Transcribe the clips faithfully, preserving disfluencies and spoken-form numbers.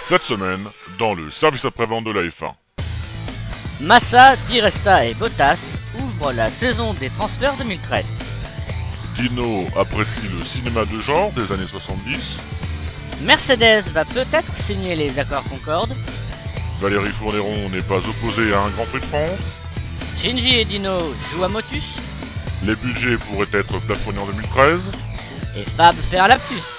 Cette semaine, dans le service après-vente de la F un. Massa, Di Resta et Bottas ouvrent la saison des transferts deux mille treize. Dino apprécie le cinéma de genre des années soixante-dix. Mercedes va peut-être signer les accords Concorde. Valérie Fournéron n'est pas opposée à un Grand Prix de France. Shinji et Dino jouent à Motus. Les budgets pourraient être plafonnés en deux mille treize. Et Fab fait un lapsus.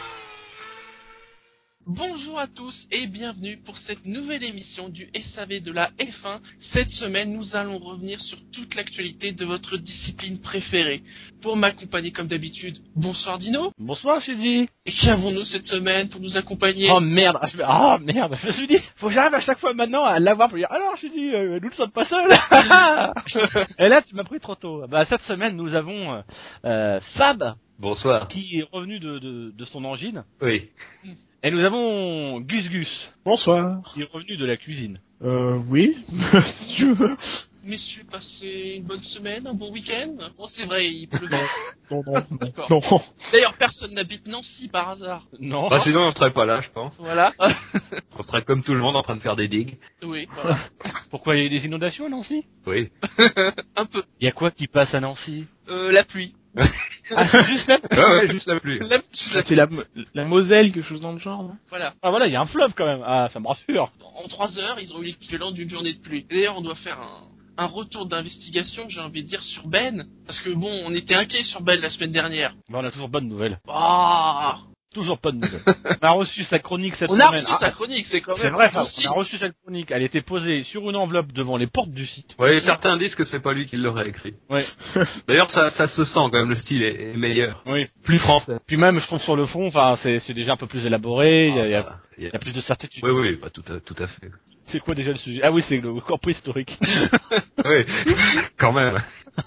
Bonjour à tous et bienvenue pour cette nouvelle émission du S A V de la F un. Cette semaine, nous allons revenir sur toute l'actualité de votre discipline préférée. Pour m'accompagner comme d'habitude, bonsoir Dino. Bonsoir Shinji. Et qui avons-nous cette semaine pour nous accompagner? Oh merde, je... oh merde, je me suis dit, faut que j'arrive à chaque fois maintenant à l'avoir pour dire, alors Shinji, euh, nous ne sommes pas seuls. Et là, tu m'as pris trop tôt. Bah, cette semaine, nous avons euh, Fab. Bonsoir. Qui est revenu de, de, de son angine. Oui. Et nous avons Gus Gus. Bonsoir. Qui est revenu de la cuisine. Euh, oui, si tu veux. Messieurs, passez une bonne semaine, un bon week-end. Bon, c'est vrai, il pleut. Non, non, non. D'accord. Non. D'ailleurs, personne n'habite Nancy par hasard. Non. Bah, sinon, on serait pas là, je pense. Voilà. On serait comme tout le monde en train de faire des digues. Oui, voilà. Pourquoi, il y a des inondations à Nancy? Oui. Un peu. Il y a quoi qui passe à Nancy? Euh, la pluie. Ah, c'est juste la pluie. Ouais, ouais, juste la pluie. La, juste la C'est la, la Moselle, quelque chose dans le genre, non? Voilà. Ah voilà, il y a un fleuve quand même. Ah, ça me rassure. En trois heures, ils ont eu l'équivalent d'une journée de pluie. D'ailleurs, on doit faire un, un retour d'investigation, j'ai envie de dire, sur Ben. Parce que bon, on était inquiets sur Ben la semaine dernière. Bah, on a toujours pas de nouvelles. Ah, Toujours pas de nouvelles. On a reçu sa chronique cette on semaine. a reçu Ah, sa chronique, c'est quand même c'est vrai, Fab, possible. on a reçu cette chronique. Elle était posée sur une enveloppe devant les portes du site. Ouais, certains disent que c'est pas lui qui l'aurait écrit. Ouais. D'ailleurs, ça, ça se sent quand même, le style est, est meilleur. Oui. Plus français. Puis même, je trouve sur le fond, enfin, c'est, c'est déjà un peu plus élaboré. Il y a, il y a, Ah, il y a plus de certitude. Oui, oui, bah, tout à, tout à fait. C'est quoi déjà le sujet? Ah oui, c'est le corps préhistorique. Oui, quand même.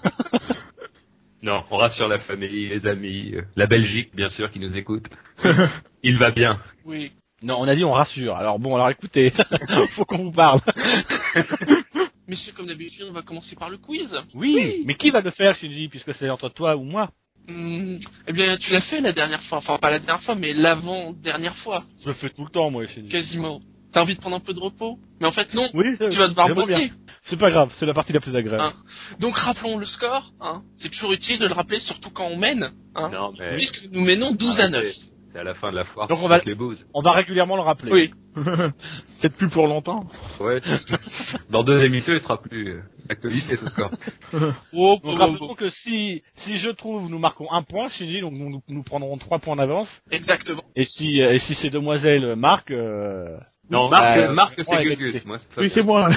Non, on rassure la famille, les amis, euh, la Belgique, bien sûr, qui nous écoute. Il va bien. Oui. Non, on a dit on rassure. Alors bon, alors écoutez, faut qu'on vous parle. Messieurs, comme d'habitude, on va commencer par le quiz. Oui, oui. Mais qui va le faire, Shinji, puisque c'est entre toi ou moi? Hum, eh bien, tu l'as fait la dernière fois. Enfin, pas la dernière fois, mais l'avant-dernière fois. Je le fais tout le temps, moi, Shinji. Quasiment. T'as envie de prendre un peu de repos? Mais en fait, non. Oui, tu vas devoir bosser. Bien. C'est pas grave, c'est la partie la plus agréable. Hein. Donc rappelons le score, hein. C'est toujours utile de le rappeler, surtout quand on mène, hein. Non, mais... Puisque nous menons douze à neuf. C'est à la fin de la foire. Donc on va, les bouses. on va régulièrement le rappeler. Oui. Peut-être plus pour longtemps. Ouais. Dans deux émissions, il sera plus euh, actualité, ce score. Oh, donc oh, rappelons oh. que si, si je trouve, nous marquons un point, Shinji, donc nous, nous prendrons trois points d'avance. Exactement. Et si, et si ces demoiselles marquent, euh... Non, Marc, euh, Marc, on c'est va Gus égaliser. Gus. Moi, c'est Oui, c'est moi.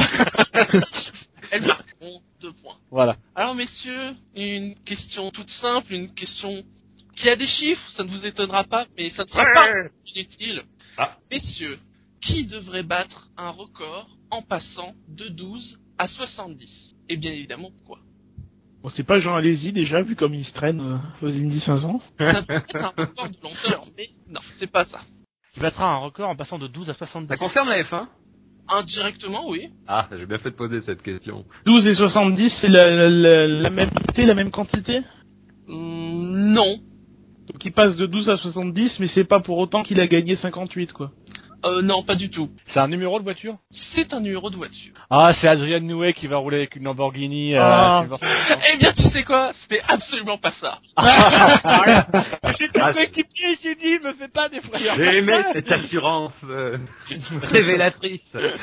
Elles marqueront deux points. Voilà. Alors messieurs, une question toute simple, une question qui a des chiffres, ça ne vous étonnera pas, mais ça ne sera pas inutile. Ah. Messieurs, qui devrait battre un record en passant de douze à soixante-dix? Et bien évidemment, quoi? Bon, c'est pas Jean Alési, déjà, vu comme il se traîne euh, aux Indy cinq cents. Ça peut être un record de lenteur, mais non, c'est pas ça. Il battra un record en passant de douze à soixante-dix. Ça concerne la F un? Indirectement, oui. Ah, j'ai bien fait de poser cette question. douze et soixante-dix, c'est la, la, la, la même quantité, la même quantité? Hum, non. Donc il passe de douze à soixante-dix, mais c'est pas pour autant qu'il a gagné cinquante-huit, quoi. Euh, non, pas du tout. C'est un numéro de voiture? C'est un numéro de voiture. Ah, c'est Adrien Nouet qui va rouler avec une Lamborghini. Euh, Ah. Eh bien, tu sais quoi? C'était absolument pas ça. J'ai Ah, tout équipier, j'ai dit, me fais pas des frayeurs. J'ai aimé cette assurance euh, révélatrice.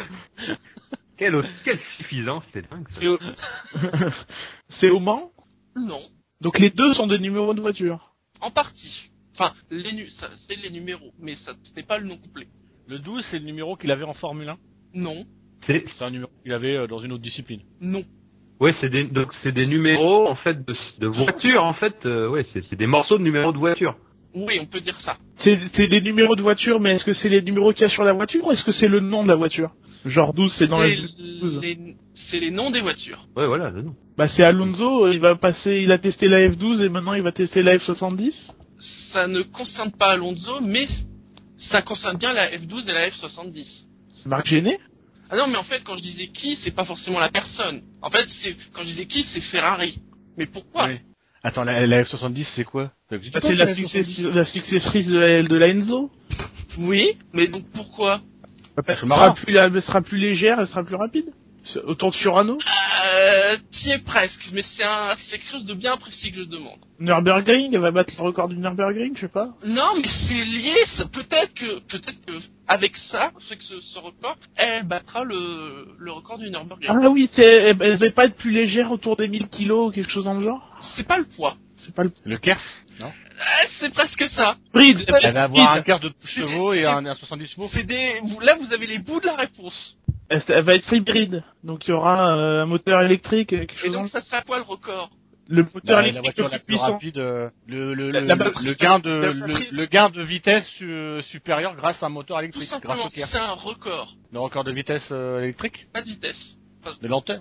Quelle, quelle suffisance, c'est dingue. Ça. C'est au... c'est au Mans? Non. Donc les deux sont des numéros de voiture. En partie. Enfin, les nu- ça, c'est les numéros, mais ça, ce n'est pas le nom complet. Le douze, c'est le numéro qu'il avait en Formule un. Non. C'est, C'est un numéro qu'il avait euh, dans une autre discipline. Non. ouais, c'est des, donc c'est des numéros en fait de, de voiture en fait. Euh, ouais, c'est, c'est des morceaux de numéros de voiture. Oui, on peut dire ça. C'est, c'est des numéros de voiture, mais est-ce que c'est les numéros qu'il y a sur la voiture ou est-ce que c'est le nom de la voiture? Genre douze, c'est dans la douze. les, c'est les noms des voitures. Ouais, voilà, le nom. Bah c'est Alonso, il va passer, il a testé la F douze et maintenant il va tester la F soixante-dix. Ça ne concerne pas Alonso, mais ça concerne bien la F douze et la F soixante-dix. C'est Marc Géné? Ah non, mais en fait, quand je disais qui, c'est pas forcément la personne. En fait, c'est quand je disais qui, c'est Ferrari. Mais pourquoi? Oui. Attends, la, la F soixante-dix, c'est quoi? Bah, c'est la, success, la successrice de la, de la Enzo. Oui, mais donc pourquoi? Elle sera plus, elle sera plus légère, elle sera plus rapide. Autant de Furano. Euh, t'y es presque, mais c'est un, c'est quelque chose de bien précis que je demande. Nürburgring, elle va battre le record du Nürburgring, je sais pas. Non, mais c'est lié, ça, peut-être que, peut-être que, avec ça, avec ce, ce record, elle battra le, le record du Nürburgring. Ah oui, c'est, elle, elle va pas être plus légère autour des mille kilos ou quelque chose dans le genre? C'est pas le poids. C'est pas le, Le Kers, non? Euh, c'est presque ça. Bride. Elle va avoir Bride. un quart de chevaux et un, un soixante-dix chevaux. C'est des, vous- là, vous avez les bouts de la réponse. Elle, elle va être hybride. Donc il y aura euh, un moteur électrique, quelque Et chose dans donc, le... ça sera quoi le record? Le moteur Bah, la électrique voiture le la plus plus puissant. rapide, euh, le, le, La- le, la le- batterie- le gain de, la le, batterie- le gain de vitesse euh, supérieur grâce à un moteur Tout électrique, grâce simplement, au Kers. c'est un record. Le record de vitesse euh, électrique? Pas de vitesse. Enfin, De lenteur?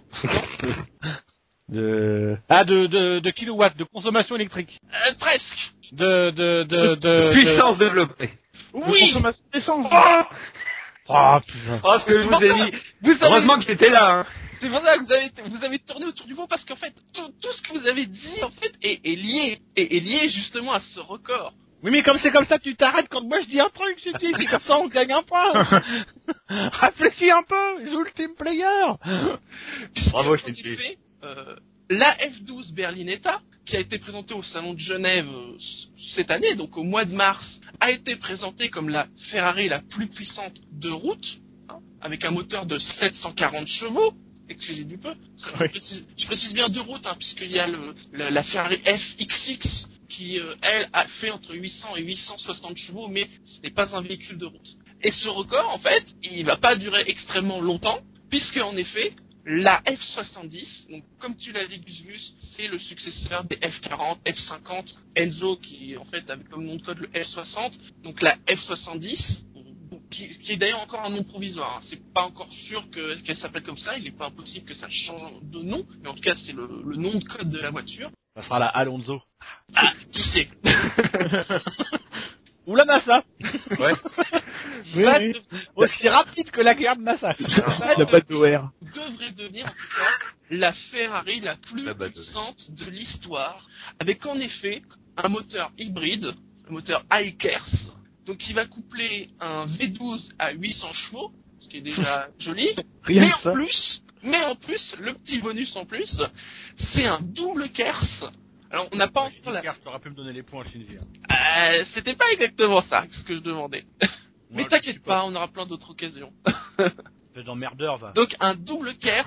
de, ah, de, de, de kilowatts, de consommation électrique. euh, presque. De, de, de, de, Puissance développée. De Oui. consommation d'essence. Oh, putain. Oh, ce que je vous ai dit. Vous avez, Heureusement que j'étais là, hein. c'est pour ça que vous avez, vous avez tourné autour du pot parce qu'en fait, tout, tout ce que vous avez dit, en fait, est, est lié, est, est lié justement à ce record. Oui, mais comme c'est comme ça, tu t'arrêtes quand moi je dis un truc, je dis, c'est comme ça on gagne un point. Réfléchis un peu, joue le team player. Puisque, Bravo, en Shinji. effet, euh, la F douze Berlinetta, qui a été présentée au Salon de Genève euh, cette année, donc au mois de mars, a été présentée comme la Ferrari la plus puissante de route, hein, avec un moteur de sept cent quarante chevaux. Excusez du peu. Ça, Oui. je, précise, je précise bien de route, hein, puisqu'il y a le, la, la Ferrari F X X qui, euh, elle, a fait entre huit cents et huit cent soixante chevaux, mais ce n'est pas un véhicule de route. Et ce record, en fait, il va pas durer extrêmement longtemps, puisque en effet, la F soixante-dix, donc comme tu l'as dit, Gus Gus, c'est le successeur des F quarante, F cinquante, Enzo, qui en fait avait comme nom de code le F soixante, donc la F soixante-dix, qui, qui est d'ailleurs encore un nom provisoire. Hein. C'est pas encore sûr que, qu'elle s'appelle comme ça. Il n'est pas impossible que ça change de nom, mais en tout cas c'est le, le nom de code de la voiture. Ça sera la Alonso. Ah, qui sait Ou la Massa. Ouais. Oui, Va oui. de- Aussi rapide que la guerre de Massa. Il n'y a pas d'O R. devrait devenir en tout cas la Ferrari la plus La base. puissante de l'histoire, avec en effet un moteur hybride, un moteur iKers, donc qui va coupler un V douze à huit cents chevaux, ce qui est déjà joli. Rien mais que en ça. plus, mais en plus, le petit bonus en plus, c'est un double Kers. Alors on n'a pas encore la... Tu aurais pu me donner les points, Shinji. Euh, c'était pas exactement ça ce que je demandais. Mais Moi, je t'inquiète suis pas, on aura plein d'autres occasions. T'es dans merdeur, va. Donc un double Kers.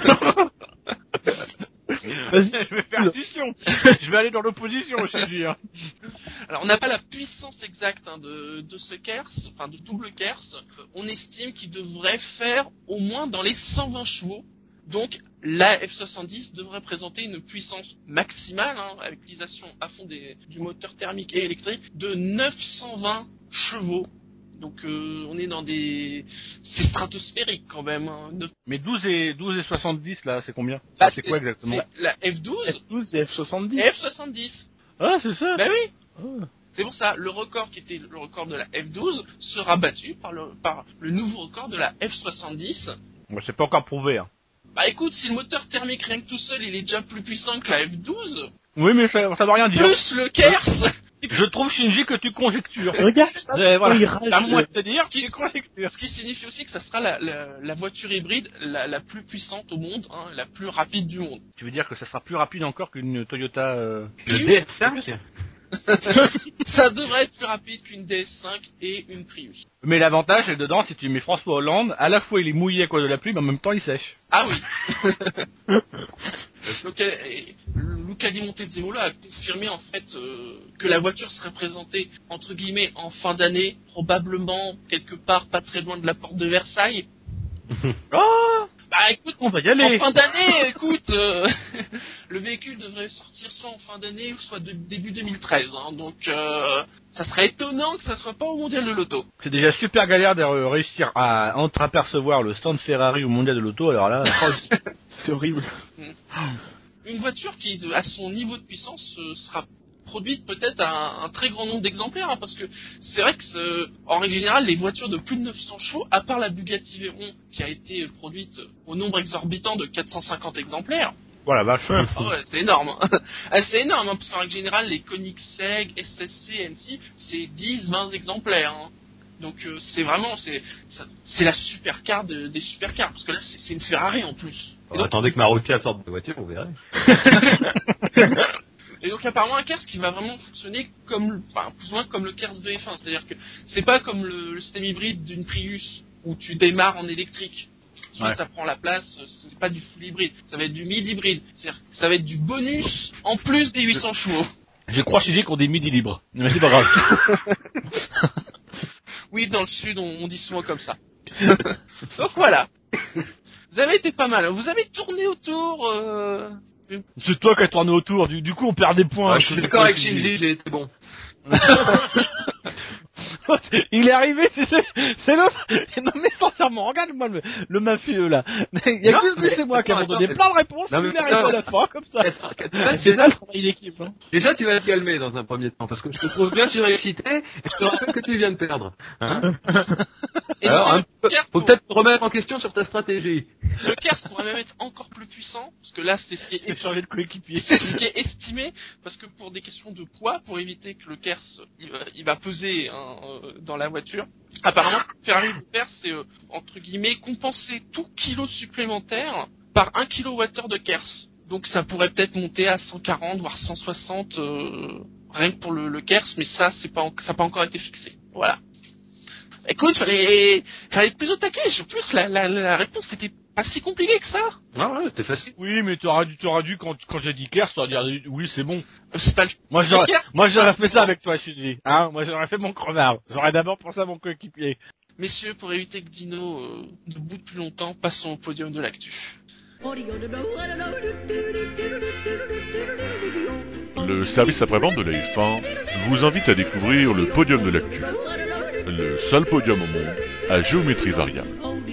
Vas-y. Je vais faire scission. Je vais aller dans l'opposition, Shinji. Hein. Alors on n'a pas la puissance exacte hein, de, de ce Kers, enfin de double Kers. On estime qu'il devrait faire au moins dans les cent vingt chevaux. Donc la F soixante-dix devrait présenter une puissance maximale, hein, avec l'utilisation à fond des, du moteur thermique et électrique, de neuf cent vingt chevaux. Donc euh, on est dans des... C'est stratosphérique quand même. Hein. neuf- Mais douze et, douze et soixante-dix, là, c'est combien? Bah, Ah, c'est quoi exactement? c'est la F douze F douze et F soixante-dix. et F soixante-dix. Ah, c'est ça? Ben oui. Ah. C'est pour ça, le record qui était le record de la F douze sera battu par le, par le nouveau record de la F soixante-dix. Moi, c'est pas encore prouvé, hein. Bah écoute, si le moteur thermique rien que tout seul, il est déjà plus puissant que la F douze, Oui, mais ça, ça veut rien dire. plus le Kers, Je trouve, Shinji, que tu conjectures. Regarde. Eh, voilà. il rage. C'est à moi de te dire Qui- qu'il conjecture. ce qui signifie aussi que ça sera la, la, la voiture hybride la, la plus puissante au monde, hein, la plus rapide du monde. Tu veux dire que ça sera plus rapide encore qu'une Toyota, euh... Le D S cinq. Ça devrait être plus rapide qu'une D S cinq et une Prius. Mais l'avantage, c'est dedans, si tu mets François Hollande, à la fois il est mouillé à cause de la pluie, mais en même temps il sèche. Ah oui. Donc, euh, et Luca Di Montezemolo a confirmé en fait euh, que la voiture serait présentée entre guillemets en fin d'année, probablement quelque part pas très loin de la porte de Versailles. Oh, Bah écoute, on va y en aller. fin d'année, écoute, euh, le véhicule devrait sortir soit en fin d'année, soit de début deux mille treize. Hein, donc euh, ça serait étonnant que ça soit pas au Mondial de l'Auto. C'est déjà super galère de réussir à entreapercevoir le stand Ferrari au Mondial de l'Auto, alors là... C'est horrible. Une voiture qui, de- à son niveau de puissance, euh, sera produite peut-être à un, un très grand nombre d'exemplaires, hein, parce que c'est vrai que, ce- en règle générale, les voitures de plus de neuf cents chevaux, à part la Bugatti Veyron, qui a été produite au nombre exorbitant de quatre cent cinquante exemplaires, Voilà, vache. ah ouais, c'est énorme. hein. Ah, c'est énorme, hein, parce qu'en règle générale, les Koenigsegg, S S C, M C, c'est dix vingt exemplaires. Hein. Donc euh, c'est vraiment c'est ça- c'est la supercar de, des supercars parce que là c'est, c'est une Ferrari en plus. Et donc, Attendez que Marucci sorte de voiture, vous verrez. et donc apparemment un Kers qui va vraiment fonctionner comme le- enfin plus ou moins comme le Kers de F un, c'est-à-dire que c'est pas comme le, le système hybride d'une Prius où tu démarres en électrique. Soit Ouais. ça prend la place, c'est pas du full hybride, ça va être du mid hybride, c'est-à-dire que ça va être du bonus en plus des huit cents chevaux. Je crois chez lui qu'on des midi libres. Mais c'est pas grave. Oui, dans le sud, on, on dit souvent comme ça. Donc voilà. Vous avez été pas mal. Vous avez tourné autour. Euh... C'est toi qui as tourné autour. Du, du coup, on perd des points. Ah, je suis d'accord avec Shinji, j'ai été bon. Il est arrivé, tu sais, c'est l'autre. Non mais sincèrement, regarde-moi le, le mafieux là. Il y a Non, plus que mais c'est moi qui attends, avons donné attends, plein de réponses. non, Il mais est arrivé attends. à la fin comme ça. C'est ça le travail d'équipe. Hein. Déjà, tu vas te calmer dans un premier temps, parce que je te trouve bien surexcité, et je te rappelle que tu viens de perdre. Hein Et Alors, donc, un peu- le Kers, faut peut-être te remettre en question sur ta stratégie. le Kers pourrait même être encore plus puissant, parce que là, c'est ce qui est J'ai changé de coéquipier. c'est ce qui est estimé, parce que pour des questions de poids, pour éviter que le Kers il va, il va peser hein, euh, dans la voiture, apparemment Ferrari veut faire, c'est euh, entre guillemets compenser tout kilo supplémentaire par un kilowattheure de Kers. Donc ça pourrait peut-être monter à cent quarante voire cent soixante euh, rien que pour le, le Kers, mais ça c'est pas en- ça n'a pas encore été fixé. Voilà. Écoute, fallait fallait être plus au taquet. En plus la, la, la réponse était pas si compliquée que ça. Non, ouais, c'était facile. Oui, mais t'auras dû, t'auras dû quand, quand j'ai dit Kers, t'auras dit oui, c'est bon. Euh, C'est pas le Moi j'aurais, Kers. moi j'aurais fait ça avec toi, Shinji. Hein, moi j'aurais fait mon crevard. J'aurais d'abord pensé à mon coéquipier. Messieurs, pour éviter que Dino euh, ne boude plus longtemps, passons au podium de l'actu. Le service après-vente de la F un vous invite à découvrir le podium de l'actu. Le seul podium au monde à géométrie variable.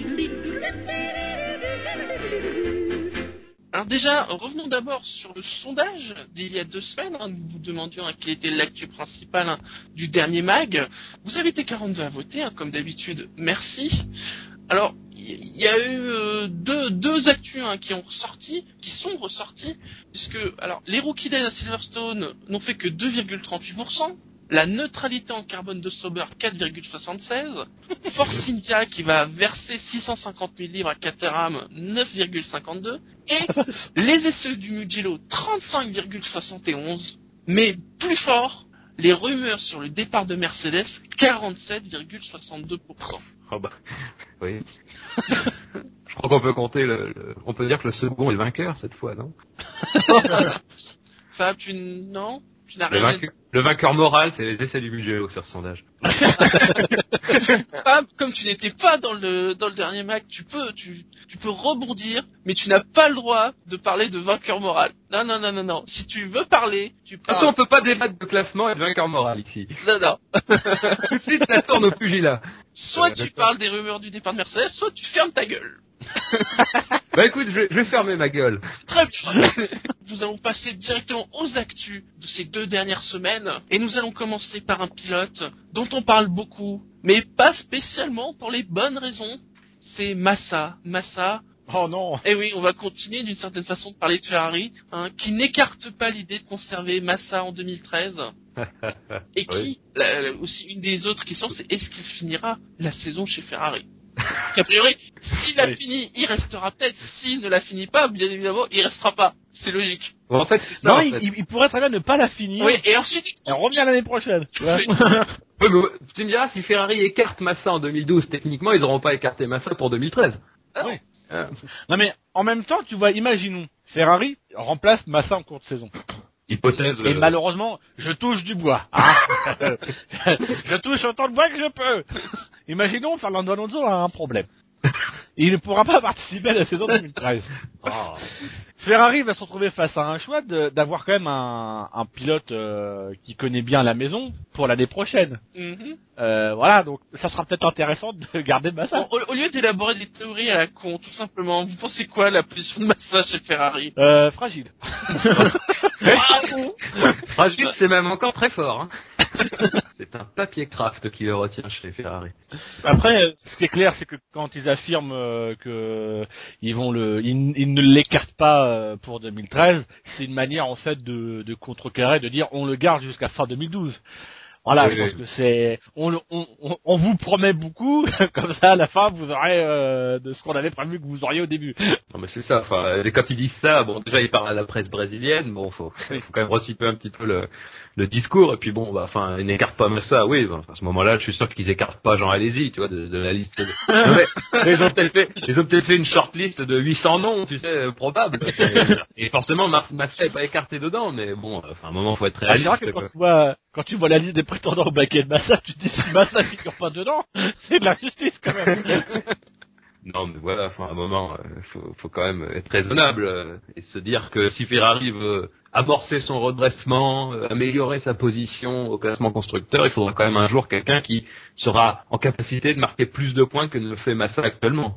Alors déjà, revenons d'abord sur le sondage d'il y a deux semaines. Hein, nous vous demandions hein, quelle était l'actu principale hein, du dernier mag. Vous avez été quarante-deux à voter, hein, comme d'habitude. Merci. Alors, il y a eu euh, deux, deux actus hein, qui ont ressorti, qui sont ressortis, puisque alors les Rookie Days à Silverstone n'ont fait que deux virgule trente-huit pour cent. La neutralité en carbone de Sauber, quatre virgule soixante-seize. Force India qui va verser six cent cinquante mille livres à Caterham, neuf virgule cinquante-deux. Et les essais du Mugello, trente-cinq virgule soixante et onze. Mais plus fort, les rumeurs sur le départ de Mercedes, quarante-sept virgule soixante-deux pour cent. Oh bah, oui. Je crois qu'on peut compter le, le- on peut dire que le second est vainqueur cette fois, non? Fab, tu n- non Tu n'as Le rien vainqueur, le vainqueur moral, c'est les essais du Mugello sur ce sondage. Fab, comme tu n'étais pas dans le dans le dernier mag, tu peux tu tu peux rebondir, mais tu n'as pas le droit de parler de vainqueur moral. Non non non non non. Si tu veux parler, tu De toute façon, parles. on peut pas débattre de classement et de vainqueur moral ici. Non non. Tout de suite, ça tourne au pugilat. Soit Euh, tu d'accord. parles des rumeurs du départ de Mercedes, soit tu fermes ta gueule. Bah écoute, je vais, je vais fermer ma gueule. Très bien. Nous allons passer directement aux actus de ces deux dernières semaines. Et nous allons commencer par un pilote dont on parle beaucoup, mais pas spécialement pour les bonnes raisons. C'est Massa. Massa. Oh non. Et oui, on va continuer d'une certaine façon de parler de Ferrari, hein, qui n'écarte pas l'idée de conserver Massa en deux mille treize. Et qui, Oui. la- la- aussi une des autres questions, c'est est-ce qu'il finira la saison chez Ferrari? A priori, s'il la Oui. finit, il restera peut-être. S'il ne la finit pas, bien évidemment, il restera pas. C'est logique. Bon, en fait, c'est ça. Non, en il, fait. il- il pourrait très bien ne pas la finir. Oui, et ensuite, Et on revient l'année prochaine. tu vois. Oui. Oui, mais tu me diras, si Ferrari écarte Massa en deux mille douze, techniquement, ils n'auront pas écarté Massa pour deux mille treize. Ah Oui. Euh, Non mais en même temps, tu vois, imaginons Ferrari remplace Massa en cours de saison. hypothèse. Et euh, malheureusement, je touche du bois. hein. Je touche autant de bois que je peux. Imaginons Fernando Alonso a un problème. Il ne pourra pas participer à la saison deux mille treize. ah. Ferrari va se retrouver face à un choix de- d'avoir quand même un, un pilote euh, qui connaît bien la maison pour l'année prochaine. Mhm. Euh, voilà, donc ça sera peut-être intéressant de garder Massa. Bon, au, au lieu d'élaborer des théories à la con, tout simplement, vous pensez quoi la position de Massa chez Ferrari? Euh, fragile. Bravo. Fragile, c'est même encore très fort. Hein. C'est un papier craft qui le retient chez Ferrari. Après, euh, ce qui est clair, c'est que quand ils affirment euh, que ils vont le, ils, ils ne l'écartent pas euh, pour deux mille treize, c'est une manière en fait de, de contrecarrer, de dire on le garde jusqu'à fin deux mille douze. Voilà, oui, je pense oui. que c'est, on, on, on, on vous promet beaucoup, comme ça à la fin vous aurez euh, de ce qu'on avait prévu que vous auriez au début. Non mais c'est ça, enfin, et quand ils disent ça, bon déjà ils parlent à la presse brésilienne, bon faut, faut quand même resituer un petit peu le, le discours, et puis bon, bah enfin, ils n'écartent pas Massa, oui, bah, à ce moment-là, je suis sûr qu'ils écartent pas Jean Alési, tu vois, de, de la liste. De... Non, mais, mais ils ont peut-être fait, ils ont peut-être fait une shortlist de huit cents noms, tu sais, euh, probables. Et, et forcément, Mar- Massa est pas écarté dedans, mais bon, enfin, à un moment, faut être Ah, c'est vrai réaliste. que quand quoi. tu vois, quand tu vois la liste des prétendants au baquet de Massa, tu te dis si Massa figure pas dedans, c'est de la justice quand même. Non, mais voilà, enfin, à un moment, euh, faut, faut quand même être raisonnable euh, et se dire que si Ferrari veut amorcer son redressement, euh, améliorer sa position au classement constructeur, il faudra quand même un jour quelqu'un qui sera en capacité de marquer plus de points que ne le fait Massa actuellement.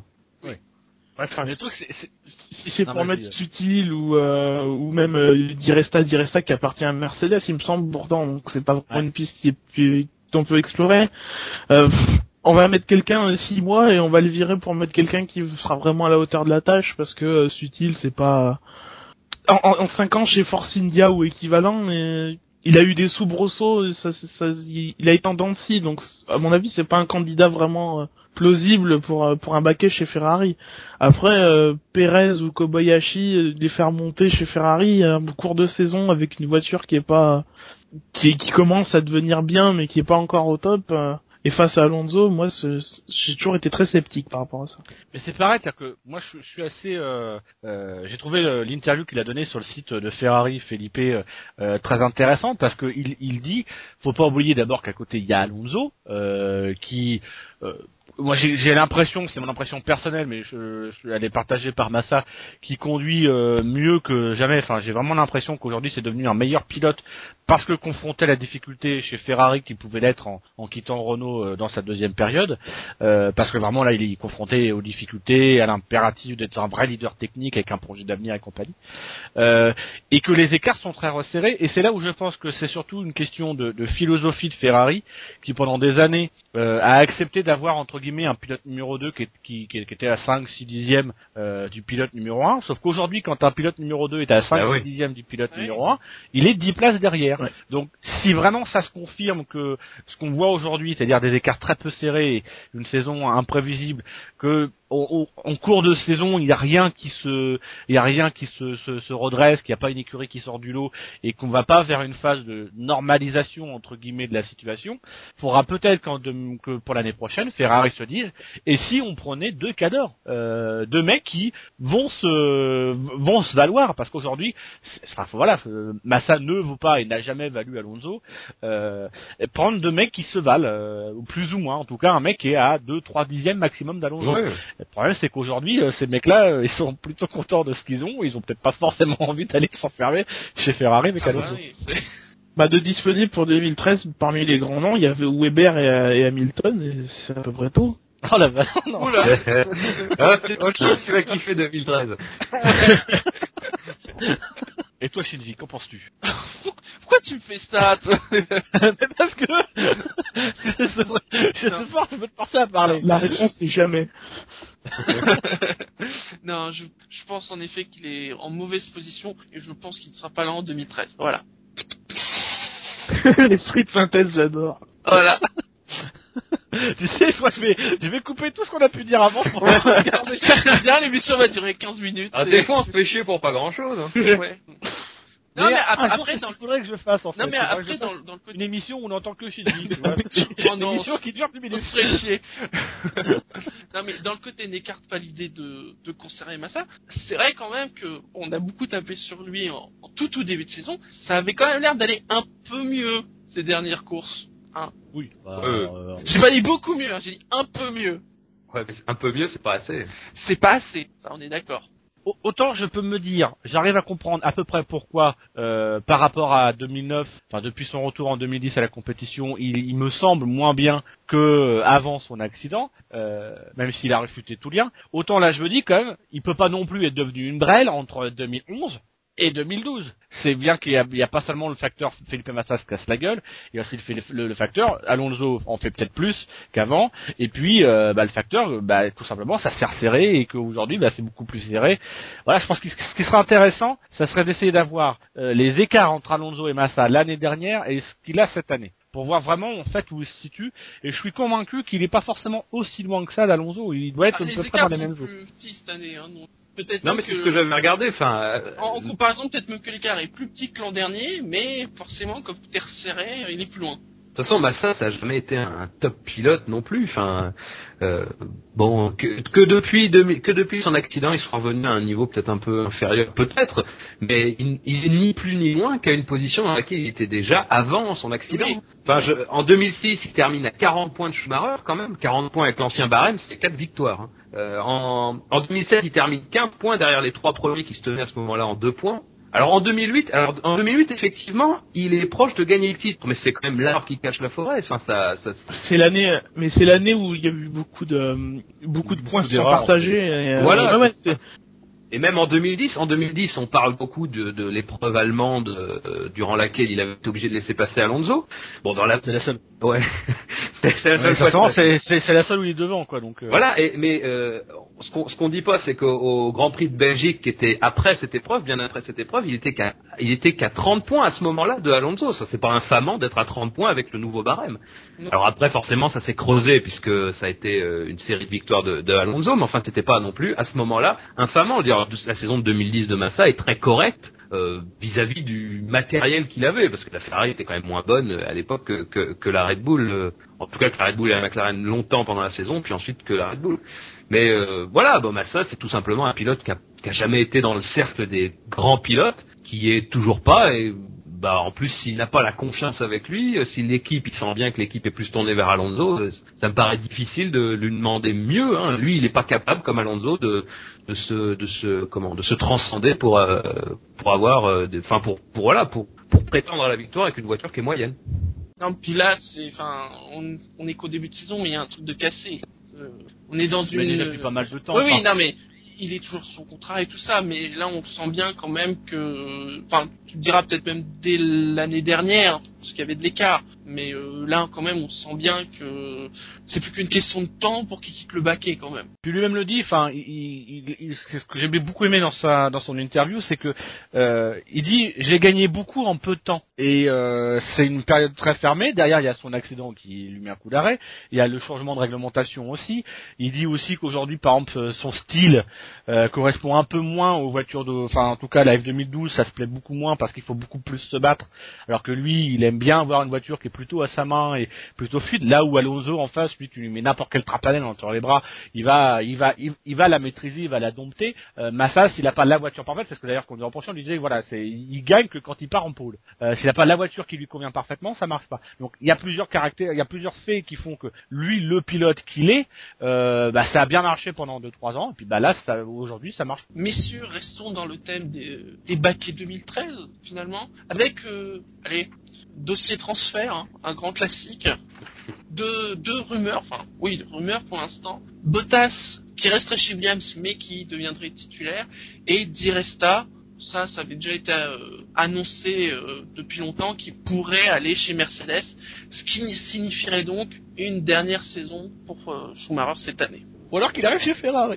Ouais, enfin, Le truc, c'est, c'est... si c'est Non, pour vas-y, mettre euh. Sutil ou euh, ou même euh, Di Resta, Di Resta qui appartient à Mercedes, il me semble pourtant, donc c'est pas vraiment Ouais. une piste qui est qui- qu'on peut explorer. Euh, pff, on va mettre quelqu'un euh, six mois et on va le virer pour mettre quelqu'un qui sera vraiment à la hauteur de la tâche parce que euh, Sutil c'est pas en, en, en cinq ans chez Force India ou équivalent, mais il a eu des soubresauts, et ça, ça, ça- il il a été en dents de scie, donc à mon avis c'est pas un candidat vraiment euh, plausible pour euh, pour un baquet chez Ferrari. Après euh, Perez ou Kobayashi, euh, les faire monter chez Ferrari euh, en cours de saison avec une voiture qui est pas qui, qui commence à devenir bien mais qui est pas encore au top. euh, et face à Alonso, moi, ce- ce- j'ai toujours été très sceptique par rapport à ça. Mais c'est pareil, c'est-à-dire que moi je, je suis assez, euh, euh, j'ai trouvé le- l'interview qu'il a donnée sur le site de Ferrari, Felipe, euh, euh, très intéressante parce que il, il dit, faut pas oublier d'abord qu'à côté il y a Alonso euh, qui, euh, moi j'ai, j'ai l'impression, c'est mon impression personnelle, mais je, je, elle est partagée par Massa, qui conduit euh, mieux que jamais. Enfin, j'ai vraiment l'impression qu'aujourd'hui c'est devenu un meilleur pilote parce que confronté à la difficulté chez Ferrari qui pouvait l'être en, en quittant Renault euh, dans sa deuxième période, euh, parce que vraiment là il est confronté aux difficultés, à l'impératif d'être un vrai leader technique avec un projet d'avenir et compagnie, euh, et que les écarts sont très resserrés. Et c'est là où je pense que c'est surtout une question de, de philosophie de Ferrari qui pendant des années euh, a accepté d'avoir entre guillemets un pilote numéro deux qui, est, qui, qui était à cinq six dixièmes euh, du pilote numéro un, sauf qu'aujourd'hui quand un pilote numéro deux est à cinq six Ah oui. dixièmes du pilote Oui. numéro un, il est dix places derrière. Ouais. Donc si vraiment ça se confirme que ce qu'on voit aujourd'hui, c'est-à-dire des écarts très peu serrés et une saison imprévisible, que au, au, en cours de saison il n'y a rien qui se il y a rien qui se, se, se redresse, qu'il n'y a pas une écurie qui sort du lot et qu'on va pas vers une phase de normalisation entre guillemets de la situation, il faudra peut-être qu'en de, que pour l'année prochaine Ferrari se dise et si on prenait deux cadors, euh, deux mecs qui vont se vont se valoir, parce qu'aujourd'hui c'est- enfin voilà, euh, Massa ne vaut pas et n'a jamais valu Alonso, euh, prendre deux mecs qui se valent euh, ou plus ou moins, en tout cas un mec qui est à deux trois dixièmes maximum d'Alonso. Ouais. Le problème, c'est qu'aujourd'hui, euh, ces mecs-là, euh, ils sont plutôt contents de ce qu'ils ont. Ils ont peut-être pas forcément envie d'aller s'enfermer chez Ferrari avec Ah Alonso. bah oui, c'est- Bah, de disponible pour deux mille treize, parmi les grands noms, il y avait Weber et, et Hamilton, et c'est à peu près tout. Oh la vache, non. Oula. Ah, c'est autre chose, tu vas kiffer deux mille treize. Et toi, Shinji, qu'en penses-tu? Pourquoi tu me fais ça, toi? Mais parce que je sais je sais pas, tu peux te forcer à parler. La réponse, c'est jamais. Non, je, je pense en effet qu'il est en mauvaise position et je pense qu'il ne sera pas là en deux mille treize. Voilà. L'esprit de synthèse, j'adore. Voilà. Tu sais, soit je vais, je vais couper tout ce qu'on a pu dire avant pour regarder. Bien, l'émission va durer quinze minutes. Ah, c'est- des fois on se fait chier pour pas grand chose. Hein. Ouais. Non, mais ap- un jour, après, c'est ce dans qu'il le... faudrait que je fasse, en fait. Non, mais Il faudrait que après, je dans, fasse le- dans le côté... une émission où on n'entend que Shinji, tu vois. Oh Une non, émission qui dure dix on minutes. se ferait chier. Non, mais dans le côté n'écarte pas l'idée de, de conserver Massa, c'est vrai quand même que on a beaucoup tapé sur lui en, en tout tout début de saison. Ça avait quand même l'air d'aller un peu mieux ces dernières courses. Hein. Oui. Bah, Euh. euh, J'ai pas dit beaucoup mieux, hein, j'ai dit un peu mieux. Ouais, mais un peu mieux, c'est pas assez. C'est pas assez, ça on est d'accord. Au- Autant je peux me dire, j'arrive à comprendre à peu près pourquoi, euh, par rapport à deux mille neuf, enfin depuis son retour en deux mille dix à la compétition, il, il me semble moins bien que euh, avant son accident, euh, même s'il a réfuté tout lien. Autant là je me dis quand même, il peut pas non plus être devenu une brêle entre deux mille onze et deux mille douze. C'est bien qu'il y a, il y a pas seulement le facteur Felipe Massa se casse la gueule, il y a aussi le, le, le facteur Alonso en fait peut-être plus qu'avant, et puis euh, bah, le facteur, bah, tout simplement ça s'est resserré et qu'aujourd'hui bah, c'est beaucoup plus serré. Voilà, je pense que ce qui serait intéressant, ça serait d'essayer d'avoir euh, les écarts entre Alonso et Massa l'année dernière et ce qu'il a cette année. pour voir vraiment en fait où il se situe. Et je suis convaincu qu'il est pas forcément aussi loin que ça d'Alonso. Il doit être Ah, à les peu près dans écarts les sont mêmes eaux. plus petits cette année, hein, donc peut-être Non, même mais c'est que- ce que j'avais regardé. Enfin, euh, En, en comparaison, peut-être même que l'écart est plus petit que l'an dernier, mais forcément, comme tout est resserré, il est plus loin. de toute façon, Massa, ça n'a jamais été un, un top pilote non plus. Enfin, euh, bon, que, que depuis deux mille que depuis son accident, il soit revenu à un niveau peut-être un peu inférieur, peut-être, mais il, il est ni plus ni moins qu'à une position dans laquelle il était déjà avant son accident. Oui. Enfin, je, en deux mille six, il termine à quarante points de Schumacher quand même, quarante points avec l'ancien barème, c'est quatre victoires. Hein. Euh, en, en deux mille sept, il termine quinze points derrière les trois premiers qui se tenaient à ce moment-là en deux points. Alors en deux mille huit, alors en deux mille huit effectivement, il est proche de gagner le titre, mais c'est quand même l'arbre qui cache la forêt. Enfin, ça, ça, C'est l'année, mais c'est l'année où il y a eu beaucoup de beaucoup de Beaucoup points qui sont d'erreurs, partagés. Et, euh, Voilà, ouais, ouais, c'est c'est- Et même en deux mille dix, en deux mille dix, on parle beaucoup de, de l'épreuve allemande euh, durant laquelle il avait été obligé de laisser passer Alonso. Bon, dans la, C'est la seule. ouais, c'est, c'est la seule Ouais, fois. sincèrement, que- c'est, c'est, c'est la seule où il est devant, quoi. Donc. euh, Voilà, et, mais euh, ce qu'on ce qu'on dit pas, c'est qu'au au Grand Prix de Belgique, qui était après cette épreuve, bien après cette épreuve, il était qu'à il était qu'à trente points à ce moment-là de Alonso. Ça, c'est pas infamant d'être à trente points avec le nouveau barème. Non. Alors après, forcément, ça s'est creusé puisque ça a été euh, une série de victoires de, de Alonso, mais enfin, c'était pas non plus à ce moment-là infamant. Je veux dire, la saison de deux mille dix de Massa est très correcte. Euh, vis-à-vis du matériel qu'il avait, parce que la Ferrari était quand même moins bonne euh, à l'époque que, que, que la Red Bull, euh, en tout cas que la Red Bull et la McLaren longtemps pendant la saison, puis ensuite que la Red Bull. Mais euh, voilà, bon, Massa c'est tout simplement un pilote qui a, qui a jamais été dans le cercle des grands pilotes, qui est toujours pas, et bah en plus s'il n'a pas la confiance avec lui, euh, si l'équipe, il sent bien que l'équipe est plus tournée vers Alonso, euh, ça me paraît difficile de lui demander mieux. Hein. Lui, il n'est pas capable comme Alonso de de se de se comment de se transcender pour euh, pour avoir euh, enfin pour pour voilà pour pour prétendre à la victoire avec une voiture qui est moyenne. Non, puis là, c'est, enfin, on, on est qu'au début de saison, mais il y a un truc de cassé. Euh, on est dans Mais une. déjà depuis pas mal de temps. Oui, oui, enfin, non, mais il est toujours sur son contrat et tout ça, mais là, on sent bien quand même que, enfin, tu te diras peut-être même dès l'année dernière, parce qu'il y avait de l'écart, mais euh, là, quand même, on sent bien que c'est plus qu'une question de temps pour qu'il quitte le baquet, quand même. Puis lui-même le dit, enfin, il, il, il, ce que j'ai beaucoup aimé dans sa dans son interview, c'est que euh, il dit j'ai gagné beaucoup en peu de temps et euh, c'est une période très fermée. Derrière, il y a son accident qui lui met un coup d'arrêt. Il y a le changement de réglementation aussi. Il dit aussi qu'aujourd'hui, par exemple, son style euh, correspond un peu moins aux voitures de, enfin, en tout cas, la F deux mille douze, ça se plaît beaucoup moins parce qu'il faut beaucoup plus se battre. Alors que lui, il aime bien avoir une voiture qui est plutôt à sa main et plutôt fluide. Là où Alonso en face, lui, tu lui mets n'importe quel trapanel entre les bras, il va, il va, il, il va la maîtriser, il va la dompter. Euh, Massa, s'il n'a pas la voiture parfaite, c'est ce que d'ailleurs qu'on lui reprochait, on lui disait, voilà, c'est, il gagne que quand il part en pôle. Euh, s'il n'a pas la voiture qui lui convient parfaitement, ça marche pas. Donc il y a plusieurs caractères, il y a plusieurs faits qui font que lui, le pilote qu'il est, euh, bah, ça a bien marché pendant deux trois ans, et puis bah là, ça, aujourd'hui, ça marche. Messieurs, restons dans le thème des, des baquets deux mille treize, finalement, avec, euh, allez, dossier transfert, hein, un grand classique, deux, deux rumeurs, enfin, oui, rumeurs pour l'instant. Bottas, qui resterait chez Williams, mais qui deviendrait titulaire, et Di Resta, ça, ça avait déjà été euh, annoncé euh, depuis longtemps, qui pourrait aller chez Mercedes, ce qui signifierait donc une dernière saison pour euh, Schumacher cette année. Ou alors qu'il arrive chez Ferrari.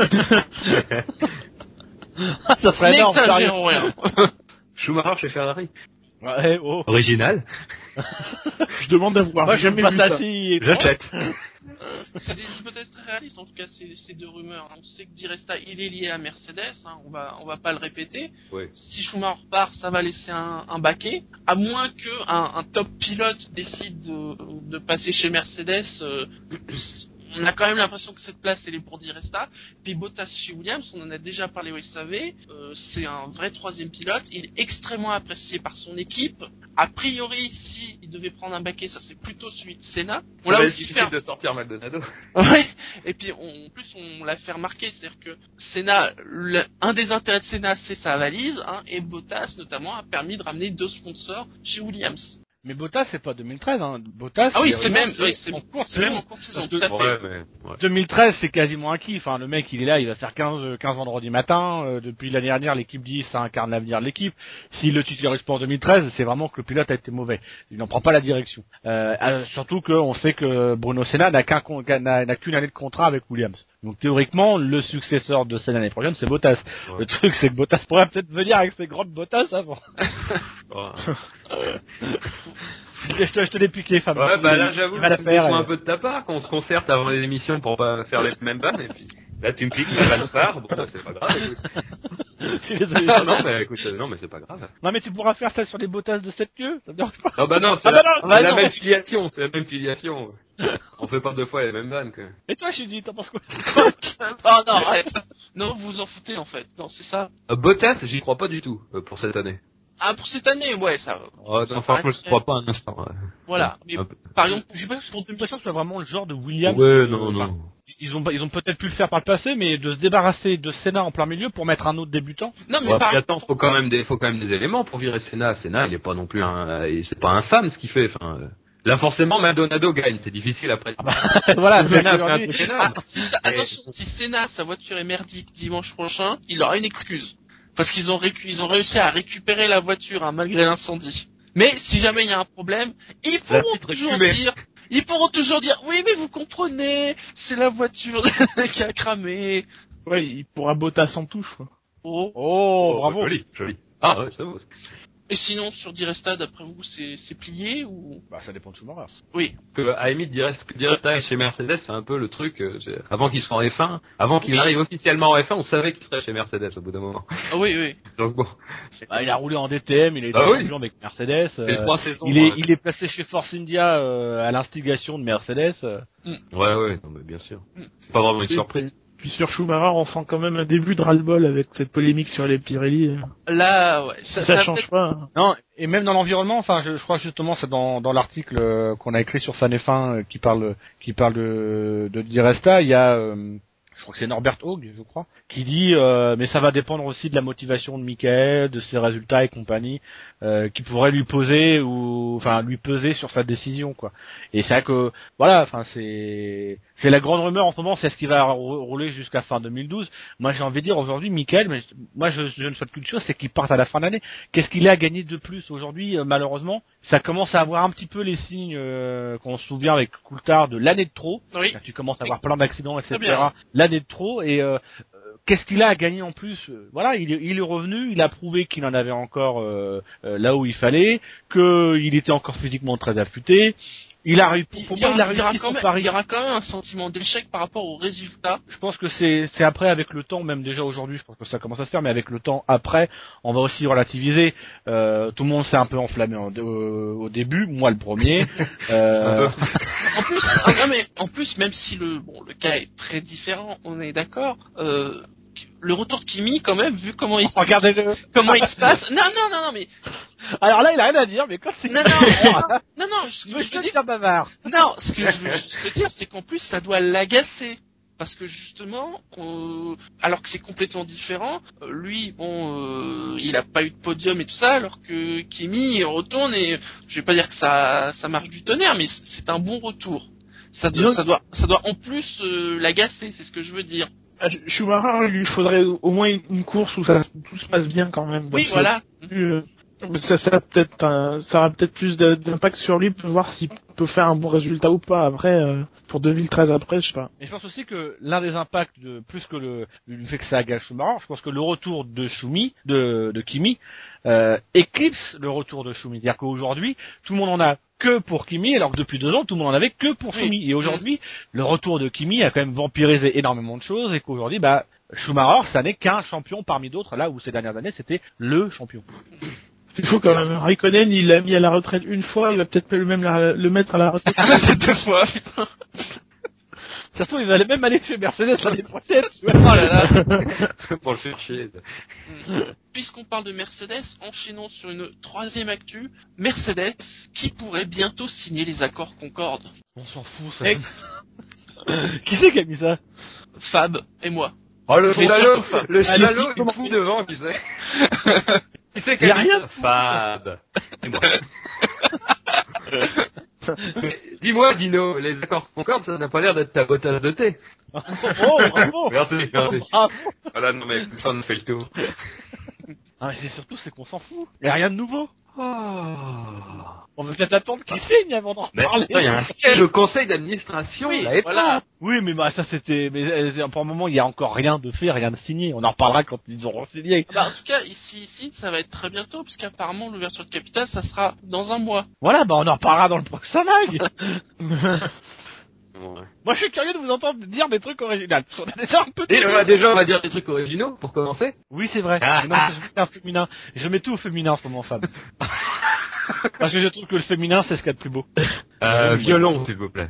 Ça serait énorme. N'exagérons rien. Schumacher chez Ferrari. Ouais, oh. Original. Je demande à voir. Moi, J'ai je jamais pas vu ça ça. si. J'achète. C'est des hypothèses très réalistes, en tout cas, ces, ces deux rumeurs. On sait que Di Resta, il est lié à Mercedes, hein, on va, on va pas le répéter. Oui. Si Schumacher part, ça va laisser un, un baquet, à moins que un, un top pilote décide de, de passer chez Mercedes. Euh, on a quand même l'impression que cette place, elle est pour Di Resta. Puis Bottas chez Williams, on en a déjà parlé au S A V, euh, c'est un vrai troisième pilote, il est extrêmement apprécié par son équipe. A priori, si il devait prendre un baquet, ça serait plutôt celui de Senna. On Ça l'a va être aussi difficile fait. de sortir Maldonado. Ouais. Et puis on, en plus on l'a fait remarquer, c'est-à-dire que Senna, le, un des intérêts de Senna, c'est sa valise, hein, et Bottas notamment a permis de ramener deux sponsors chez Williams. Mais Bottas, c'est pas deux mille treize, hein. Bottas. Ah oui, c'est c'est même, vraiment- oui, c'est, en cours, c'est même en cours de saison, tout à fait. Ouais, mais, ouais. deux mille treize, c'est quasiment acquis. Enfin, le mec, il est là, il va faire quinze, quinze vendredi matin. Euh, depuis l'année dernière, l'équipe dit ça incarne l'avenir de l'équipe. S'il le titularise pas en deux mille treize, c'est vraiment que le pilote a été mauvais. Il n'en prend pas la direction. Euh, euh, surtout qu'on sait que Bruno Senna n'a qu'un, con- n'a, n'a qu'une année de contrat avec Williams. Donc théoriquement, le successeur de Senna l'année prochaine, c'est Bottas. Ouais. Le truc, c'est que Bottas pourrait peut-être venir avec ses grandes Bottas avant. Ouais. je, te, je te dépique les femmes. Ouais, bah là, j'avoue, va la je faire. me Elle... un peu de ta part, qu'on se concerte avant les émissions pour pas faire les mêmes vannes, et puis là, tu me piques les vannes part, bon, bah, c'est pas grave, écoute. Je suis désolé. non, non, mais écoute, euh, non, mais c'est pas grave. Non, mais tu pourras faire ça sur les botasses de cette queue, ça me dérange pas. Non, bah non, c'est Ah la, bah non, c'est bah la non. même filiation, c'est la même filiation. On fait pas deux fois les mêmes vannes, quoi. Et toi, je dis, t'en penses quoi? Oh non, arrête. Non, vous vous en foutez en fait. Non, c'est ça. Euh, Bottas, j'y crois pas du tout, euh, pour cette année. Ah, pour cette année, ouais, ça. Oh, ça non, paraît franchement, je très- crois pas un instant. Ouais. Voilà. Mais Un peu. par exemple, Je sais pas, pour l'impression que c'est vraiment le genre de Williams. Ouais, euh, non, enfin, non. Ils ont, ils ont peut-être pu le faire par le passé, mais de se débarrasser de Senna en plein milieu pour mettre un autre débutant. non, mais Ouais, par puis attends, faut quand même des, faut quand même des éléments pour virer Senna. Senna, il est pas non plus un, euh, c'est pas un fan ce qu'il fait. Enfin, euh, là forcément, Maldonado gagne, c'est difficile après. Voilà, Senna a fait un aujourd'hui- truc Ah, énorme. si, attention, si Senna, sa voiture est merdique dimanche prochain, il aura une excuse. Parce qu'ils ont, récu- ils ont réussi à récupérer la voiture hein, malgré l'incendie. Mais si jamais il y a un problème, ils La pourront petite toujours fumée. dire, ils pourront toujours dire, oui mais vous comprenez, c'est la voiture qui a cramé. Ouais, il pourra Bottas en touche, quoi. Oh. Oh, bravo. Joli, joli. Ah, ouais, c'est beau. Et sinon, sur Diresta, d'après vous, c'est, c'est plié ou? Bah, ça dépend de Schumacher. Oui. Que, à la limite, Diresta Diresta chez Mercedes, c'est un peu le truc, euh, c'est- avant qu'il soit en F un, avant qu'il arrive officiellement en F un, on savait qu'il serait chez Mercedes au bout d'un moment. Ah oui, oui. Donc bon. Bah, il a roulé en D T M, il a été Ah oui. champion avec Mercedes. C'est euh, trois saisons. il est, ouais. il est placé chez Force India euh, à l'instigation de Mercedes. euh. Ouais, ouais, non, mais bien sûr. C'est pas vraiment une Et surprise. Puis sur Schumacher, on sent quand même un début de ras-le-bol avec cette polémique sur les Pirelli. Là, ouais. Ça, Ça, ça change peut-être- pas. hein. Non, et même dans l'environnement, enfin, je, je crois justement c'est dans, dans l'article euh, qu'on a écrit sur Fan F un euh, qui parle qui parle de de Diresta, il y a euh, je crois que c'est Norbert Haug, je crois, qui dit euh, mais ça va dépendre aussi de la motivation de Michael, de ses résultats et compagnie, euh, qui pourrait lui poser ou enfin lui peser sur sa décision quoi. Et c'est vrai que voilà, enfin c'est c'est la grande rumeur en ce moment, c'est ce qui va rou- rouler jusqu'à fin deux mille douze. Moi j'ai envie de dire aujourd'hui Michael, mais moi je, je ne souhaite qu'une chose, c'est qu'il parte à la fin de l'année. Qu'est-ce qu'il a à gagner de plus aujourd'hui euh, malheureusement, ça commence à avoir un petit peu les signes euh, qu'on se souvient avec Coulthard de l'année de trop. Oui. Là, tu commences à avoir plein d'accidents, et Très cetera. L'année de trop et euh, euh, qu'est-ce qu'il a à gagner en plus euh, Voilà, il est, il est revenu, il a prouvé qu'il en avait encore euh, euh, là où il fallait, qu'il était encore physiquement très affûté. Il a réussi, Il, pour il y moi, aura, il a il y aura réussi quand son même, pari. il y aura quand même un sentiment d'échec par rapport aux résultats. Je pense que c'est c'est après avec le temps, même déjà aujourd'hui, je pense que ça commence à se faire, mais avec le temps après, on va aussi relativiser. Euh, tout le monde s'est un peu enflammé en- au, au début, moi le premier. Euh, En plus, ah, non, mais en plus, même si le bon le cas est très différent, on est d'accord. Euh, le retour de Kimi, quand même, vu comment il se- Regardez-le. comment il se passe. Non, non, non, non, mais Alors là, il a rien à dire, mais quand c'est non, non, non, non, non. Ce que je veux Monsieur dire, Pierre Bavard. non, ce que je veux juste dire, c'est qu'en plus, ça doit l'agacer. Parce que justement, euh, alors que c'est complètement différent, euh, lui, bon, euh, il a pas eu de podium et tout ça, alors que Kimi il retourne et je vais pas dire que ça, ça marche du tonnerre, mais c- c'est un bon retour. Ça doit, Disons- ça doit, ça doit en plus euh, l'agacer, c'est ce que je veux dire. Ah, Schumacher, il lui faudrait au moins une course où ça tout se passe bien quand même. Oui, Parce que, voilà. euh, ça, ça, a peut-être un- ça aura peut-être plus de- d'impact sur lui pour voir s'il peut faire un bon résultat ou pas. Après, euh, pour deux mille treize après, je sais pas. Et je pense aussi que l'un des impacts, de, plus que le, le fait que ça agace Schumacher, je pense que le retour de Schumi, de, de Kimi, euh, éclipse le retour de Schumi. C'est-à-dire qu'aujourd'hui, tout le monde en a que pour Kimi, alors que depuis deux ans, tout le monde en avait que pour Oui. Schumi. Et aujourd'hui, le retour de Kimi a quand même vampirisé énormément de choses, et qu'aujourd'hui, bah, Schumacher, ça n'est qu'un champion parmi d'autres, là où ces dernières années, c'était le champion. C'est fou quand même. Raikkonen, il l'a mis à la retraite une fois, il va peut-être pas le même la- le mettre à la retraite. C'est deux fois, putain. Surtout, il va même aller chez Mercedes l'année prochaine. tu vois. Oh là là. Pour le faire chier. Puisqu'on parle de Mercedes, enchaînons sur une troisième actu. Mercedes, qui pourrait bientôt signer les accords Concorde. On s'en fout, ça. Et- Qui c'est qui a mis ça? Fab et moi. Oh, le Mais salaud, surtout Fab. le Allez, salaud, il comment- fout devant, tu sais. Qui c'est Y a qui a rien rien Fab. Et moi. Mais dis-moi, Dino, les accords Concorde, ça n'a pas l'air d'être ta bottasse de thé. Oh, bravo! Merci, merci. Bravo! Voilà, non mais ça on fait le tour. Ah, mais c'est surtout, c'est qu'on s'en fout. Y a rien de nouveau. Oh. On va peut-être attendre qu'il signe avant d'en Mais reparler. attends, il y a un siège au conseil d'administration. Oui, là, et voilà. Oui, mais bah ça c'était, mais euh, pour le moment il y a encore rien de fait, rien de signé. On en reparlera quand ils auront signé. Bah, en tout cas, ici, ici, ça va être très bientôt, puisqu'apparemment, l'ouverture de capital, ça sera dans un mois. Voilà, bah on en reparlera dans le prochain mag. Ouais. Moi je suis curieux de vous entendre dire des trucs originaux. On a déjà un peu. Et euh, déjà, on va dire des trucs originaux pour commencer. Oui, c'est vrai. Ah, Mais non, ah. je mets un féminin. Je mets tout au féminin en ce moment, Fab. Parce que je trouve que le féminin, c'est ce qu'il y a de plus beau. Euh, violon, s'il vous plaît.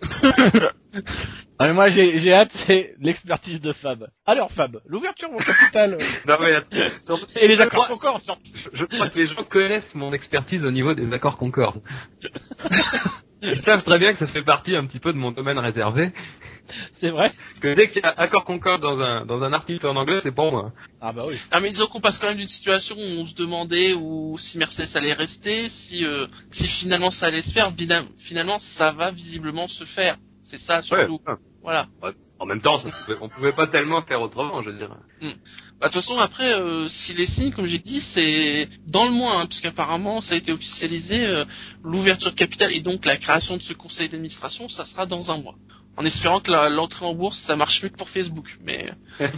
Ah, mais moi, j'ai, j'ai hâte, c'est l'expertise de Fab. Alors, Fab, l'ouverture au capital. Non mais attends, Et les je accords crois- Concorde, surtout. Je, je crois que les gens connaissent mon expertise au niveau des accords Concorde. Ils savent très bien que ça fait partie un petit peu de mon domaine réservé. C'est vrai. Que dès qu'il y a accord Concorde dans un dans un article en anglais, c'est pour moi. Ah bah oui. Ah, mais disons qu'on passe quand même d'une situation où on se demandait où si Mercedes allait rester, si, euh, si finalement ça allait se faire, Bina- finalement ça va visiblement se faire. C'est ça, surtout. Ouais. Voilà. Ouais. En même temps, ça pouvait- on pouvait pas tellement faire autrement, je veux dire. Bah, de toute façon, après, euh, si les signes, comme j'ai dit, c'est dans le mois, hein, puisqu'apparemment, ça a été officialisé, euh, l'ouverture de capital et donc la création de ce conseil d'administration, ça sera dans un mois. En espérant que la- l'entrée en bourse, ça marche mieux que pour Facebook, mais...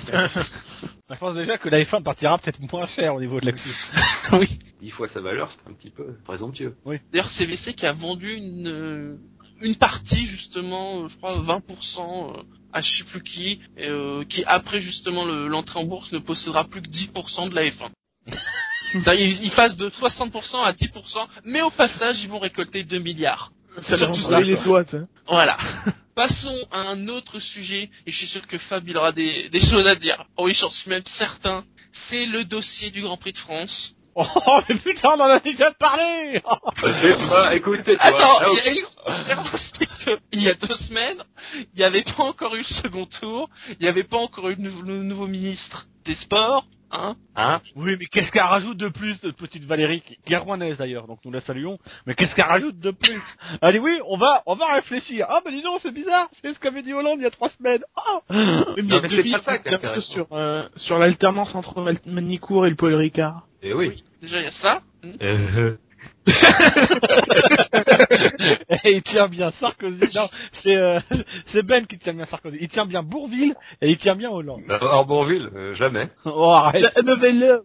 Je pense déjà que la F un partira peut-être moins cher au niveau de l'actif. oui. Dix fois sa valeur, c'est un petit peu présomptueux. D'ailleurs, C V C qui a vendu une, euh, une partie, justement, euh, je crois, vingt pour cent euh, à je sais plus qui, et, euh, qui, après, justement, le- l'entrée en bourse, ne possédera plus que dix pour cent de la F un. C'est-à-dire, ils, ils passent de soixante pour cent à dix pour cent, mais au passage, ils vont récolter deux milliards. Ça leur Surtout a ça, brûlé les quoi. doigts, ça. Voilà. Passons à un autre sujet, et je suis sûr que Fab, il aura des, des choses à dire. Oh oui, j'en suis même certain. C'est le dossier du Grand Prix de France. Oh, mais putain, on en a déjà parlé. Tais-toi, écoute, tais-toi. Attends, Ah, il y a une... c'est que, il y a deux semaines, il n'y avait pas encore eu le second tour, il n'y avait pas encore eu le nouveau, le nouveau ministre des Sports, hein. Hein? Oui, mais qu'est-ce qu'elle rajoute de plus, de petite Valérie, qui qui est rouennaise d'ailleurs, donc nous la saluons. Mais qu'est-ce qu'elle rajoute de plus? Elle dit oui, on va, on va réfléchir. Ah, bah dis donc, c'est bizarre, c'est ce qu'avait dit Hollande il y a trois semaines. Ah. Oui, mais Non, il y mais a c'est deux pas filles ça qui est qui tapent intéressant. sur, euh, sur l'alternance entre Val- Manicourt et le Paul Ricard. Eh oui. Déjà, il y a ça. Euh, Et il tient bien Sarkozy. Non, c'est euh, c'est Ben qui tient bien Sarkozy. Il tient bien Bourville et il tient bien Hollande. Or Bourville, euh, jamais. Oh, arrête. Nouvelle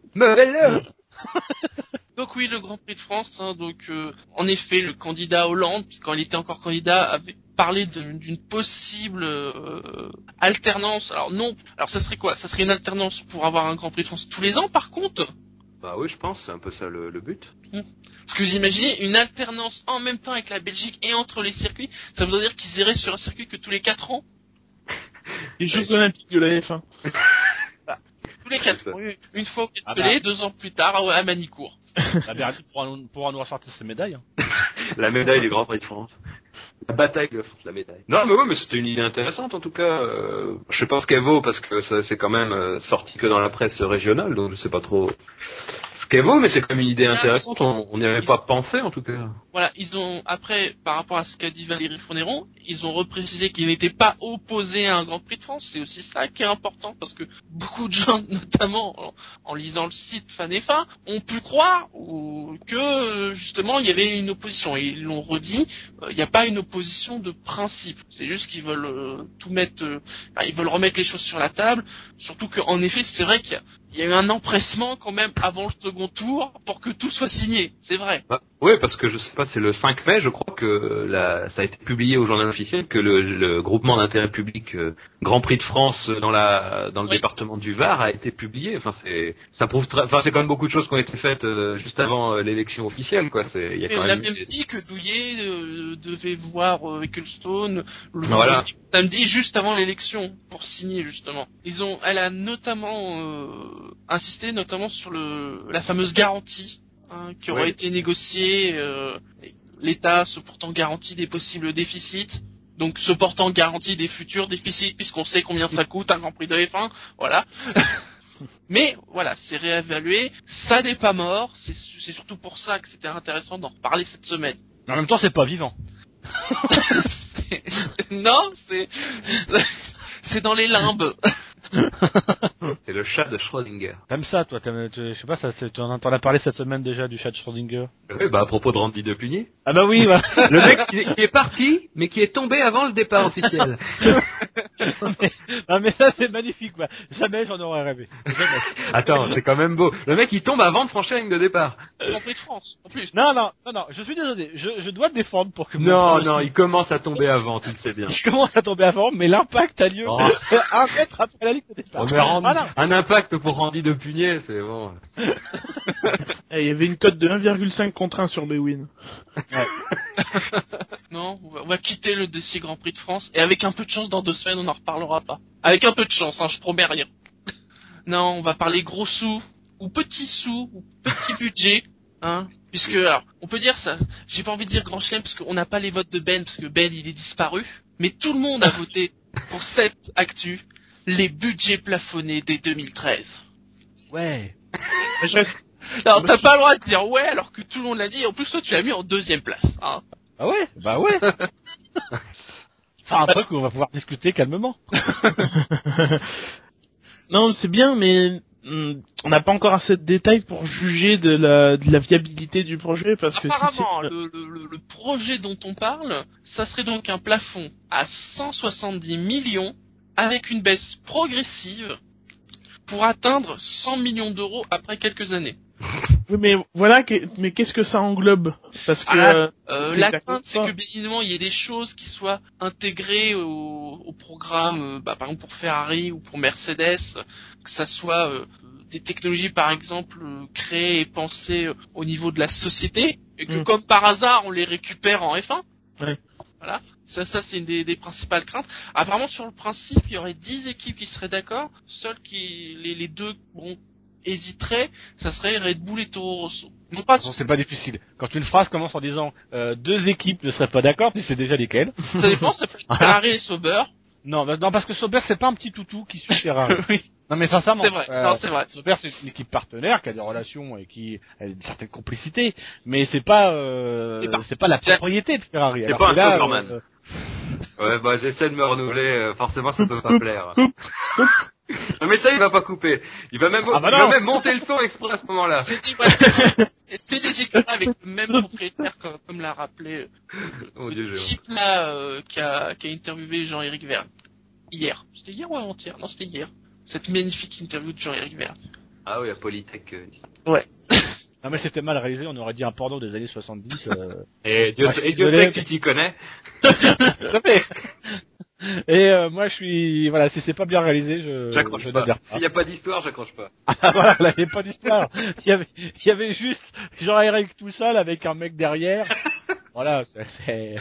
Donc oui, le Grand Prix de France, hein, donc euh, en effet, le candidat Hollande, quand il était encore candidat, avait parlé de- d'une possible euh, alternance. Alors non, alors ça serait quoi? Ça serait une alternance pour avoir un Grand Prix de France tous les ans, par contre. Bah oui, je pense, c'est un peu ça le, le but. Parce que vous imaginez une alternance en même temps avec la Belgique et entre les circuits, ça voudrait dire qu'ils iraient sur un circuit que tous les quatre ans. Les Jeux Olympiques de la F un. Tous les quatre ans. Oui, une fois au Ah Castellet, bah. deux ans plus tard à à Manicourt. La Bernie pourra nous, pourra nous ressortir ses médailles. Hein. La médaille du Grand Prix de France. La bataille de France, la médaille. Non, mais oui, mais c'était une idée intéressante en tout cas. Euh, je sais pas ce qu'elle vaut parce que ça c'est quand même euh, sorti que dans la presse régionale, donc je sais pas trop ce qu'elle vaut, mais c'est quand même une idée intéressante. On on n'y avait pas pensé en tout cas. Voilà, ils ont, après, par rapport à ce qu'a dit Valérie Fourneron, ils ont reprécisé qu'ils n'étaient pas opposés à un Grand Prix de France. C'est aussi ça qui est important, parce que beaucoup de gens, notamment en, en lisant le site FanF1, ont pu croire ou, que, euh, justement, il y avait une opposition. Et ils l'ont redit, euh, il n'y a pas une opposition de principe. C'est juste qu'ils veulent euh, tout mettre, euh, enfin, ils veulent remettre les choses sur la table. Surtout qu'en effet, c'est vrai qu'il y a, il y a eu un empressement quand même avant le second tour pour que tout soit signé. C'est vrai. Bah, oui, parce que je sais pas, c'est le cinq mai, je crois que la, ça a été publié au journal officiel que le, le groupement d'intérêt public euh, Grand Prix de France dans la dans le Oui. département du Var a été publié. Enfin, c'est ça prouve, très, enfin, c'est quand même beaucoup de choses qui ont été faites euh, juste avant euh, l'élection officielle, quoi. C'est, il y a Et quand on a même. même dit que Douillet euh, devait voir euh, Ecclestone le Voilà. vendredi, samedi juste avant l'élection pour signer justement. Ils ont, elle a notamment euh, insisté notamment sur le la fameuse garantie hein, qui aurait Oui. été négociée. Euh, L'État se portant garantie des possibles déficits. Donc se portant garantie des futurs déficits puisqu'on sait combien ça coûte un Grand Prix de F un, voilà. Mais voilà, c'est réévalué, ça n'est pas mort, c'est c'est surtout pour ça que c'était intéressant d'en reparler cette semaine. Mais en même temps, c'est pas vivant. C'est- non, c'est c'est dans les limbes. C'est le chat de Schrödinger. T'aimes ça, toi, t'aimes, tu- je sais pas, ça, c'est- tu en t'en as parlé cette semaine déjà du chat de Schrödinger. Oui, bah à propos de Randy Depugné. Ah bah oui, bah. Le mec qui est, qui est parti, mais qui est tombé avant le départ officiel. mais, non mais ça c'est magnifique, quoi. Jamais j'en aurais rêvé. Jamais. Attends, c'est quand même beau. Le mec il tombe avant de franchir la ligne de départ. Grand Prix de France, en plus. Non, non, non, non, je suis désolé, je, je dois le défendre pour que mon Non, pronostic- non, il commence à tomber avant, tu le sais bien. je commence à tomber avant, mais l'impact a lieu Oh. un mètre après la ligne de départ. Oh, mais Randy- Voilà. un impact pour Randy Depugné, c'est bon. Eh, il y avait une cote de un virgule cinq contre un sur Bwin. Non, on va, on va quitter le dossier Grand Prix de France, et avec un peu de chance, dans deux semaines, on n'en reparlera pas. Avec un peu de chance, hein, je promets rien. Non, on va parler gros sous, ou petits sous, ou petit budget, hein, puisque, alors, on peut dire ça, j'ai pas envie de dire grand chelem, parce qu'on n'a pas les votes de Ben, parce que Ben, il est disparu, mais tout le monde a voté pour cette actu, les budgets plafonnés dès deux mille treize. Ouais. Je reste... Alors, t'as pas le droit de dire ouais, alors que tout le monde l'a dit, et en plus, toi, tu l'as mis en deuxième place, hein. Ah ouais? Bah ouais. C'est un truc où on va pouvoir discuter calmement. Non, c'est bien, mais hum, on n'a pas encore assez de détails pour juger de la, de la viabilité du projet, parce que si Apparemment, c'est- le, le, le- le projet dont on parle, ça serait donc un plafond à cent soixante-dix millions, avec une baisse progressive, pour atteindre cent millions d'euros après quelques années. Oui, mais voilà, que- mais qu'est-ce que ça englobe? Parce que Ah, euh, Euh, c'est la exactement crainte, c'est ça. que bien évidemment, il y ait des choses qui soient intégrées au, au programme, euh, bah, par exemple pour Ferrari ou pour Mercedes, que ça soit euh, des technologies, par exemple, euh, créées et pensées euh, au niveau de la société, et que Mm. comme par hasard, on les récupère en F un. Ouais. Voilà. Ça, ça c'est une des, des principales craintes. Apparemment, sur le principe, il y aurait dix équipes qui seraient d'accord. Seules qui, les, les deux, bon, hésiteraient, ça serait Red Bull et Toro Rosso. Non pas. Bon, c'est pas difficile. Quand une phrase commence en disant euh, deux équipes ne seraient pas d'accord, tu sais déjà lesquelles. Ça dépend. Ça peut être Ferrari et Sauber. Non, bah, non, parce que Sauber c'est pas un petit toutou qui suit Ferrari. Oui. Non mais sincèrement, C'est vrai. euh, Non, c'est vrai. Sauber c'est une équipe partenaire qui a des relations et qui a une certaine complicité, mais c'est pas euh, C'est pas- c'est pas la propriété de Ferrari. C'est Alors pas que un là, Sauberman. euh, Ouais, bah j'essaie de me renouveler, euh, forcément ça peut pas Coupe, plaire. coupe, Non mais ça il va pas couper. Il va même, Ah bah il va non. même monter le son exprès à ce moment-là. J'ai dit, ouais, c'est des équipes avec le même propriétaire, comme, comme l'a rappelé Oh le Dieu, j'ai honte. type là euh, qui, a, qui a interviewé Jean-Éric Verne. Hier. C'était hier ou avant-hier? Non, c'était hier. Cette magnifique interview de Jean-Éric Verne. Ah oui, à Polytech. euh, Ouais. non mais c'était mal réalisé, on aurait dit un porno des années soixante-dix. Euh... Et Dieu, Ouais, je suis et Dieu désolé, sait que tu t'y connais. Tout à fait. Et euh, moi je suis voilà, si c'est pas bien réalisé, je J'accroche je pas. n'adhère pas. S'il n'y a pas d'histoire, j'accroche pas. Ah, voilà, là, il n'y avait pas d'histoire. Il y avait, il y avait juste Jean-Éric tout seul avec un mec derrière. Voilà, c'est, c'est...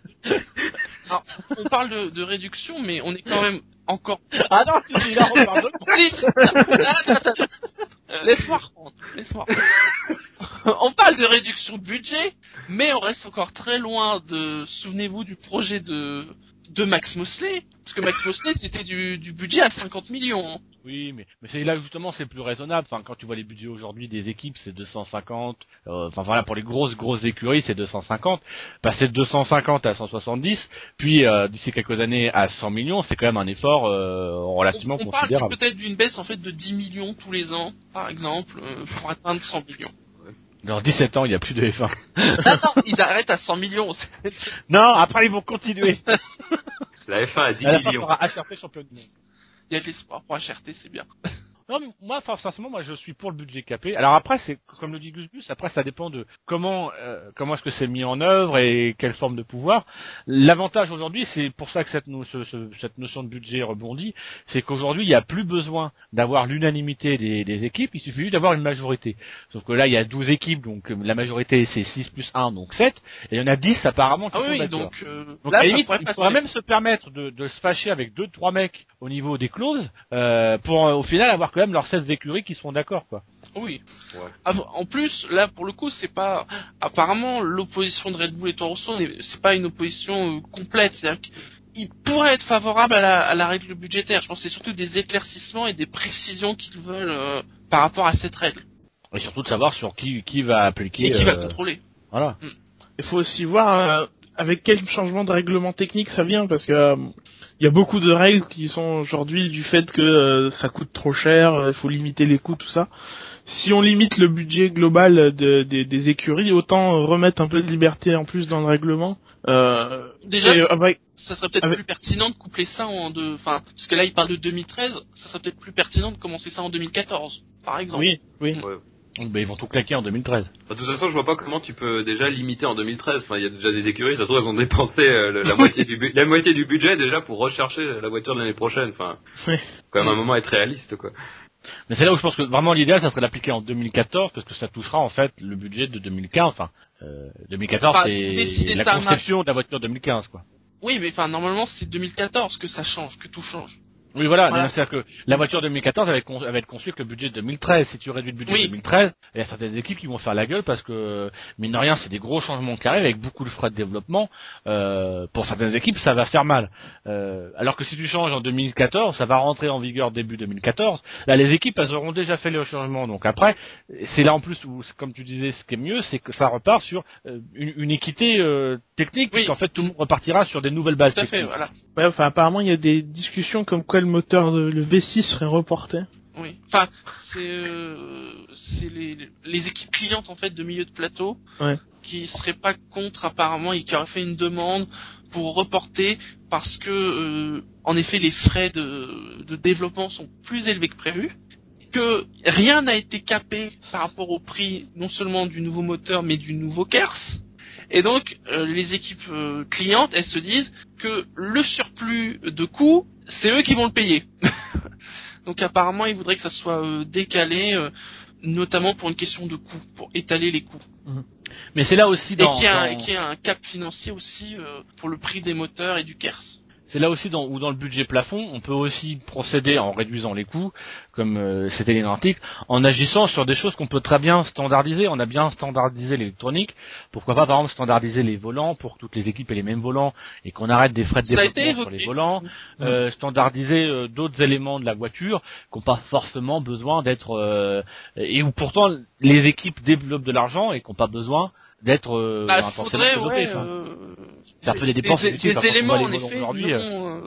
Alors, on parle de, de réduction, mais on est quand même encore. Ah non, tu dis là, on parle de... Si, si, attends, attends, attends. Euh, Laisse-moi reprendre. Laisse-moi reprendre. On parle de réduction de budget, mais on reste encore très loin de. Souvenez-vous du projet de de Max Mosley, parce que Max Mosley c'était du, du budget à cinquante millions. Oui, mais, mais c'est là justement c'est plus raisonnable. Enfin, quand tu vois les budgets aujourd'hui des équipes, c'est deux cent cinquante. Euh, enfin voilà, pour les grosses grosses écuries, c'est deux cent cinquante. Passer de deux cent cinquante à cent soixante-dix, puis euh, d'ici quelques années à cent millions, c'est quand même un effort euh, relativement On, on parle considérable. peut-être d'une baisse en fait de dix millions tous les ans, par exemple, euh, pour atteindre cent millions. Dans dix-sept ans, il n'y a plus de F un. Non, non, ils arrêtent à cent millions. c'est- Non, après ils vont continuer. La F un à dix À la fin, il y millions. aura H R T champion du monde. Il y a de l'espoir pour H R T, c'est bien. Non, mais moi, enfin, sincèrement, moi, je suis pour le budget capé. Alors après, c'est comme le dit Gus Gus. Après, ça dépend de comment, euh, comment est-ce que c'est mis en œuvre et quelle forme de pouvoir. L'avantage aujourd'hui, c'est pour ça que cette, no- ce- ce- cette notion de budget rebondit, c'est qu'aujourd'hui, il n'y a plus besoin d'avoir l'unanimité des, des équipes. Il suffit juste d'avoir une majorité. Sauf que là, il y a douze équipes, donc euh, la majorité c'est six plus un, donc sept. Et il y en a dix apparemment qui Ah sont oui, d'accord. donc, euh, Donc là, à la ça limite, pourrait il passer. pourrait même se permettre de, de se fâcher avec deux, trois mecs au niveau des clauses euh, pour euh, au final avoir quand même leurs seize écuries qui seront d'accord, quoi. Oui. Ouais. Ah, En plus, là, pour le coup, c'est pas. Apparemment, l'opposition de Red Bull et Toro Rosso, n'est- c'est pas une opposition euh, complète. C'est-à-dire qu'ils pourraient être favorables à la, à la règle budgétaire. Je pense que c'est surtout des éclaircissements et des précisions qu'ils veulent euh, par rapport à cette règle. Et surtout de savoir sur qui qui va appliquer. Et qui va euh, contrôler. Voilà. Il faut aussi voir euh, avec quel changement de règlement technique ça vient, parce que euh, il y a beaucoup de règles qui sont aujourd'hui du fait que euh, ça coûte trop cher, il faut limiter les coûts, tout ça. Si on limite le budget global de, de, des écuries, autant remettre un peu de liberté en plus dans le règlement. Euh, Déjà, et, avec, ça serait peut-être avec... plus pertinent de coupler ça en deux, enfin, parce que là il parle de deux mille treize, ça serait peut-être plus pertinent de commencer ça en deux mille quatorze, par exemple. Oui, oui. Ouais. Ben, ils vont tout claquer en deux mille treize. De toute façon, je vois pas comment tu peux déjà limiter en deux mille treize. Enfin, il y a déjà des écuries, ça se trouve, elles ont dépensé euh, le- la moitié du bu- la moitié du budget déjà pour rechercher la voiture de l'année prochaine. Enfin, Oui. quand même un moment être réaliste, quoi. Mais c'est là où je pense que vraiment l'idéal, ça serait d'appliquer en deux mille quatorze, parce que ça touchera en fait le budget de deux mille quinze. Enfin, euh, deux mille quatorze, Enfin, c'est décider la ça, conception de la voiture deux mille quinze, quoi. Oui, mais enfin, normalement c'est deux mille quatorze que ça change, que tout change. Oui, voilà. Voilà. Mais c'est-à-dire que la voiture deux mille quatorze, elle va être, con- elle va être conçue avec le budget de deux mille treize. Si tu réduis le budget Oui. de deux mille treize, il y a certaines équipes qui vont faire la gueule parce que, mine de rien, c'est des gros changements qui arrivent avec beaucoup de frais de développement. Euh, pour certaines équipes, ça va faire mal. Euh, alors que si tu changes en deux mille quatorze, ça va rentrer en vigueur début deux mille quatorze. Là, les équipes, elles auront déjà fait le changement. Donc après, c'est là en plus où, comme tu disais, ce qui est mieux, c'est que ça repart sur euh, une, une équité euh, technique, Oui. puisqu'en fait, tout le monde repartira sur des nouvelles bases Tout à fait, techniques. voilà. Ouais, enfin, apparemment, il y a des discussions comme quoi le moteur, de, le V six serait reporté. Oui. Enfin, c'est euh, c'est les, les équipes clientes en fait de milieu de plateau Ouais. qui seraient pas contre apparemment et qui auraient fait une demande pour reporter parce que euh, en effet les frais de, de développement sont plus élevés que prévu, que rien n'a été capé par rapport au prix non seulement du nouveau moteur mais du nouveau Kers. Et donc euh, les équipes euh, clientes elles se disent que le surplus de coûts c'est eux qui vont le payer. Donc apparemment, il voudrait que ça soit euh, décalé, euh, notamment pour une question de coût, pour étaler les coûts. Mais c'est là aussi Et dans, qu'il y, a un- dans- qu'il y a un cap financier aussi euh, pour le prix des moteurs et du Kers. c'est là aussi dans, où dans le budget plafond, on peut aussi procéder en réduisant les coûts, comme euh, c'était l'identique, en agissant sur des choses qu'on peut très bien standardiser. On a bien standardisé l'électronique. Pourquoi pas, par exemple, standardiser les volants pour que toutes les équipes aient les mêmes volants et qu'on arrête des frais de Ça a été développement sur évoqué. les volants. Euh, standardiser euh, d'autres éléments de la voiture qui n'ont pas forcément besoin d'être euh, et où pourtant les équipes développent de l'argent et qui n'ont pas besoin d'être euh, Bah, intensément faudrait, développées. ouais, Enfin, euh, c'est un peu des dépenses des, inutiles, des par contre, on éléments voit en les volants effet aujourd'hui, non, euh,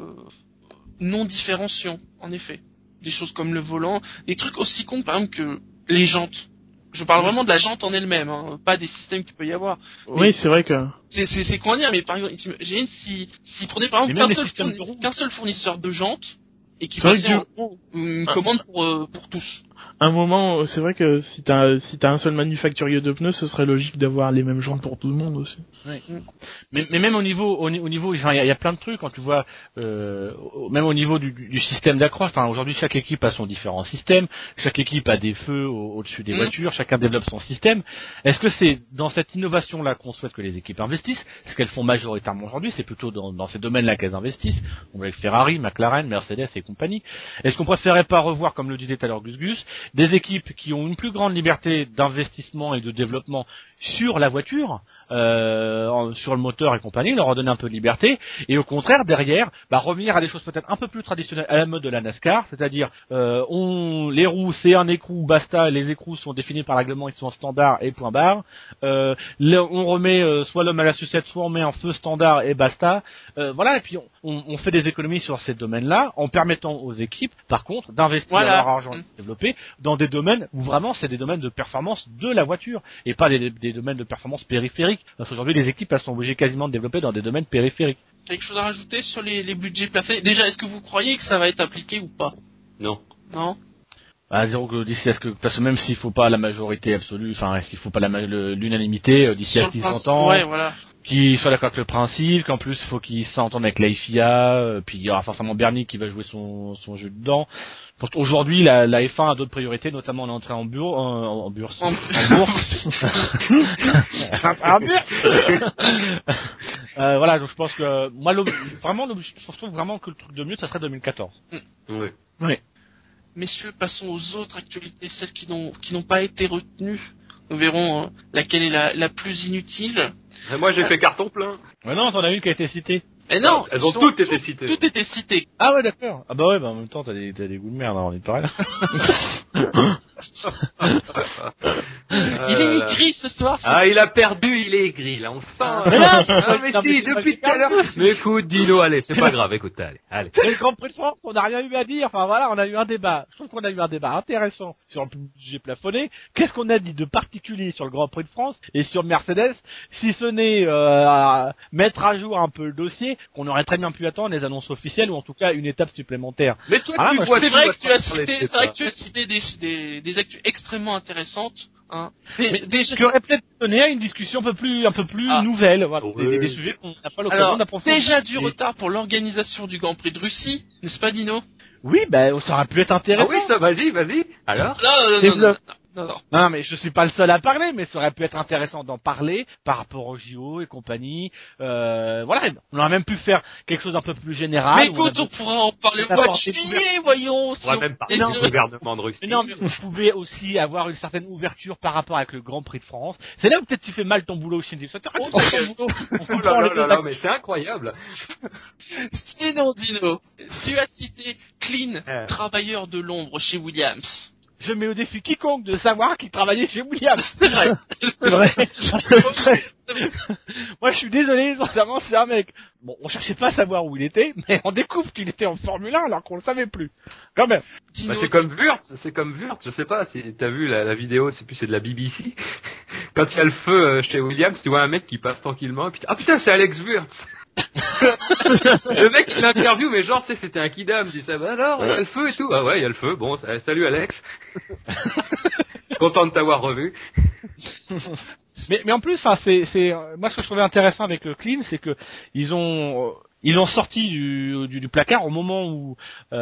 non différenciants, en effet. Des choses comme le volant, des trucs aussi cons par exemple que les jantes. Je parle Oui. vraiment de la jante en elle-même, hein, pas des systèmes qu'il peut y avoir. Oui, c'est vrai que... C'est c'est c'est quoi dire, mais par exemple, imagine si si prenait par exemple Mais même qu'un les seul, systèmes fourni- de roues. qu'un seul fournisseur de jantes et qui C'est vrai passait que en gros une Ah. commande pour euh, pour tous. À un moment, c'est vrai que si t'as si t'as un seul manufacturier de pneus, ce serait logique d'avoir les mêmes jantes pour tout le monde aussi. Mais, mais même au niveau, au, ni- au niveau, enfin, il y, a- il y a plein de trucs quand tu vois, euh, au- même au niveau du, du système d'accroche. Enfin, aujourd'hui, chaque équipe a son différent système, chaque équipe a des feux au- au-dessus des Mm. voitures, chacun développe son système. Est-ce que c'est dans cette innovation-là qu'on souhaite que les équipes investissent? Ce qu'elles font majoritairement aujourd'hui, c'est plutôt dans, dans ces domaines-là qu'elles investissent, donc avec Ferrari, McLaren, Mercedes et compagnie. Est-ce qu'on préférerait pas revoir, comme le disait tout à l'heure Gus Gus, des équipes qui ont une plus grande liberté d'investissement et de développement sur la voiture, euh, en- sur le moteur et compagnie, leur redonner un peu de liberté, et au contraire derrière, bah, revenir à des choses peut-être un peu plus traditionnelles à la mode de la NASCAR, c'est-à-dire euh, on les roues c'est un écrou, basta, les écrous sont définis par règlement, ils sont en standard et point barre. Euh, le- on remet euh, soit l'homme à la sucette, soit on met un feu standard et basta. Euh, voilà, et puis on, on, on fait des économies sur ces domaines-là en permettant aux équipes, par contre, d'investir Voilà. leur argent Mm. et de développer dans des domaines où vraiment c'est des domaines de performance de la voiture et pas des, des domaines de performance périphériques. Parce qu'aujourd'hui les équipes elles sont obligées quasiment de développer dans des domaines périphériques. Quelque chose à rajouter sur les, les budgets plafés? Déjà, est-ce que vous croyez que ça va être appliqué ou pas? Non. Non? À zéro que d'ici à ce que parce que même s'il faut pas la majorité absolue, enfin est-ce qu'il faut pas la ma- le- l'unanimité euh, d'ici à Sur ce qu'ils le principe, s'entendent, ouais, voilà. qu'ils soient d'accord avec le principe, qu'en plus il faut qu'ils s'entendent avec la F I A, euh, puis il y aura forcément Bernie qui va jouer son, son jeu dedans. Pour- Aujourd'hui la, la F un a d'autres priorités, notamment l'entrée en bourse, en, en bourse, En- en bourse. En bourse. Euh, voilà, donc je pense que moi l'ob- vraiment l'ob- je trouve vraiment que le truc de mieux ça serait deux mille quatorze. Oui. Oui. Messieurs, passons aux autres actualités, celles qui n'ont qui n'ont pas été retenues. Nous verrons euh, laquelle est la, la plus inutile. Et moi, j'ai fait carton plein. Ouais, non, t'en as une qui a été citée. Mais non, elles ont sont- toutes été citées. Tout était cité. Ah ouais, d'accord. Ah bah ouais, bah en même temps, t'as des, t'as des goûts de merde, alors on est pareil. Il est gris ce soir. c'est- Ah, il a perdu, il est aigri, là, on sent. Mais non, Ah, mais non, mais si, c'est pas depuis que tout à l'heure. Mais écoute, Dino, allez, c'est pas grave, écoute, allez, allez. C'est le Grand Prix de France, on n'a rien eu à dire. Enfin voilà, on a eu un débat. Je trouve qu'on a eu un débat intéressant sur le budget plafonné. Qu'est-ce qu'on a dit de particulier sur le Grand Prix de France et sur Mercedes, si ce n'est euh, à mettre à jour un peu le dossier, qu'on aurait très bien pu attendre les annonces officielles ou en tout cas une étape supplémentaire. Mais toi, Ah, tu moi, vois, C'est tu vrai vois que tu as ça parler, cité, c'est c'est vrai ça. que tu as cité des, des, des actus extrêmement intéressantes. Hein. Des- Mais déjà- qui aurait peut-être donné à une discussion un peu plus, un peu plus Ah. nouvelle, voilà, Oui. des, des- des sujets qu'on n'a pas l'occasion Alors, d'approfondir. déjà du Et- retard pour l'organisation du Grand Prix de Russie, n'est-ce pas, Dino? Oui, ben ça aurait pu être Ah intéressant. oui, ça, vas-y, vas-y. Alors? Là, euh, non, non, Développe. non, non, non. Non, mais je suis pas le seul à parler, mais ça aurait pu être intéressant d'en parler par rapport aux J O et compagnie. Euh, voilà, on aurait même pu faire quelque chose un peu plus général. Mais où on écoute, on avait- pourra en parler au on a mois de porté juillet, voyons. On va si même parler et du si- gouvernement de Russie. Mais non, mais vous pouvez aussi avoir une certaine ouverture par rapport avec le Grand Prix de France. C'est là où peut-être tu fais mal ton boulot, Shinji. Ça te Oh, ton boulot. On Oh comprend là les là deux là là, mais c'est incroyable. Sinon, Dino, tu as cité Clean, Euh. travailleur de l'ombre chez Williams. Je mets au défi quiconque de savoir qui travaillait chez Williams. C'est vrai. C'est vrai. Moi, je suis désolé, sincèrement, c'est un mec. Bon, on cherchait pas à savoir où il était, mais on découvre qu'il était en Formule un alors qu'on le savait plus. Quand même. Dino, Bah, c'est comme Wurtz, c'est comme Wurtz, je sais pas si t'as vu la, la vidéo, c'est plus c'est de la B B C. Quand il y a le feu euh, chez Williams, tu vois un mec qui passe tranquillement, et puis ah putain c'est Alex Wurtz. Le mec il l'interview, mais genre tu sais c'était un kidam, il dit ça, bah alors il y a le feu et tout, ah ouais il y a le feu, bon ça- salut Alex. Content de t'avoir revu. Mais, mais en plus, enfin, c'est, c'est, euh, moi ce que je trouvais intéressant avec le Clean, c'est que ils ont, euh, ils l'ont sorti du, du, du placard au moment où,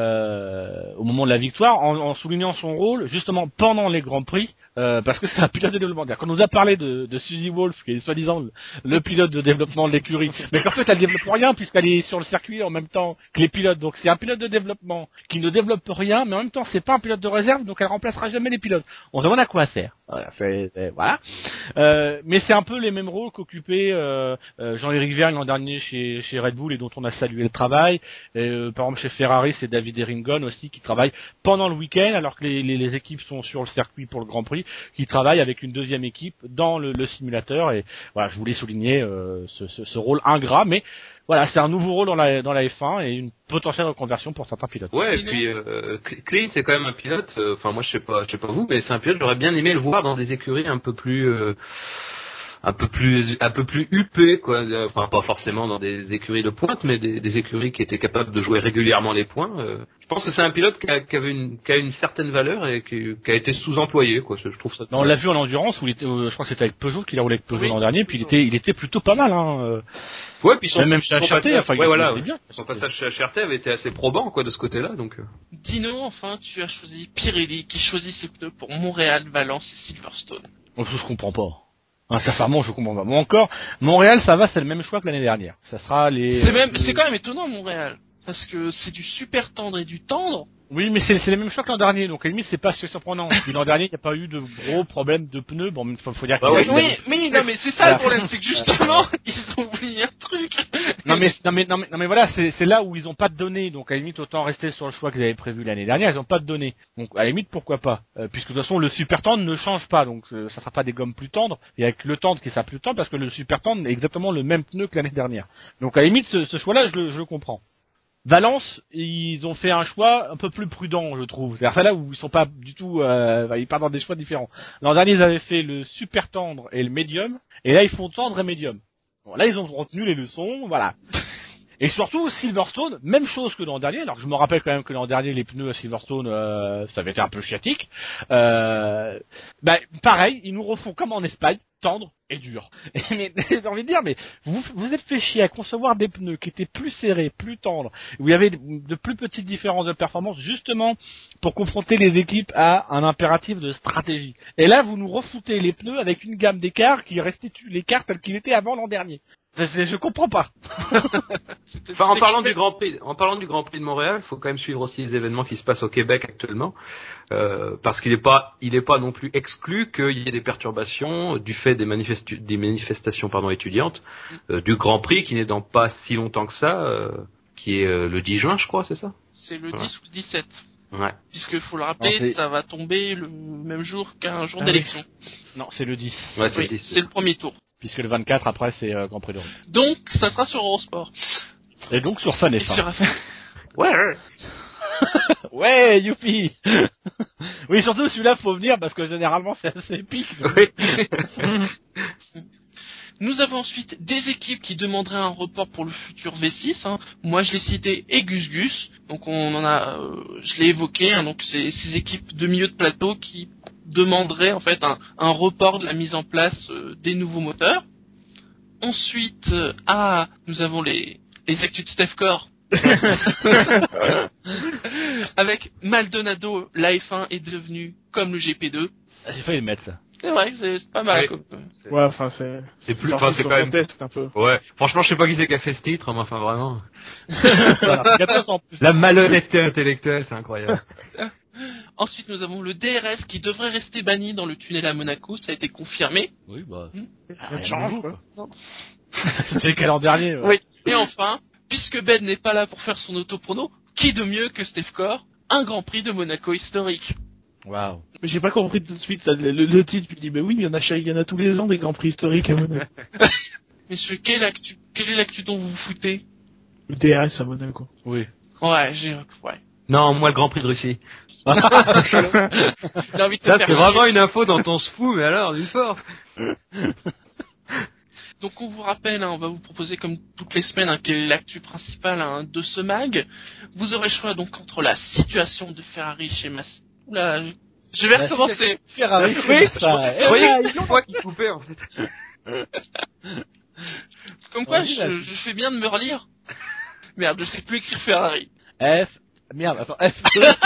euh, au moment de la victoire, en, en soulignant son rôle justement pendant les grands prix, euh, parce que c'est un pilote de développement. C'est-à-dire qu'on nous a parlé de, de Suzy Wolf, qui est soi-disant le, le pilote de développement de l'écurie, mais qu'en fait elle développe rien puisqu'elle est sur le circuit en même temps que les pilotes. Donc c'est un pilote de développement qui ne développe rien, mais en même temps c'est pas un pilote de réserve, donc elle remplacera jamais les pilotes. On se demande à quoi elle sert. Voilà. C'est, c'est- voilà. Euh, mais c'est un peu les mêmes rôles qu'occupait euh, euh, Jean-Éric Vergne l'an dernier chez, chez Red Bull et dont on a salué le travail. Et, euh, par exemple chez Ferrari, c'est David Eringon aussi qui travaille pendant le week-end alors que les, les, les équipes sont sur le circuit pour le Grand Prix, qui travaille avec une deuxième équipe dans le, le simulateur. Et voilà, je voulais souligner euh, ce, ce, ce rôle ingrat, mais voilà, c'est un nouveau rôle dans la, dans la F un et une potentielle reconversion pour certains pilotes. Ouais, et Sinon- puis euh, Clean c'est quand même un pilote. euh, Enfin moi je sais pas, je sais pas vous, mais c'est un pilote. J'aurais bien aimé le voir dans des écuries un peu plus, euh, un peu plus, un peu plus huppées quoi. Enfin pas forcément dans des écuries de pointe, mais des, des écuries qui étaient capables de jouer régulièrement les points. Euh, je pense que c'est un pilote qui a, qui avait une, qui a une certaine valeur et qui, qui a été sous-employé quoi. Je trouve ça. Non, on l'a vu en endurance où il était, euh, je crois que c'était avec Peugeot qu'il a roulé avec Peugeot Oui. l'an dernier, puis il était, il était plutôt pas mal. Hein. euh. Ouais, puis son, Même chez son H R T, passage- enfin, il ouais, voilà, était ouais. bien. Son passage chez H R T avait été assez probant quoi de ce côté-là, donc. euh. Dino, enfin, tu as choisi Pirelli qui choisit ses pneus pour Montréal, Valence et Silverstone. Donc, je comprends pas. Hein, sincèrement, je comprends pas. Moi encore, Montréal, ça va, c'est le même choix que l'année dernière. Ça sera les. C'est même, les- c'est quand même étonnant Montréal, parce que c'est du super tendre et du tendre. Oui, mais c'est, c'est les mêmes choix que l'an dernier, donc à la limite, c'est pas si surprenant. Puis l'an dernier, il n'y a pas eu de gros problèmes de pneus. Bon, il faut, faut dire Bah qu'il y a ouais. eu- Oui, oui, non mais c'est ça Voilà. le problème, c'est que justement, ils ont oublié un truc. Non mais, non mais, non mais, non mais voilà, c'est, c'est là où ils ont pas de données, donc à la limite autant rester sur le choix qu'ils avaient prévu l'année dernière, ils ont pas de données. Donc à la limite pourquoi pas, euh, puisque de toute façon le super tendre ne change pas, donc euh, ça sera pas des gommes plus tendres, et avec le tendre qui sera plus tendre parce que le super tendre est exactement le même pneu que l'année dernière. Donc à la limite ce, ce choix-là je le, je le comprends. Valence, ils ont fait un choix un peu plus prudent, je trouve. C'est-à-dire ça là où ils sont pas du tout, euh, ils partent dans des choix différents. L'an dernier ils avaient fait le super tendre et le médium, et là ils font tendre et médium. Bon, là, ils ont retenu les leçons, voilà. Et surtout, Silverstone, même chose que l'an dernier, alors que je me rappelle quand même que l'an dernier, les pneus à Silverstone, euh, ça avait été un peu chiatique. Euh, bah, pareil, ils nous refont comme en Espagne, tendre et dur. Et, mais j'ai envie de dire, mais vous vous êtes fait chier à concevoir des pneus qui étaient plus serrés, plus tendres, où il y avait de plus petites différences de performance, justement pour confronter les équipes à un impératif de stratégie. Et là, vous nous refoutez les pneus avec une gamme d'écart qui restitue l'écart tel qu'il était avant l'an dernier. C'est, c'est, je comprends pas. Enfin, en parlant du Grand Prix, en parlant du Grand Prix de Montréal, il faut quand même suivre aussi les événements qui se passent au Québec actuellement, euh, parce qu'il n'est pas, il est pas non plus exclu qu'il y ait des perturbations du fait des, manifest- des manifestations, pardon, étudiantes, euh, du Grand Prix qui n'est dans pas si longtemps que ça, euh, qui est euh, le dix juin, je crois, c'est ça? C'est le Ouais. dix ou le dix-sept. Ouais. Puisque faut le rappeler, Non, c'est- ça va tomber le même jour qu'un jour Ah d'élection. Non, c'est le dix. Ouais, c'est Oui, le dix. c'est le premier tour. Puisque le vingt-quatre, après, c'est euh, Grand Prix de Rome. Donc, ça sera sur Eurosport. Et donc sur Fan Et F un. sur Ouais. Ouais, youpi. Oui, surtout celui-là, faut venir parce que généralement c'est assez épique. Oui. Nous avons ensuite des équipes qui demanderaient un report pour le futur V six. Hein. Moi, je l'ai cité, et Gus Gus. Donc, on en a, euh, je l'ai évoqué. Hein. Donc, c'est ces équipes de milieu de plateau qui demanderaient en fait un, un report de la mise en place euh, des nouveaux moteurs. Ensuite, euh, ah, nous avons les les actus de Steph Core. Avec Maldonado, la F un est devenu comme le G P deux. J'ai failli le mettre ça. C'est vrai, c'est c'est pas mal. Oui. Comme... Ouais, enfin, c'est... C'est plus, sorti enfin, c'est sur quand même. contest, un peu. Ouais. Franchement, je sais pas qui c'est qui a fait ce titre, mais enfin, vraiment. Voilà, quatorze en plus. La malhonnêteté intellectuelle, c'est incroyable. Ensuite, nous avons le D R S qui devrait rester banni dans le tunnel à Monaco, ça a été confirmé. Oui, bah. Hmm. Rien de change, quoi. C'était quel an dernier ouais. Oui. Et enfin, puisque Ben n'est pas là pour faire son autoprono, qui de mieux que Steph Core, un Grand Prix de Monaco historique. Waouh. Mais j'ai pas compris tout de suite, ça, le, le, le titre, tu te dis, bah oui, il y en a, il y en a tous les ans des grands prix historiques à Monaco. Messieurs, quelle actu, quelle est l'actu dont vous vous foutez? Le D R S à Monaco. Oui. Ouais, j'ai, ouais. Non, moi, le Grand Prix de Russie. J'ai envie de te Ça, faire c'est chier. vraiment une info dont on se fout, mais alors, du fort. Donc on vous rappelle, hein, on va vous proposer comme toutes les semaines hein, quelle est l'actu principale hein, de ce mag. Vous aurez le choix donc entre la situation de Ferrari chez Mass. Oula, je, je vais La recommencer. Ferrari, Oui, c'est ça. Vous voyez, une fois qu'il coupait, en fait. Comme quoi, Vas-y, je, vas-y. je fais bien de me relire. Merde, je sais plus écrire Ferrari. F. Merde, attends, F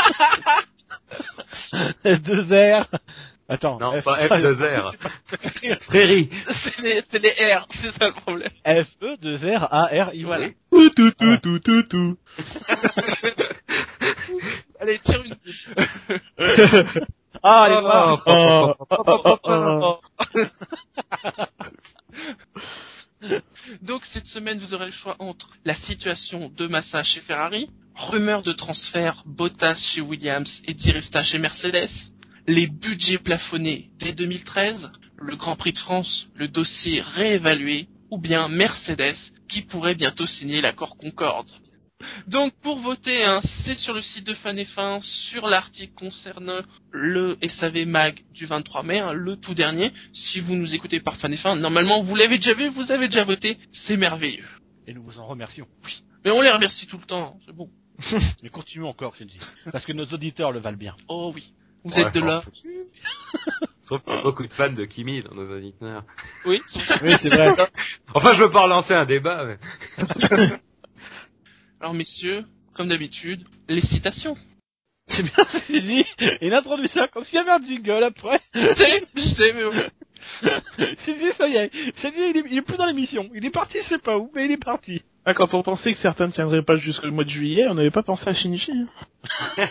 deux. F deux R. Attends. Non, F... pas F deux R. Prairie. C'est les, c'est les R, c'est ça le problème. F E deux R A R I. Voilà. Tout, tout, tout, tout, tout, tout. Allez, tire une. Ah, allez, Oh, voir. Oh, oh, oh, oh, oh. Donc cette semaine, vous aurez le choix entre la situation de Massa chez Ferrari, rumeur de transfert Bottas chez Williams et Di Resta chez Mercedes, les budgets plafonnés dès deux mille treize, le Grand Prix de France, le dossier réévalué, ou bien Mercedes qui pourrait bientôt signer l'accord Concorde. Donc pour voter, hein, c'est sur le site de Fan F un, sur l'article concernant le S A V Mag du vingt-trois mai, hein, le tout dernier. Si vous nous écoutez par Fan F un, normalement vous l'avez déjà vu, vous avez déjà voté, c'est merveilleux. Et nous vous en remercions. Mais on les remercie tout le temps, hein, c'est bon. Mais continuons encore, Shinji. Parce que nos auditeurs le valent bien. Oh oui, vous Ouais, êtes de là. Je trouve qu'il y a beaucoup de fans de Kimi dans nos auditeurs. Oui, c'est ça. Oui, c'est vrai. Enfin, je veux pas relancer un débat, mais... Alors messieurs, comme d'habitude, les citations. C'est bien ce que j'ai dit. Il introduit ça comme s'il y avait un jingle après. Je sais, je sais, mais bon. J'ai dit, ça y est. J'ai dit, il est, il est plus dans l'émission. Il est parti, je sais pas où, mais il est parti. Ah, quand on pensait que certains ne tiendraient pas jusqu'au mois de juillet, on n'avait pas pensé à Shinji. Hein.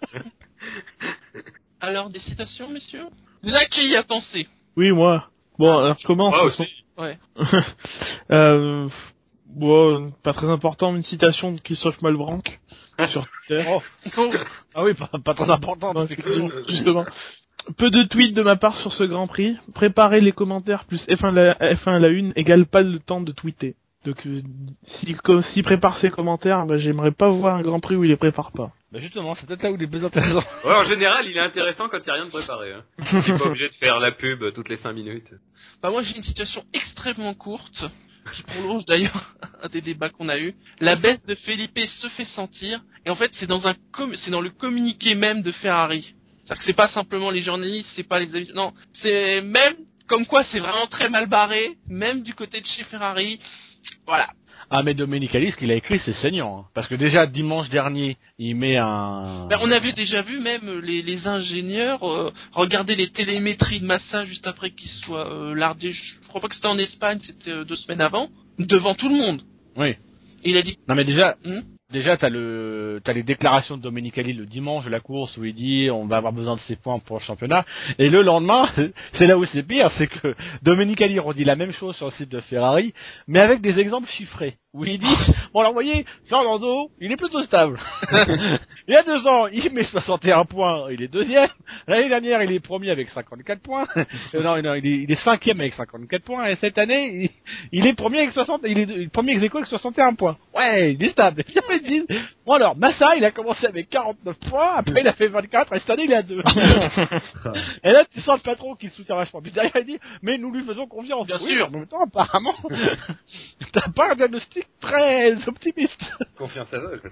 Alors des citations, messieurs. Déjà, qui y a pensé? Oui, moi. Bon, alors je commence. Moi de aussi. toute Ouais. façon. euh, bon, pas très important, une citation de Christophe Malbranc sur Twitter. Oh. Ah oui, pas, pas très important. Non, effectivement. justement. Peu de tweets de ma part sur ce Grand Prix. Préparer les commentaires plus F un la, F un à la une égale pas le temps de tweeter. Donc, euh, s'il si, si prépare ses commentaires, bah, j'aimerais pas voir un Grand Prix où il les prépare pas. Bah justement, c'est peut-être là où il est plus intéressant. Ouais, en général, il est intéressant quand il n'y a rien de préparé. Hein. Il est pas obligé de faire la pub toutes les cinq minutes. Bah moi j'ai une situation extrêmement courte, qui prolonge d'ailleurs un des débats qu'on a eu. La baisse de Felipe se fait sentir, et en fait c'est dans un com- c'est dans le communiqué même de Ferrari. C'est-à-dire que c'est pas simplement les journalistes, c'est pas les avis, non, c'est même comme quoi c'est vraiment très mal barré, même du côté de chez Ferrari. Voilà. Ah, mais Domenicali, ce qu'il a écrit, c'est saignant. Hein. Parce que déjà, dimanche dernier, il met un... Ben, on avait déjà vu même les, les ingénieurs euh, regarder les télémétries de Massa juste après qu'il soit euh, lardé. Je, je crois pas que c'était en Espagne, c'était euh, deux semaines avant. devant tout le monde. Oui. Et il a dit. Non mais déjà, Hmm déjà t'as le, t'as les déclarations de Domenicali le dimanche de la course où il dit on va avoir besoin de ces points pour le championnat. Et le lendemain, c'est là où c'est pire, c'est que Domenicali redit la même chose sur le site de Ferrari, mais avec des exemples chiffrés. Où il dit, bon alors vous voyez, Fernando, il est plutôt stable. Il y a deux ans, il met soixante et un points, il est deuxième. L'année dernière, il est premier avec cinquante-quatre points. Euh, non, non, il est, il est cinquième avec cinquante-quatre points. Et cette année, il, il est premier avec soixante, il est premier ex aequo avec soixante et un points. Ouais, il est stable. Et puis après, ils disent, bon alors, Massa, il a commencé avec quarante-neuf points, après il a fait vingt-quatre, et cette année, il est à deux. Et là, tu sens le patron qui le soutient vachement. Puis derrière, il dit, mais nous lui faisons confiance. Bien Oui, sûr. En même temps, apparemment, t'as pas un diagnostic très optimiste. Confiance à eux.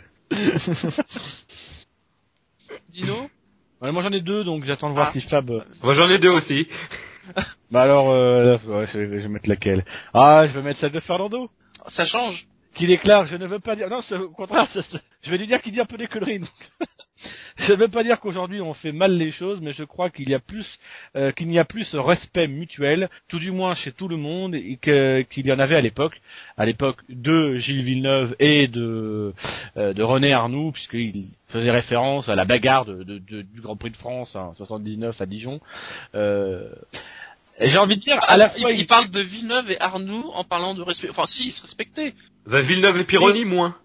Dino. Ouais, moi j'en ai deux, donc j'attends de voir Ah. si Fab... euh, Moi j'en ai deux aussi. Bah alors, euh, ouais, je, vais, je vais mettre laquelle. Ah, je vais mettre celle de Fernando, Ça change. qui déclare, je ne veux pas dire... Non, c'est au contraire, c'est- c'est- je vais lui dire qu'il dit un peu des conneries. Donc. Je ne veux pas dire qu'aujourd'hui on fait mal les choses, mais je crois qu'il y a plus, euh, qu'il n'y a plus ce respect mutuel, tout du moins chez tout le monde, et que, qu'il y en avait à l'époque, à l'époque de Gilles Villeneuve et de, euh, de René Arnoux, puisqu'il faisait référence à la bagarre de, de, de- du Grand Prix de France en soixante-dix-neuf à Dijon. Euh, et j'ai envie de dire, à la il, fois, il parle de Villeneuve et Arnoux en parlant de respect. Enfin, si, ils se respectaient. Va Villeneuve et Pironi, moins.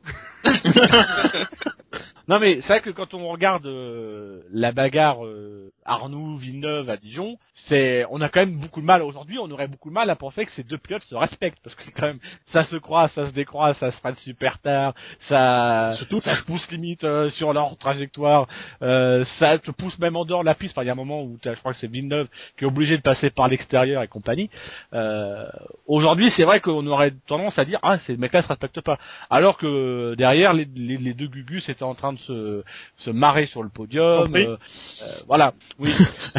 Non mais c'est vrai que quand on regarde euh, la bagarre euh, Arnoux Villeneuve à Dijon, c'est on a quand même beaucoup de mal aujourd'hui, on aurait beaucoup de mal à penser que ces deux pilotes se respectent parce que quand même ça se croise, ça se décroise, ça se freine super tard, ça surtout ça se pousse limite euh, sur leur trajectoire, euh, ça te pousse même en dehors de la piste. Enfin, il y a un moment où t'as, je crois que c'est Villeneuve qui est obligé de passer par l'extérieur et compagnie. Euh, aujourd'hui, c'est vrai qu'on aurait tendance à dire ah ces mecs-là se respectent pas, alors que derrière les, les, les deux Gugus étaient en train de se, se marrer sur le podium. Oui. Euh, euh, voilà, oui.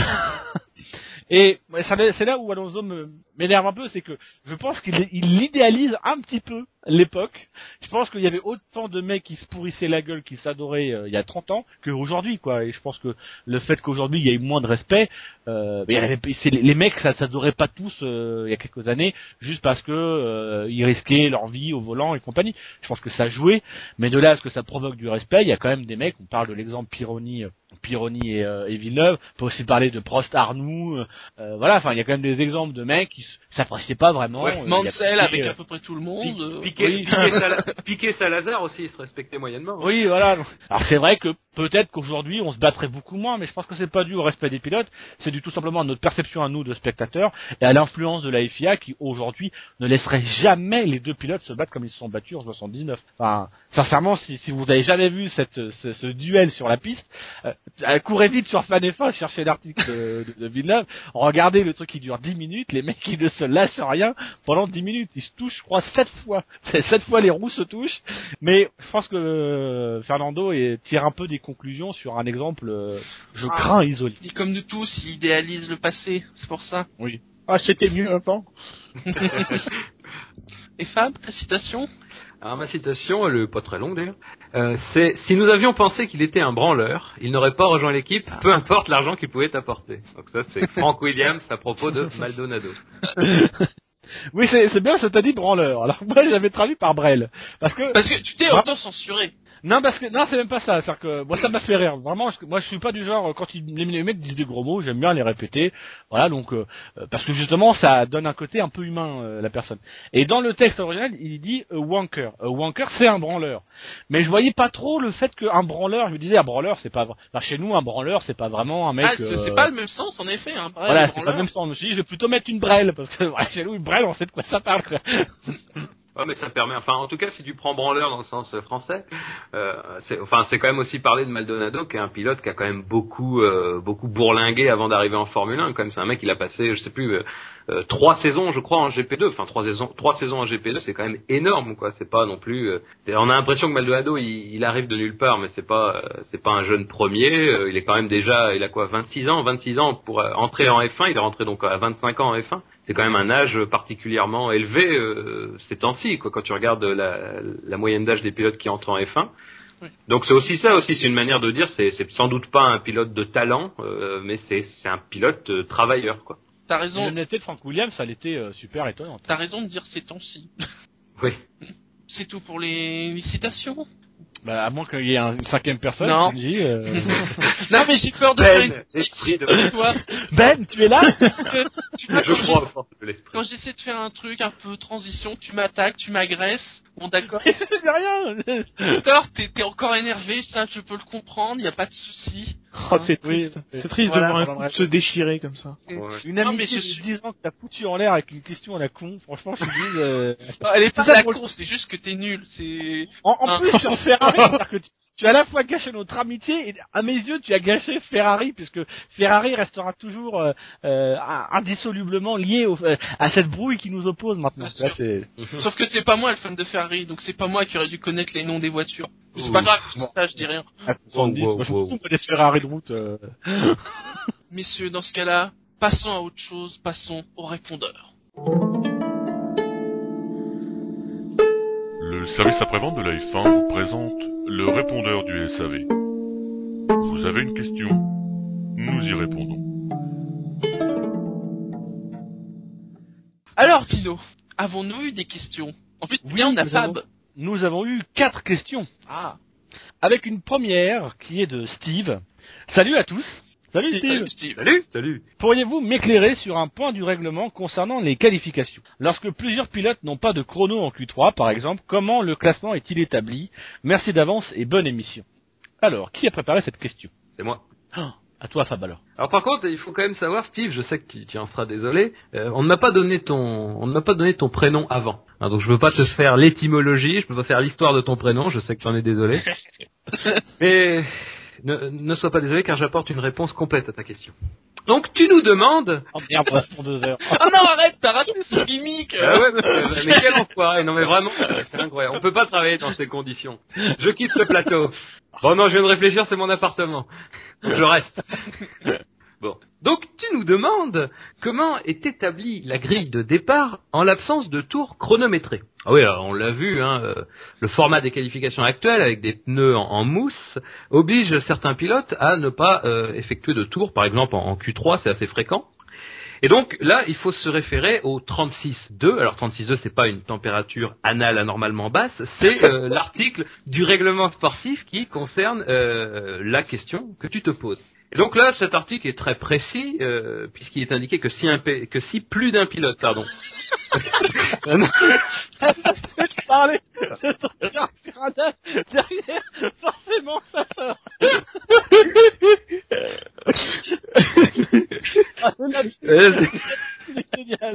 Et ouais, ça, c'est là où Alonso me, m'énerve un peu, c'est que je pense qu'il il idéalise un petit peu l'époque. Je pense qu'il y avait autant de mecs qui se pourrissaient la gueule, qui s'adoraient euh, il y a trente ans, qu'aujourd'hui, quoi. Et je pense que le fait qu'aujourd'hui il y ait moins de respect, euh, mais il y avait, c'est, les mecs ça s'adorait pas tous euh, il y a quelques années, juste parce que euh, ils risquaient leur vie au volant et compagnie. Je pense que ça jouait, mais de là à ce que ça provoque du respect, il y a quand même des mecs. On parle de l'exemple Pironi, euh, Pironi et, euh, et Villeneuve. On peut aussi parler de Prost, Arnoux. Euh, euh, voilà, enfin il y a quand même des exemples de mecs qui s'appréciaient pas vraiment. Ouais, euh, Mansell il y a- avec euh, à peu près tout le monde. euh, Piquet, oui. Piquet, Sala- Piquet Salazar aussi, ils se respectaient moyennement. hein. Oui, voilà. Alors c'est vrai que peut-être qu'aujourd'hui on se battrait beaucoup moins, mais je pense que c'est pas dû au respect des pilotes, c'est dû tout simplement à notre perception à nous de spectateurs et à l'influence de la F I A qui aujourd'hui ne laisserait jamais les deux pilotes se battre comme ils se sont battus en soixante-dix-neuf. Enfin, sincèrement, si, si vous avez jamais vu cette, ce, ce duel sur la piste, euh, courez vite sur Fan F un, cherchez l'article de, de, de Villeneuve, regardez le truc qui dure dix minutes, les mecs qui ne se lâchent rien pendant dix minutes, ils se touchent, je crois, sept fois. C'est sept fois les roues se touchent, mais je pense que euh, Fernando est, tire un peu des conclusions sur un exemple, euh, je Ah. crains isolé. Et comme nous tous, il idéalise le passé. C'est pour ça. Oui. Ah, c'était mieux avant. Et Fab, ta citation? Alors ma citation, elle est pas très longue d'ailleurs, euh, c'est « Si nous avions pensé qu'il était un branleur, il n'aurait pas rejoint l'équipe, peu importe l'argent qu'il pouvait apporter. » Donc ça c'est Frank Williams à propos de Maldonado. Oui, c'est, c'est bien ce que t'as dit branleur. Alors moi j'avais traduit par Brel. Parce que Parce que tu t'es Ah. auto-censuré. non, parce que non, c'est même pas ça. C'est-à-dire que moi ça m'a fait rire. Vraiment, je- moi je suis pas du genre quand ils, les, les mecs disent des gros mots, j'aime bien les répéter. Voilà, donc euh, euh, parce que justement ça donne un côté un peu humain euh, la personne. Et dans le texte original, il dit a wanker. A wanker, c'est un branleur. Mais je voyais pas trop le fait qu'un branleur. Je me disais un branleur, c'est pas. Enfin, chez nous, un branleur, c'est pas vraiment un mec. Ah, c'est, euh, c'est pas le même sens, en effet. Hein. Brel, Voilà, le c'est pas branleur. le même sens. Je me suis dit, je vais plutôt mettre une brêle parce que voilà, chez nous une brêle, on sait de quoi ça parle. Quoi. Ouais, mais ça permet, enfin, en tout cas, si tu prends branleur dans le sens euh, français, euh, c'est, enfin, c'est quand même aussi parler de Maldonado, qui est un pilote qui a quand même beaucoup, euh, beaucoup bourlingué avant d'arriver en Formule un. Quand même, c'est un mec, il a passé, je sais plus, euh, euh, trois saisons, je crois, en G P deux. Enfin, trois saisons, trois saisons en G P deux, c'est quand même énorme, quoi. C'est pas non plus. Euh, c'est- on a l'impression que Maldonado, il, il arrive de nulle part, mais c'est pas, euh, c'est pas un jeune premier. Euh, il est quand même déjà, il a quoi, vingt-six ans, vingt-six ans pour euh, entrer en F un. Il est rentré donc à vingt-cinq ans en F un. C'est quand même un âge particulièrement élevé euh, ces temps-ci, quoi, quand tu regardes la, la moyenne d'âge des pilotes qui entrent en F un. Oui. Donc c'est aussi ça, aussi c'est une manière de dire, c'est, c'est sans doute pas un pilote de talent, euh, mais c'est, c'est un pilote euh, travailleur, quoi. T'as Et raison. l'honnêteté de Frank Williams, elle était euh, super étonnante. T'as raison de dire ces temps-ci. Oui. C'est tout pour les, les citations. Bah, à moins qu'il y ait un- une cinquième personne. Non. qui me dit, euh... Non, mais j'ai peur de Ben, faire une esprit de- petite- toi. Ben, tu es là? Euh, tu vois, Je quand crois j'ai- à force de l'esprit. quand j'essaie de faire un truc un peu transition, tu m'attaques, tu m'agresses. Bon, d'accord. Je fais rien. D'accord, t'es, t'es encore énervé, ça, je peux le comprendre, y a pas de souci. Oh, c'est Oui, triste. C'est triste voilà, de voir un pendant couple se déchirer comme ça. Ouais. Une Non, mais amitié je de suis- dix ans que t'as foutu en l'air avec une question à la con. Franchement, je te dis, euh... Non, elle est pas C'est à ça la pour le- con, c'est juste que t'es nul, c'est... En, en Hein. plus, sur Ferrari, c'est-à-dire que tu, tu as à la fois gâché notre amitié et, à mes yeux, tu as gâché Ferrari, puisque Ferrari restera toujours euh, euh, indissolublement lié au, euh, à cette brouille qui nous oppose maintenant. Bien Là, sûr. c'est... Sauf que c'est pas moi le fan de Ferrari, donc c'est pas moi qui aurais dû connaître les noms des voitures. Mais c'est Ouh. pas grave, Bon. ça, je dis rien. À soixante-dix, Wow, wow, moi, je wow. me fous des Ferrari de route. Euh... Messieurs, dans ce cas-là, passons à autre chose, passons au répondeur. Le service après-vente de la F un vous présente le répondeur du S A V. Vous avez une question? Nous y répondons. Alors, Tino, avons-nous eu des questions? En plus, Oui, bien, on a nous Fab. avons- Nous avons eu quatre questions. Ah, Avec une première qui est de Steve. Salut à tous. Salut Steve. salut Steve. Salut, salut. Pourriez-vous m'éclairer sur un point du règlement concernant les qualifications? Lorsque plusieurs pilotes n'ont pas de chrono en Q trois, par exemple, comment le classement est-il établi? Merci d'avance et bonne émission. Alors, qui a préparé cette question? C'est moi. Ah, à toi Fab alors. Alors par contre, il faut quand même savoir, Steve, je sais que tu, tu en seras désolé, euh, on ne m'a pas donné ton, on ne m'a pas donné ton prénom avant. Hein, donc je veux pas te faire l'étymologie, je peux pas faire l'histoire de ton prénom, je sais que tu en es désolé. Mais ne, ne sois pas désolé car j'apporte une réponse complète à ta question. Donc tu nous demandes... Oh merde, on reste pour deux heures. Ah non, arrête, t'as raté son gimmick. Ah ouais, mais, mais quel enfoiré, non mais vraiment, c'est incroyable, on peut pas travailler dans ces conditions. Je quitte ce plateau. Bon non, je viens de réfléchir, c'est mon appartement. Donc je reste. Bon. Donc tu nous demandes comment est établie la grille de départ en l'absence de tours chronométrés. Ah oui, alors, on l'a vu, hein, euh, le format des qualifications actuelles avec des pneus en, en mousse oblige certains pilotes à ne pas euh, effectuer de tours, par exemple en, en Q trois, c'est assez fréquent. Et donc là, il faut se référer au trente-six deux. Alors trente-six deux, c'est pas une température anale anormalement basse, c'est euh, l'article du règlement sportif qui concerne euh, la question que tu te poses. Et donc là, cet article est très précis euh, puisqu'il est indiqué que si, un, pi- que si plus d'un pilote, pardon. Je parlais de ton respiradeur derrière, forcément ça sort. Ah, là, Euh, c'est génial.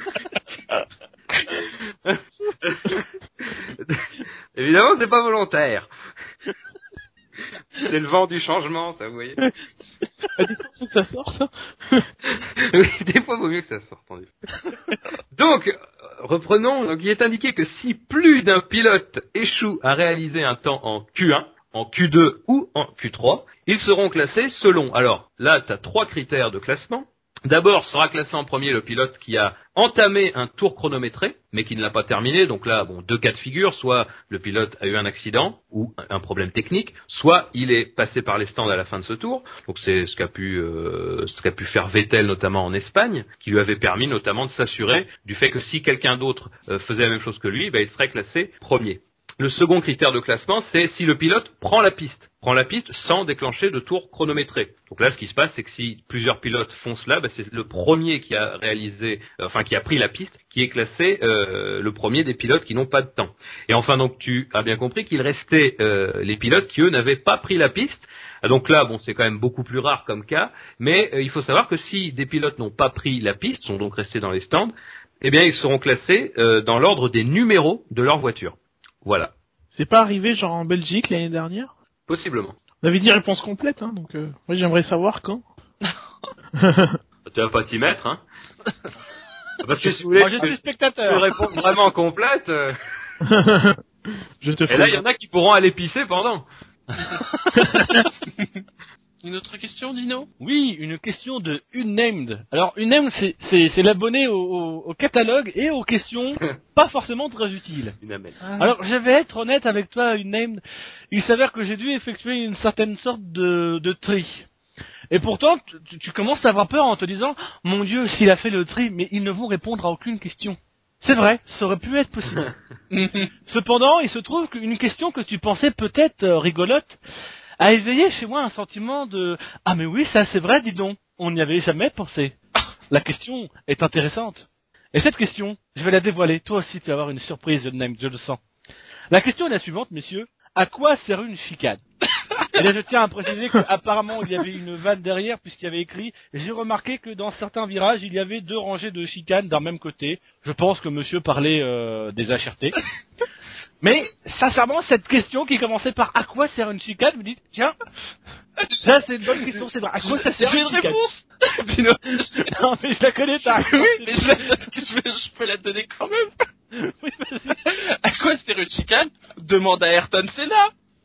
Évidemment, c'est pas volontaire. C'est le vent du changement, ça, vous voyez. À des fois, faut que ça sort, ça. Oui, des fois, il vaut mieux que ça sorte, en effet. Donc, euh, reprenons. Donc, il est indiqué que si plus d'un pilote échoue à réaliser un temps en Q un, en Q deux ou en Q trois, ils seront classés selon. Alors, là, tu as trois critères de classement. D'abord, sera classé en premier le pilote qui a entamé un tour chronométré, mais qui ne l'a pas terminé. Donc là, bon, deux cas de figure. Soit le pilote a eu un accident ou un problème technique, soit il est passé par les stands à la fin de ce tour. Donc c'est ce qu'a pu, euh, ce qu'a pu faire Vettel notamment en Espagne, qui lui avait permis notamment de s'assurer du fait que si quelqu'un d'autre euh, faisait la même chose que lui, ben, il serait classé premier. Le second critère de classement, c'est si le pilote prend la piste. Prend la piste sans déclencher de tour chronométré. Donc là, ce qui se passe, c'est que si plusieurs pilotes font cela, bah, c'est le premier qui a réalisé, euh, enfin qui a pris la piste, qui est classé euh, le premier des pilotes qui n'ont pas de temps. Et enfin, donc tu as bien compris qu'il restait euh, les pilotes qui, eux, n'avaient pas pris la piste. Donc là, bon, c'est quand même beaucoup plus rare comme cas, mais euh, il faut savoir que si des pilotes n'ont pas pris la piste, sont donc restés dans les stands, eh bien, ils seront classés euh, dans l'ordre des numéros de leur voiture. Voilà. C'est pas arrivé genre en Belgique l'année dernière? Possiblement. On avait dit réponse complète, hein, donc euh, moi j'aimerais savoir quand. Tu vas pas t'y mettre, hein? Parce que si vous voulez, Moi, je je suis peux spectateur. répondre vraiment complète. euh, Je te Et fais. là, il y en a qui pourront aller pisser pendant. Une autre question, Dino? Oui, une question de Unnamed. Alors Unnamed, c'est c'est c'est l'abonné au, au, au catalogue et aux questions pas forcément très utiles. Une amène. Alors je vais être honnête avec toi, Unnamed. Il s'avère que j'ai dû effectuer une certaine sorte de de tri. Et pourtant, tu, tu commences à avoir peur en te disant, mon Dieu, s'il a fait le tri, mais ils ne vont répondre à aucune question. C'est vrai, ça aurait pu être possible. Cependant, il se trouve qu'une question que tu pensais peut-être euh, rigolote a éveillé chez moi un sentiment de « Ah mais oui, ça c'est vrai, dis donc, on n'y avait jamais pensé. » La question est intéressante. Et cette question, je vais la dévoiler. Toi aussi, tu vas avoir une surprise, je l'aime, je le sens. La question est la suivante, messieurs. À quoi sert une chicane? Et là, je tiens à préciser qu'apparemment, il y avait une vanne derrière, puisqu'il y avait écrit « J'ai remarqué que dans certains virages, il y avait deux rangées de chicanes d'un même côté. » Je pense que monsieur parlait euh, des H R T. Mais, sincèrement, cette question qui commençait par « À quoi sert une chicane ?» vous dites « Tiens, ça c'est une bonne question, c'est vrai. À quoi ça sert J'ai une une chicane ?» réponse. Dino. Non, mais je la connais pas. Oui, mais je, la donne- je, vais- je peux la donner quand même. Oui, vas-y. À quoi sert une chicane? Demande à Ayrton Senna.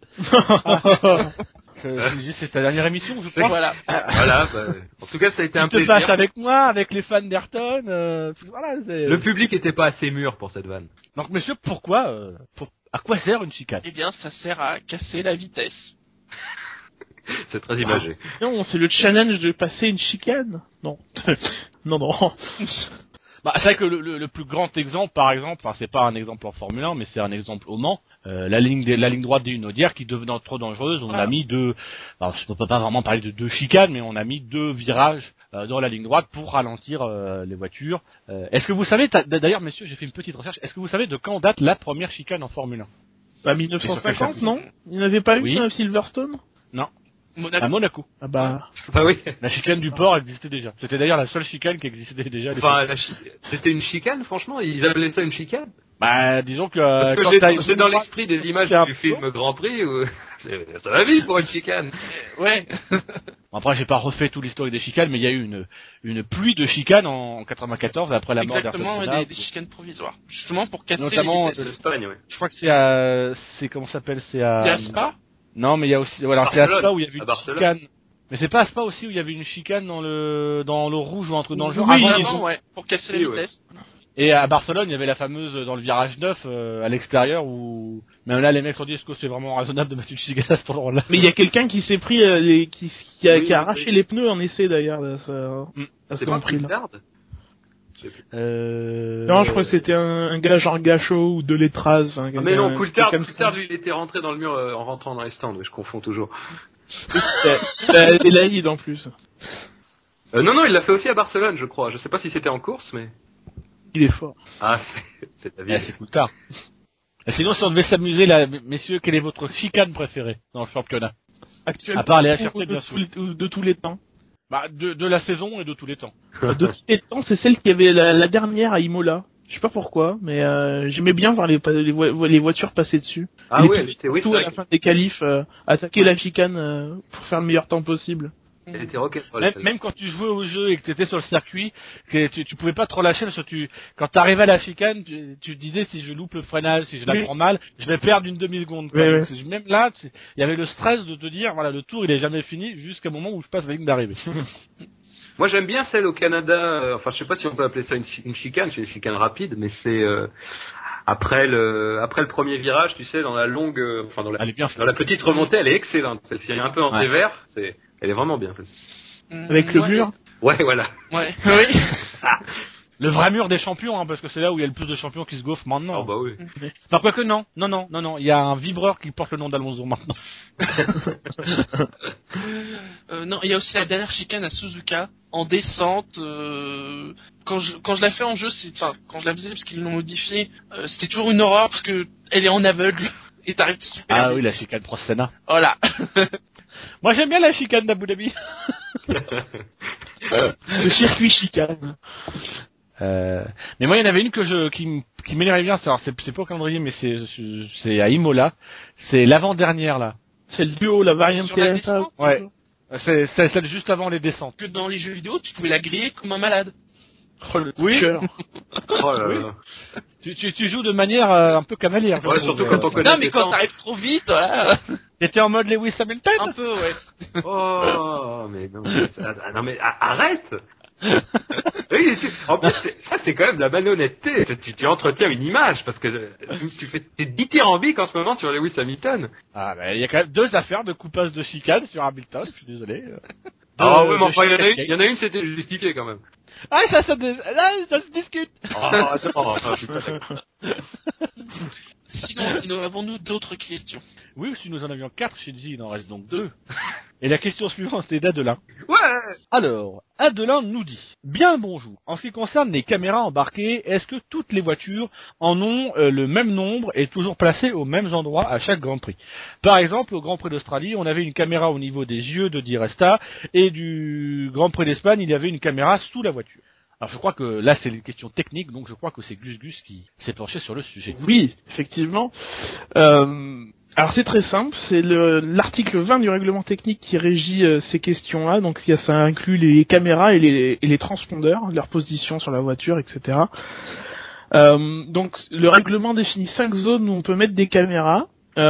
Euh, c'est ta dernière émission, je Et crois. voilà. Voilà, bah, en tout cas, ça a été un Tu te plaisir. fâches avec moi, avec les fans d'Ayrton. Euh, voilà, c'est... Le public était pas assez mûr pour cette vanne. Donc, monsieur, pourquoi, euh, pour... à quoi sert une chicane? Eh bien, ça sert à casser la vitesse. C'est très imagé. Non, c'est le challenge de passer une chicane. Non. non, non. Bah, c'est vrai que le, le, le plus grand exemple, par exemple, enfin, c'est pas un exemple en Formule un, mais c'est un exemple au Mans, euh, la ligne des, la ligne droite des Hunaudières qui devenant trop dangereuse, on Ah. a mis deux, alors je ne peux pas vraiment parler de deux chicanes, mais on a mis deux virages euh, dans la ligne droite pour ralentir euh, les voitures. Euh, est-ce que vous savez, t'as- d'ailleurs, messieurs, j'ai fait une petite recherche, est-ce que vous savez de quand date la première chicane en Formule un? Bah, mille neuf cent cinquante, non? Il n'y en avait pas Oui. une à Silverstone? Non, Monaco. à Monaco. Ah bah... Bah oui. La chicane du port existait déjà. C'était d'ailleurs la seule chicane qui existait déjà à l'époque. Enfin, la chi- c'était une chicane, franchement. Ils appelaient ça une chicane. Bah, disons que, euh, Parce que quand j'ai, t'as- j'ai dans l'esprit des images faire du un film Grand Prix où c'est- ça va vite pour une chicane. Ouais. Bon, après, j'ai pas refait tout l'historique des chicanes, mais il y a eu une, une pluie de chicanes en quatre-vingt-quatorze après la mort d'Ayrton Exactement, Senna. des, des chicanes provisoires. Justement pour casser Notamment, les vitesses. C'est l'Espagne, ouais. Je crois que c'est à, c'est comment ça s'appelle, c'est à. Il y a Spa. Non, mais il y a aussi, voilà, c'est à Barcelone. Spa où il y avait À une Barcelone. chicane. Mais c'est pas à Spa aussi où il y avait une chicane dans le, dans l'eau rouge ou un truc dans le genre. Oui, Avant, ils ils Avant, ont- ouais, pour casser Si, la ouais. vitesse. Et à Barcelone, il y avait la fameuse dans le virage neuf euh, à l'extérieur où même là les mecs se sont dit est-ce que c'est vraiment raisonnable de mettre une chicane à cet endroit-là. Mais il y a quelqu'un qui s'est pris, euh, les... qui, qui a, Oui, qui a oui, arraché oui. les pneus en essai d'ailleurs, là, ça... Mm. à ce C'est pas Grand Prix, là. Coulthard. Euh... Non, je crois que c'était un, un gars genre Gachot ou de Letraz. Enfin, Ah, mais non, quelqu'un- Coulthard, quelqu'un de Coulthard, ça. lui, il était rentré dans le mur euh, en rentrant dans les stands. Oui, je confonds toujours. C'était c'était Laïd en plus. Euh, non, non, il l'a fait aussi à Barcelone, je crois. Je sais pas si c'était en course, mais... Il est fort. Ah, c'est, c'est la Ouais, vie. c'est cool tard. Et sinon, si on devait s'amuser là, messieurs, quelle est votre chicane préférée dans le championnat? Actuellement. À part les H R T, de, bien de sûr. tous les- de tous les temps. Bah, de, de la saison et de tous les temps. De tous les temps, c'est celle qui avait la, la dernière à Imola. Je sais pas pourquoi, mais euh, j'aimais bien voir les, les, vo- les voitures passer dessus. Ah Et ouais, puis, c'est, oui, c'est surtout à vrai la fin des qualifs, euh, attaquer la chicane euh, pour faire le meilleur temps possible. qu'elle était rock'n'roll. Même, celle-là. même quand tu jouais au jeu et que tu étais sur le circuit, que tu, tu pouvais pas te relâcher parce que tu, quand t'arrivais à la chicane, tu, tu disais si je loupe le freinage, si je la Oui. prends mal, je vais perdre une demi-seconde. quoi. Oui, Donc, c'est- Même là, tu- il y avait le stress de te dire, voilà, le tour il est jamais fini jusqu'au moment où je passe la ligne d'arrivée. Moi, j'aime bien celle au Canada. euh, enfin, je sais pas si on peut appeler ça une, chi- une chicane, c'est une chicane rapide, mais c'est euh, après le après le premier virage, tu sais, dans la longue, euh, enfin dans la Elle est bien dans la petite remontée, elle est excellente. Celle-ci, elle est un peu en Ouais. dévers, c'est, elle est vraiment bien. Avec le Ouais, mur. Ouais, voilà. Ouais. Oui. Le vrai mur des champions, hein, parce que c'est là où il y a le plus de champions qui se gaufrent maintenant. Oh bah oui. Enfin, quoique non, non, non, non, non, il y a un vibreur qui porte le nom d'Alonso maintenant. Euh, non, il y a aussi la dernière chicane à Suzuka en descente. Euh, quand je quand je la fais en jeu, c'est enfin quand je la faisais parce qu'ils l'ont modifié, euh, c'était toujours une horreur parce que elle est en aveugle et t'arrives super Ah vite. oui, la chicane Prost Senna. Voilà. Moi j'aime bien la chicane d'Abu Dhabi. Le circuit chicane. Euh, mais moi, il y en avait une que je, qui, m- qui m'énervait bien. C'est, alors, c'est, c'est pas au calendrier, mais c'est, c'est- c'est à Imola. C'est l'avant-dernière, là. C'est le duo, la variante Sur la T F A. descente, Ouais. C'est, c'est celle juste avant les descentes. que dans les jeux vidéo, tu pouvais la griller comme un malade. Oh, le Oui. tricheur. Oh là Oui. là. Tu, tu, tu joues de manière euh, un peu cavalière. je Ouais, trouve. surtout quand on Euh, connaît Non, mais tes quand temps. t'arrives trop vite, voilà. T'étais en mode Lewis Hamilton. Un peu, ouais. Oh, mais non, mais, ça- ah, non, mais ah, arrête. Oui, tu- en plus, c'est- ça c'est quand même de la malhonnêteté. Tu, tu, tu entretiens une image parce que euh, tu, tu fais t'es dithyrambique en ce moment sur Lewis Hamilton. Ah, bah, il y a quand même deux affaires de coupage de chicane sur Hamilton. Je suis désolé. Ah De- ouais, mais de enfin, il y en a chicane une, il y en a une, c'était justifié quand même. Ah, ça, ça, là, ça se discute. Oh, non, ça, je suis pas d'accord. Sinon, Dino, avons-nous d'autres questions? Oui, si nous en avions quatre, Shinji, il en reste donc deux. Et la question suivante, c'est d'Adelin. Ouais. Alors, Adelin nous dit, bien bonjour. En ce qui concerne les caméras embarquées, est-ce que toutes les voitures en ont euh, le même nombre et toujours placées aux mêmes endroits à chaque Grand Prix? Par exemple, au Grand Prix d'Australie, on avait une caméra au niveau des yeux de Di Resta, et du Grand Prix d'Espagne, il y avait une caméra sous la voiture. Alors je crois que là c'est une question technique, donc je crois que c'est Gus Gus qui s'est penché sur le sujet. Oui, effectivement. Euh, alors c'est très simple, c'est le, l'article vingt du règlement technique qui régit euh, ces questions-là, donc ça inclut les caméras et les, et les transpondeurs, leur position sur la voiture, et cetera. Euh, donc le règlement définit cinq zones où on peut mettre des caméras.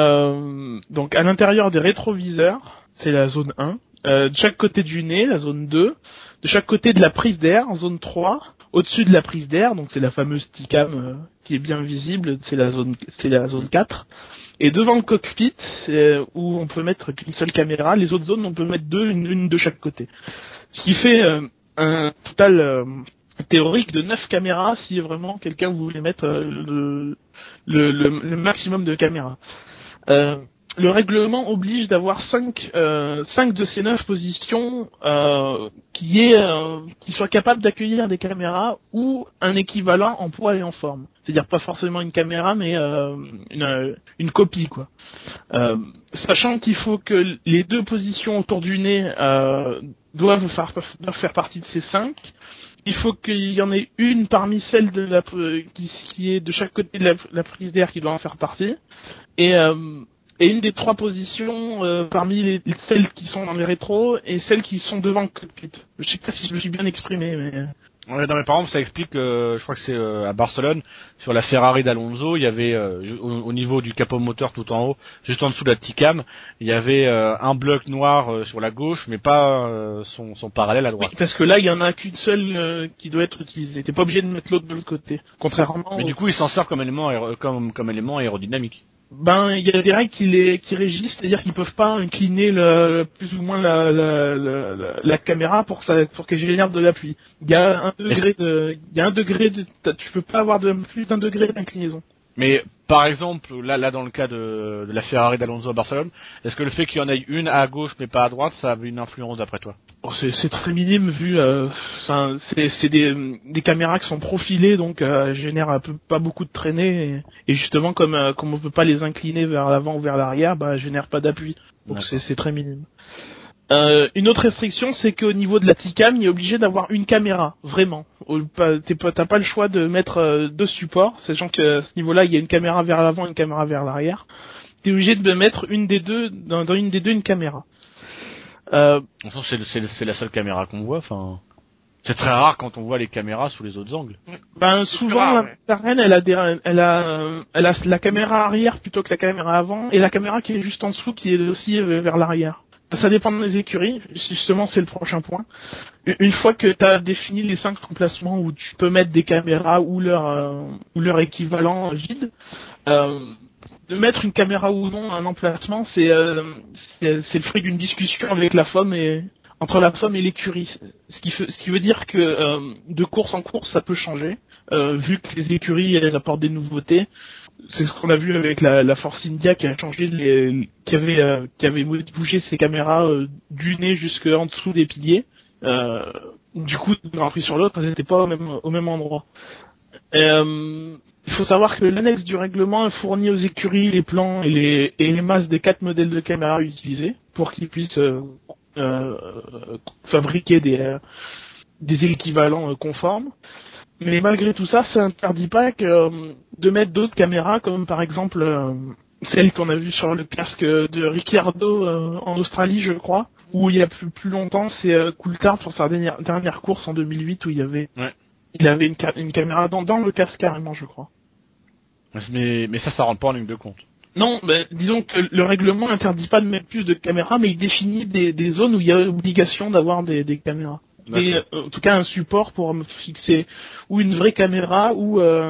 Euh, donc à l'intérieur des rétroviseurs, c'est la zone un. Euh, de chaque côté du nez, la zone deux. De chaque côté de la prise d'air, zone trois. Au-dessus de la prise d'air, donc c'est la fameuse T-cam euh, qui est bien visible, c'est la zone, c'est la zone quatre. Et devant le cockpit, c'est où on peut mettre qu'une seule caméra. Les autres zones, on peut mettre deux, une, une de chaque côté. Ce qui fait euh, un total euh, théorique de neuf caméras si vraiment quelqu'un voulait mettre euh, le, le, le, le maximum de caméras. Euh, le règlement oblige d'avoir cinq, euh, cinq de ces neuf positions euh, qui est, euh, qui soient capables d'accueillir des caméras ou un équivalent en poids et en forme. C'est-à-dire pas forcément une caméra, mais euh, une, une copie, quoi. Euh, sachant qu'il faut que les deux positions autour du nez euh, doivent faire, doivent faire partie de ces cinq. Il faut qu'il y en ait une parmi celles de la, qui, qui est de chaque côté de la, la prise d'air qui doit en faire partie. Et euh, et une des trois positions euh, parmi les, celles qui sont dans les rétros et celles qui sont devant le cockpit. Je sais pas si je me suis bien exprimé, mais... Ouais, non, mais par exemple, ça explique, euh, je crois que c'est euh, à Barcelone, sur la Ferrari d'Alonso, il y avait, euh, au, au niveau du capot moteur tout en haut, juste en dessous de la T-cam, il y avait euh, un bloc noir euh, sur la gauche, mais pas euh, son, son parallèle à droite. Oui, parce que là, il y en a qu'une seule euh, qui doit être utilisée. T'es pas obligé de mettre l'autre de l'autre côté. Contrairement... Mais au... du coup, il s'en sert comme élément, aéro, comme, comme élément aérodynamique. Ben, il y a des règles qui les qui régissent, c'est-à-dire qu'ils peuvent pas incliner le, plus ou moins la, la, la, la, la caméra pour que ça, pour qu'elle génère de l'appui. Il y a un degré de, il y a un degré de, tu peux pas avoir de plus d'un degré d'inclinaison. Mais par exemple, là, là dans le cas de, de la Ferrari d'Alonso à Barcelone, est-ce que le fait qu'il y en ait une à gauche mais pas à droite, ça a une influence d'après toi? Oh, c'est, c'est très minime vu, euh, c'est, c'est des, des caméras qui sont profilées, donc euh, elles génèrent un peu, pas beaucoup de traînées, et, et justement comme euh, comme on peut pas les incliner vers l'avant ou vers l'arrière, bah elles génèrent pas d'appui, donc c'est, c'est très minime. Euh, une autre restriction, c'est qu'au niveau de la T-cam, il est obligé d'avoir une caméra, vraiment. T'as pas le choix de mettre euh, deux supports, sachant que à ce niveau-là, il y a une caméra vers l'avant et une caméra vers l'arrière. T'es obligé de mettre une des deux, dans, dans une des deux, une caméra. Euh, c'est, c'est, c'est la seule caméra qu'on voit, enfin... C'est très rare quand on voit les caméras sous les autres angles. Ben souvent rare, la McLaren, ouais. elle a des, elle a, elle a la caméra arrière plutôt que la caméra avant, et la caméra qui est juste en dessous qui est aussi vers l'arrière. Ça dépend des écuries, justement c'est le prochain point. Une fois que tu as défini les cinq emplacements où tu peux mettre des caméras ou leur euh, ou leur équivalent vide, euh, de mettre une caméra ou non à un emplacement, c'est euh, c'est, c'est le fruit d'une discussion avec la F O M et entre la F O M et l'écurie. Ce qui fait, ce qui veut dire que euh, de course en course ça peut changer, euh, vu que les écuries elles apportent des nouveautés. C'est ce qu'on a vu avec la, la Force India qui a changé les, qui avait euh, qui avait bougé ses caméras euh, du nez jusque en dessous des piliers. Euh, du coup, d'un Grand Prix sur l'autre, elles n'étaient pas au même au même endroit. Euh, il faut savoir que l'annexe du règlement fournit aux écuries les plans et les et les masses des quatre modèles de caméras utilisés pour qu'ils puissent euh, euh, fabriquer des euh, des équivalents euh, conformes. Mais malgré tout ça, ça interdit pas que, euh, de mettre d'autres caméras, comme par exemple euh, celle qu'on a vue sur le casque de Ricciardo euh, en Australie, je crois, où il y a plus, plus longtemps, c'est euh, Coulthard pour sa dernière, dernière course en deux mille huit où il y avait, ouais. il avait une, une caméra dans, dans le casque carrément, je crois. Mais, mais ça, ça rentre pas en ligne de compte. Non, ben, disons que le règlement interdit pas de mettre plus de caméras, mais il définit des, des zones où il y a obligation d'avoir des, des caméras. Et, en tout cas un support pour me fixer ou une vraie caméra ou euh,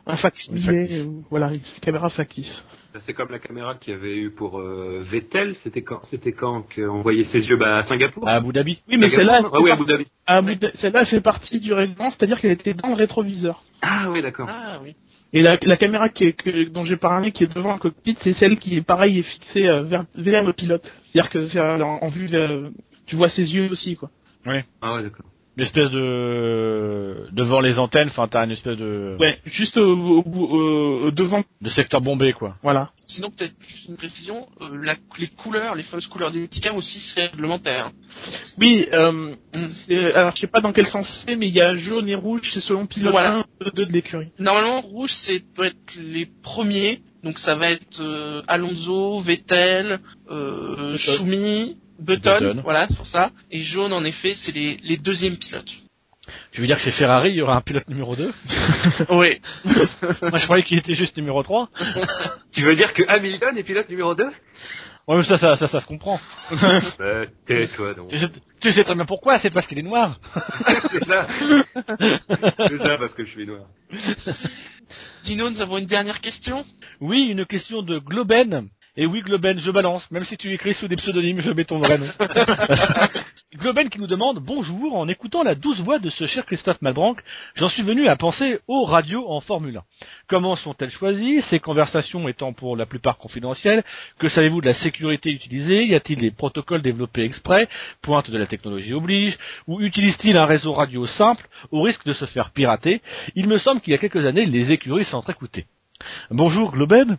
un facsimilé, euh, voilà, une caméra factice. C'est comme la caméra qu'il y avait eu pour euh, Vettel, c'était quand c'était quand qu'on voyait ses yeux bah, à Singapour. À Abu Dhabi. Oui, mais celle-là, ah oui, Abu Dhabi. Abu Dhabi. Celle-là fait partie du règlement, c'est-à-dire qu'elle était dans le rétroviseur. Ah oui, d'accord. Ah oui. Et la, la caméra qui est, que, dont j'ai parlé, qui est devant le cockpit, c'est celle qui est pareil, est fixée euh, vers, vers le pilote. C'est-à-dire que c'est, euh, en, en vue, de, tu vois ses yeux aussi, quoi. Oui. Ah ouais, d'accord. Une espèce de devant les antennes, enfin t'as une espèce de Ouais, juste au, au, au, au devant. de secteur bombé quoi. Voilà. Sinon, peut-être juste une précision, euh, la, les couleurs, les fameuses couleurs des multicams aussi seraient réglementaires. Oui, euh, Mm. c'est, alors je sais pas dans quel sens c'est, mais il y a jaune et rouge, c'est selon pilote Voilà. un, deux de l'écurie. Normalement, rouge, c'est peut être les premiers, donc ça va être euh, Alonso, Vettel, euh, Schumi, Button, Button. voilà, c'est pour ça. Et jaune, en effet, c'est les, les deuxièmes pilotes. Tu veux dire que chez Ferrari il y aura un pilote numéro deux? Oui. Moi je croyais qu'il était juste numéro trois. Tu veux dire que Hamilton est pilote numéro deux? Ouais mais ça ça ça, ça se comprend. Bah, tais-toi donc. tu, sais, tu sais très bien pourquoi, c'est parce qu'il est noir. C'est ça. C'est ça parce que je suis noir. Dino, nous avons une dernière question. Oui, une question de Globen. Et oui, Globen, je balance. Même si tu écris sous des pseudonymes, je mets ton vrai nom. Globen qui nous demande « Bonjour, en écoutant la douce voix de ce cher Christophe Malbranck, j'en suis venu à penser aux radios en Formule un. Comment sont-elles choisies, ces conversations étant pour la plupart confidentielles? Que savez-vous de la sécurité utilisée? Y a-t-il des protocoles développés exprès? Pointe de la technologie oblige. Ou utilise-t-il un réseau radio simple, au risque de se faire pirater? Il me semble qu'il y a quelques années, les écuries s'entrecoutaient. » Bonjour Globen.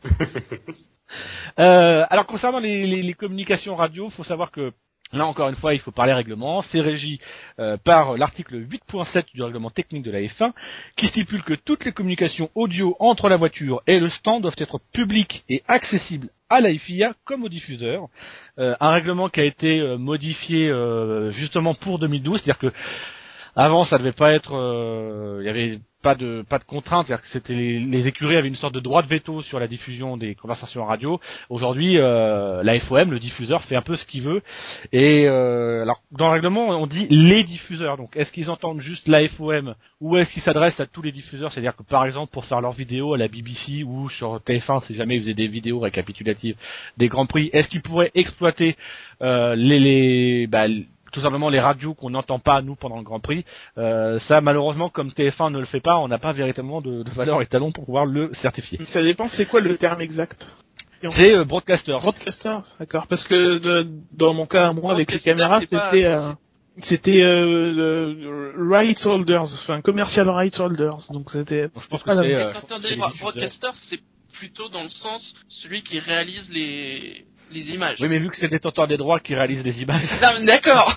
Euh, alors concernant les, les, les communications radio, faut savoir que là encore une fois, il faut parler règlement. C'est régi euh, par l'article huit point sept du règlement technique de la F un, qui stipule que toutes les communications audio entre la voiture et le stand doivent être publiques et accessibles à la F I A comme au diffuseur. Euh, un règlement qui a été euh, modifié euh, justement pour deux mille douze, c'est-à-dire que avant ça devait pas être, euh, il y avait pas de pas de contrainte, c'est-à-dire que c'était les, les écuries avaient une sorte de droit de veto sur la diffusion des conversations radio. Aujourd'hui, euh, la F O M, le diffuseur, fait un peu ce qu'il veut. Et euh, alors dans le règlement, on dit les diffuseurs. Donc est-ce qu'ils entendent juste la F O M ou est-ce qu'ils s'adressent à tous les diffuseurs? C'est-à-dire que par exemple pour faire leurs vidéos à la B B C ou sur T F un, si jamais ils faisaient des vidéos récapitulatives des grands prix, est-ce qu'ils pourraient exploiter euh, les, les bah, tout simplement les radios qu'on n'entend pas nous pendant le Grand Prix? euh, Ça malheureusement comme T F un ne le fait pas, on n'a pas véritablement de, de valeur étalon pour pouvoir le certifier. Ça dépend, c'est quoi le terme exact? C'est euh, broadcaster. Broadcaster, d'accord. Parce que de, dans mon cas, moi, avec les Broadcaster, caméras, c'est c'était pas- euh, c'était euh, le- le rights holders, enfin commercial rights holders. Donc c'était. Je pense que pas la- c'est euh, Quand on c'est dit les bro- diffuseurs. broadcaster, c'est plutôt dans le sens celui qui réalise les les images. Oui, mais vu que c'est des détenteurs des droits qui réalisent les images. Non, mais d'accord.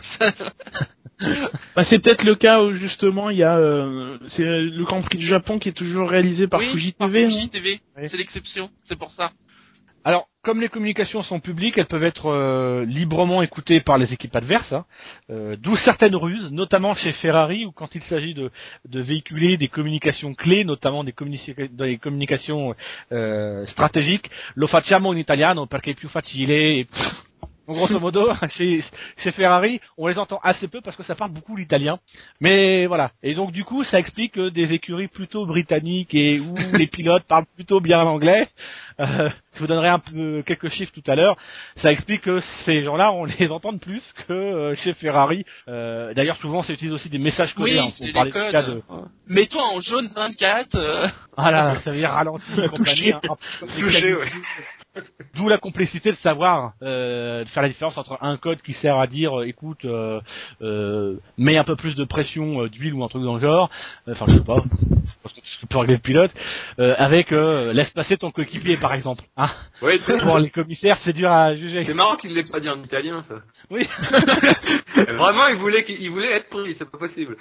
Bah, c'est peut-être le cas où justement il y a euh, c'est le Grand Prix du Japon qui est toujours réalisé par oui, Fuji par T V. Fuji non T V. Oui. C'est l'exception. C'est pour ça. Alors, comme les communications sont publiques, elles peuvent être euh, librement écoutées par les équipes adverses, hein, euh, d'où certaines ruses, notamment chez Ferrari, où quand il s'agit de, de véhiculer des communications clés, notamment des, communica- des communications euh, stratégiques, lo facciamo in italiano perché è più facile. Et, pff, grosso modo, chez, chez Ferrari, on les entend assez peu parce que ça parle beaucoup l'italien. Mais voilà. Et donc du coup, ça explique que des écuries plutôt britanniques et où les pilotes parlent plutôt bien l'anglais. Euh, je vous donnerai un peu quelques chiffres tout à l'heure. Ça explique que ces gens-là, on les entend plus que euh, chez Ferrari. Euh, d'ailleurs, souvent, ça utilise aussi des messages codés. Oui, hein, c'est pour des parler codes. du cas de... Mets-toi en jaune vingt-quatre. euh. Voilà, ça veut dire ralenti et compagnie. Hein, Touché, ouais. D'où la complexité de savoir euh, de faire la différence entre un code qui sert à dire euh, écoute euh, euh, mets un peu plus de pression euh, d'huile ou un truc dans le genre, enfin je sais pas, parce que tu peux régler le pilote, euh, avec euh, laisse passer ton coéquipier par exemple. Hein. Ouais, c'est- Pour les commissaires c'est dur à juger. c'est marrant qu'il ne l'ait pas dit en italien, ça. Oui. Vraiment, il voulait, qu'il il voulait être pris, c'est pas possible.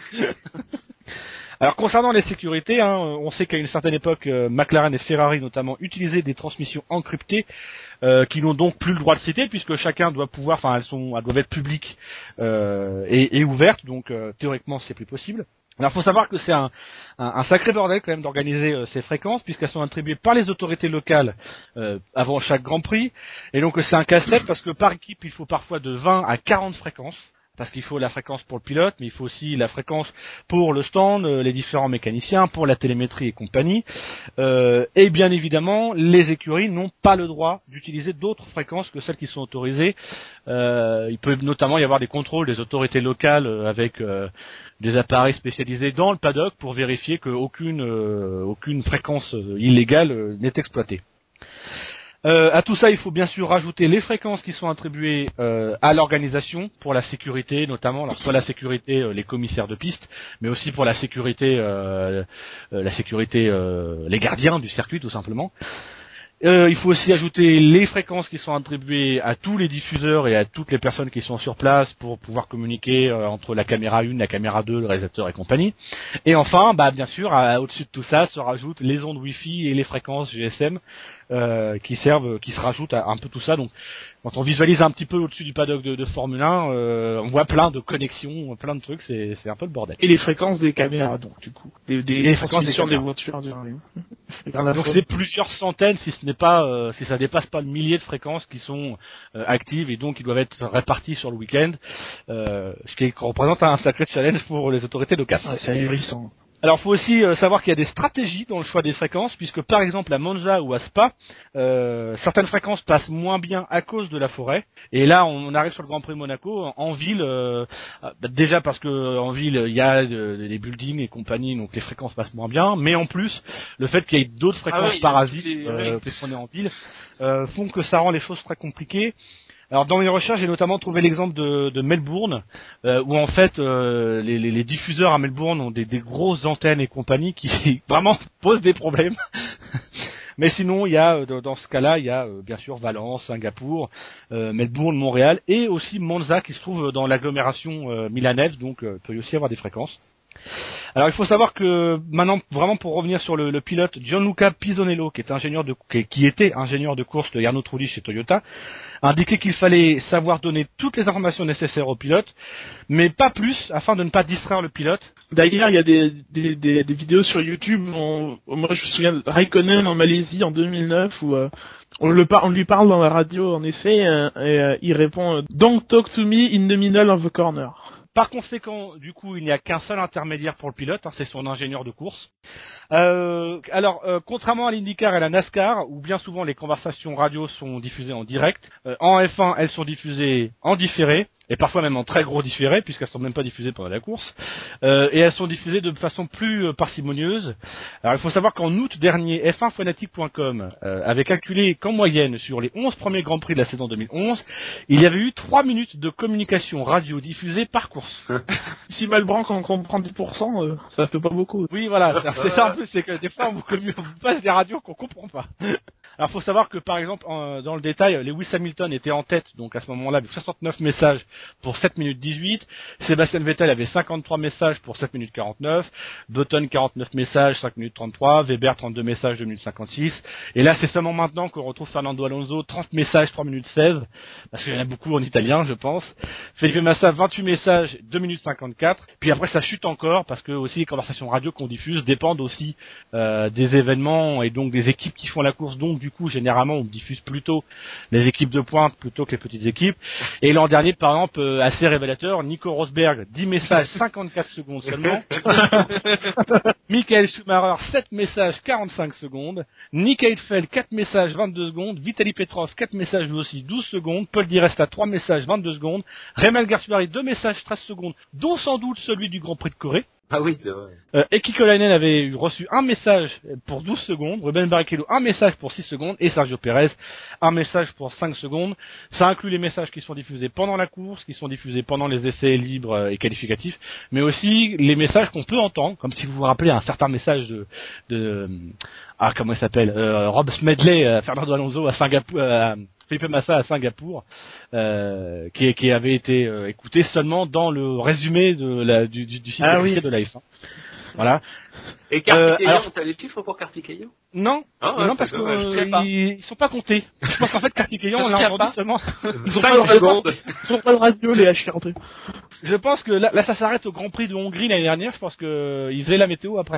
Alors concernant les sécurités, hein, on sait qu'à une certaine époque, euh, McLaren et Ferrari notamment utilisaient des transmissions encryptées euh, qui n'ont donc plus le droit de citer puisque chacun doit pouvoir, enfin elles sont, elles doivent être publiques euh, et, et ouvertes, donc euh, théoriquement c'est plus possible. Alors, il faut savoir que c'est un, un, un sacré bordel quand même d'organiser euh, ces fréquences puisqu'elles sont attribuées par les autorités locales euh, avant chaque Grand Prix, et donc c'est un casse-tête parce que par équipe il faut parfois de vingt à quarante fréquences. parce qu'il faut la fréquence pour le pilote, mais il faut aussi la fréquence pour le stand, euh, les différents mécaniciens, pour la télémétrie et compagnie. Euh, et bien évidemment, les écuries n'ont pas le droit d'utiliser d'autres fréquences que celles qui sont autorisées. Euh, il peut notamment y avoir des contrôles des autorités locales euh, avec euh, des appareils spécialisés dans le paddock pour vérifier qu'aucune euh, aucune fréquence euh, illégale euh, n'est exploitée. Euh, à tout ça, il faut bien sûr rajouter les fréquences qui sont attribuées euh, à l'organisation pour la sécurité, notamment alors soit la sécurité, euh, les commissaires de piste, mais aussi pour la sécurité, euh, euh, la sécurité, euh, les gardiens du circuit, tout simplement. Euh, il faut aussi ajouter les fréquences qui sont attribuées à tous les diffuseurs et à toutes les personnes qui sont sur place pour pouvoir communiquer euh, entre la caméra un, la caméra deux, le réalisateur et compagnie. Et enfin, bah bien sûr, à, au-dessus de tout ça, se rajoutent les ondes Wi-Fi et les fréquences G S M euh, qui servent, qui se rajoutent à un peu tout ça. Donc, quand on visualise un petit peu au-dessus du paddock de, de Formule un, euh, on voit plein de connexions, plein de trucs. C'est, c'est un peu le bordel. Et les fréquences des caméras, donc du coup, des, des les fréquences des, des voitures. Donc c'est plusieurs centaines, si ce n'est pas, euh, si ça dépasse pas le millier de fréquences qui sont euh, actives et donc qui doivent être réparties sur le week-end, euh, ce qui représente un sacré challenge pour les autorités locales. Ouais, c'est ahurissant. Alors, il faut aussi euh, savoir qu'il y a des stratégies dans le choix des fréquences, puisque par exemple à Monza ou à Spa, euh, certaines fréquences passent moins bien à cause de la forêt. Et là, on arrive sur le Grand Prix de Monaco en, en ville, euh, déjà parce que en ville il y a euh, des buildings et compagnie, donc les fréquences passent moins bien. Mais en plus, le fait qu'il y ait d'autres fréquences ah oui, parasites, les... euh, puisqu'on est en ville, euh, font que ça rend les choses très compliquées. Alors dans mes recherches, j'ai notamment trouvé l'exemple de, de Melbourne, euh, où en fait euh, les, les, les diffuseurs à Melbourne ont des, des grosses antennes et compagnie qui vraiment posent des problèmes. Mais sinon, il y a dans ce cas-là, il y a bien sûr Valence, Singapour, euh, Melbourne, Montréal et aussi Monza qui se trouve dans l'agglomération euh, milanaise, donc euh, peut y aussi avoir des fréquences. Alors il faut savoir que maintenant, vraiment pour revenir sur le, le pilote Gianluca Pisonello, qui est ingénieur de qui, qui était ingénieur de course de Jarno Trulli chez Toyota, a indiqué qu'il fallait savoir donner toutes les informations nécessaires au pilote, mais pas plus, afin de ne pas distraire le pilote. D'ailleurs, il y a des, des, des, des vidéos sur YouTube. On, moi, je me souviens de Raikkonen en Malaisie en deux mille neuf où euh, on, le par, on lui parle dans la radio, en effet, euh, et euh, il répond euh, "Don't talk to me in the middle of the corner." Par conséquent, du coup, il n'y a qu'un seul intermédiaire pour le pilote, hein, c'est son ingénieur de course. Euh, alors, euh, contrairement à l'IndyCar et à la NASCAR, où bien souvent les conversations radio sont diffusées en direct, euh, en F un, elles sont diffusées en différé, et parfois même en très gros différé, puisqu'elles sont même pas diffusées pendant la course, euh, et elles sont diffusées de façon plus euh, parcimonieuse. Alors, il faut savoir qu'en août dernier, F un Fanatic point com euh, avait calculé qu'en moyenne, sur les onze premiers Grands Prix de la saison deux mille onze, il y avait eu trois minutes de communication radio diffusée par course. Si Malbranc en comprend dix pour cent, euh, ça fait pas beaucoup. Oui, voilà, c'est ça en plus, c'est que des fois on vous, on vous passe des radios qu'on comprend pas. Alors, faut savoir que par exemple, en, dans le détail, Lewis Hamilton était en tête, donc à ce moment-là, avec soixante-neuf messages pour sept minutes dix-huit. Sébastien Vettel avait cinquante-trois messages pour sept minutes quarante-neuf. Button quarante-neuf messages, cinq minutes trente-trois. Weber trente-deux messages, deux minutes cinquante-six. Et là, c'est seulement maintenant qu'on retrouve Fernando Alonso, trente messages, trois minutes seize. Parce qu'il y en a beaucoup en italien, je pense. Felipe Massa, vingt-huit messages, deux minutes cinquante-quatre. Puis après, ça chute encore parce que aussi les conversations radio qu'on diffuse dépendent aussi euh, des événements et donc des équipes qui font la course. Donc, du coup, généralement, on diffuse plutôt les équipes de pointe plutôt que les petites équipes. Et l'an dernier, par exemple, euh, assez révélateur, Nico Rosberg, dix messages, cinquante-quatre secondes seulement. Michael Schumacher, sept messages, quarante-cinq secondes. Nick Heidfeld, quatre messages, vingt-deux secondes. Vitaly Petrov, quatre messages, lui aussi, douze secondes. Paul Di Resta, trois messages, vingt-deux secondes. Raymond Garciuari, deux messages, treize secondes, dont sans doute celui du Grand Prix de Corée. Ah oui, c'est vrai. Euh, Eki Kolainen avait reçu un message pour douze secondes, Ruben Barrichello un message pour six secondes et Sergio Pérez un message pour cinq secondes. Ça inclut les messages qui sont diffusés pendant la course, qui sont diffusés pendant les essais libres et qualificatifs, mais aussi les messages qu'on peut entendre, comme si vous vous rappelez un certain message de, de ah comment il s'appelle, euh, Rob Smedley, euh, Fernando Alonso à Singapour. Euh, Felipe Massa à Singapour, euh, qui, qui avait été euh, écouté seulement dans le résumé de la, du, du, du site ah officiel oui. de la F un. Voilà. Et Kartikeyan, euh, alors... t'as les chiffres pour Kartikeyan? Non, Ah ouais, non c'est parce dommage. qu'ils Je sais pas. ils sont pas comptés. Je pense qu'en fait, Cartiquéan, on Parce qu'il y l'a a entendu pas. seulement. Ils ont pas le cinq secondes. Ils ont pas le radio, les H R deux. Je pense que là, là, ça s'arrête au Grand Prix de Hongrie l'année dernière. Je pense que euh, ils faisaient la météo après.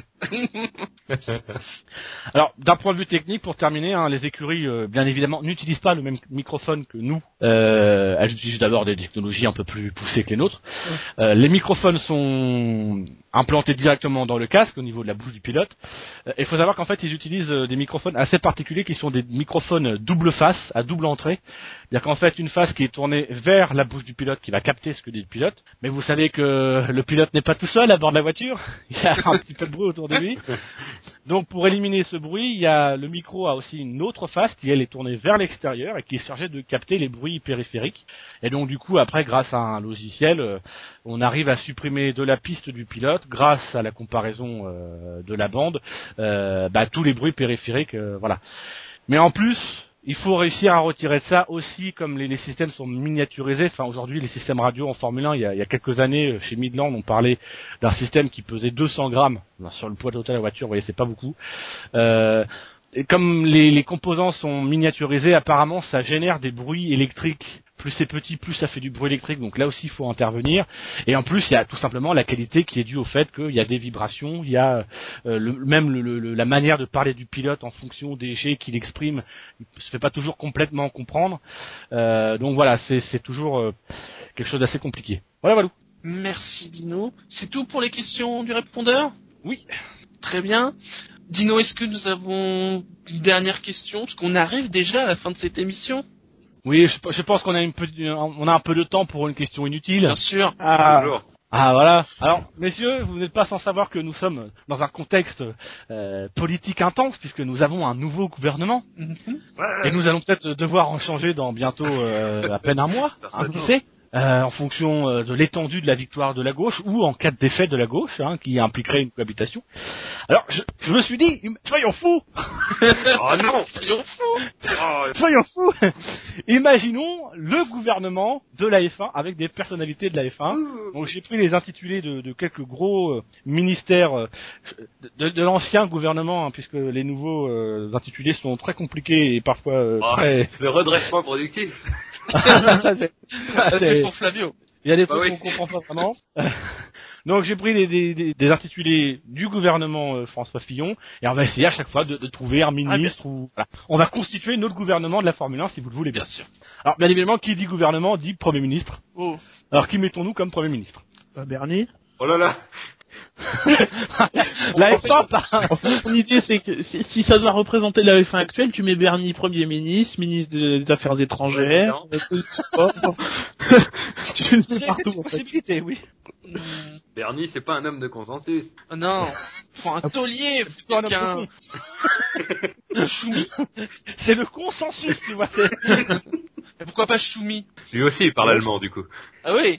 Alors, d'un point de vue technique, pour terminer, hein, les écuries, euh, bien évidemment, n'utilisent pas le même microphone que nous. Euh, elles utilisent d'abord des technologies un peu plus poussées que les nôtres. Euh, les microphones sont implantés directement dans le casque, au niveau de la bouche du pilote. Euh, Il faut savoir qu'en fait, ils utilisent euh, des microphones assez particuliers, qui sont des microphones double face, à double entrée. C'est-à-dire qu'en fait, une face qui est tournée vers la bouche du pilote, qui va capter ce que dit le pilote. Mais vous savez que le pilote n'est pas tout seul à bord de la voiture. Il y a un petit peu de bruit autour de lui. Donc pour éliminer ce bruit, il y a le micro a aussi une autre face qui elle est tournée vers l'extérieur et qui est chargée de capter les bruits périphériques. Et donc du coup après grâce à un logiciel, euh, on arrive à supprimer de la piste du pilote grâce à la comparaison euh, de la bande, euh, bah, tous les bruits périphériques, euh, voilà. Mais en plus, il faut réussir à retirer de ça aussi, comme les, les systèmes sont miniaturisés. Enfin, aujourd'hui, les systèmes radio en Formule un, il y a, il y a quelques années, chez Midland, on parlait d'un système qui pesait deux cents grammes. Sur le poids total de la voiture, vous voyez, c'est pas beaucoup. Euh, et comme les, les composants sont miniaturisés, apparemment, ça génère des bruits électriques. Plus c'est petit, plus ça fait du bruit électrique. Donc là aussi, il faut intervenir. Et en plus, il y a tout simplement la qualité qui est due au fait qu'il y a des vibrations, il y a euh, le, même le, le, la manière de parler du pilote en fonction des jets qu'il exprime, il se fait pas toujours complètement comprendre. Euh, donc voilà, c'est, c'est toujours euh, quelque chose d'assez compliqué. Voilà, voilà. Merci Dino. C'est tout pour les questions du répondeur? Oui. Très bien. Dino, est-ce que nous avons une dernière question? Parce qu'on arrive déjà à la fin de cette émission. Oui, je, je pense qu'on a une petite, on a un peu de temps pour une question inutile. Bien sûr. Ah, Toujours. ah voilà. Alors, messieurs, vous n'êtes pas sans savoir que nous sommes dans un contexte euh, politique intense puisque nous avons un nouveau gouvernement Mm-hmm. et nous allons peut-être devoir en changer dans bientôt euh, à peine un mois. Hein, qui Certainement. sait euh, en fonction euh, de l'étendue de la victoire de la gauche ou en cas de défaite de la gauche, hein, qui impliquerait une cohabitation. Alors, je, je me suis dit, soyons fous. Oh non. Soyons fous. Oh, Soyons fous. Imaginons le gouvernement de la F un avec des personnalités de la F un. Donc j'ai pris les intitulés de, de quelques gros euh, ministères euh, de, de l'ancien gouvernement, hein, puisque les nouveaux euh, intitulés sont très compliqués et parfois euh, oh, très... le redressement productif. Ça, c'est- Ça, c'est- c'est pour Flavio. Il y a des Bah trucs oui. qu'on comprend pas vraiment. Donc j'ai pris des, des, des, des intitulés du gouvernement euh, François Fillon et on va essayer à chaque fois de, de trouver un ministre ou voilà. On va constituer notre gouvernement de la Formule un si vous le voulez bien. Bien sûr. Alors bien évidemment, qui dit gouvernement dit Premier ministre. Oh. Alors qui mettons-nous comme Premier ministre? Bah, Bernie. Oh là là. La F un, pas. En fait, mon idée, c'est que si, si ça doit représenter la F un actuelle, tu mets Bernie Premier ministre, ministre des Affaires étrangères, ministre du sport. Tu le mets partout, en fait. Possibilité, oui. Hmm. Bernie, c'est pas un homme de consensus. Oh non. Faut un taulier. Plutôt un homme Quelqu'un. de con. Choumi. C'est le consensus, tu vois. C'est... Mais pourquoi pas Choumi? Lui aussi, il parle allemand, du coup. Ah oui.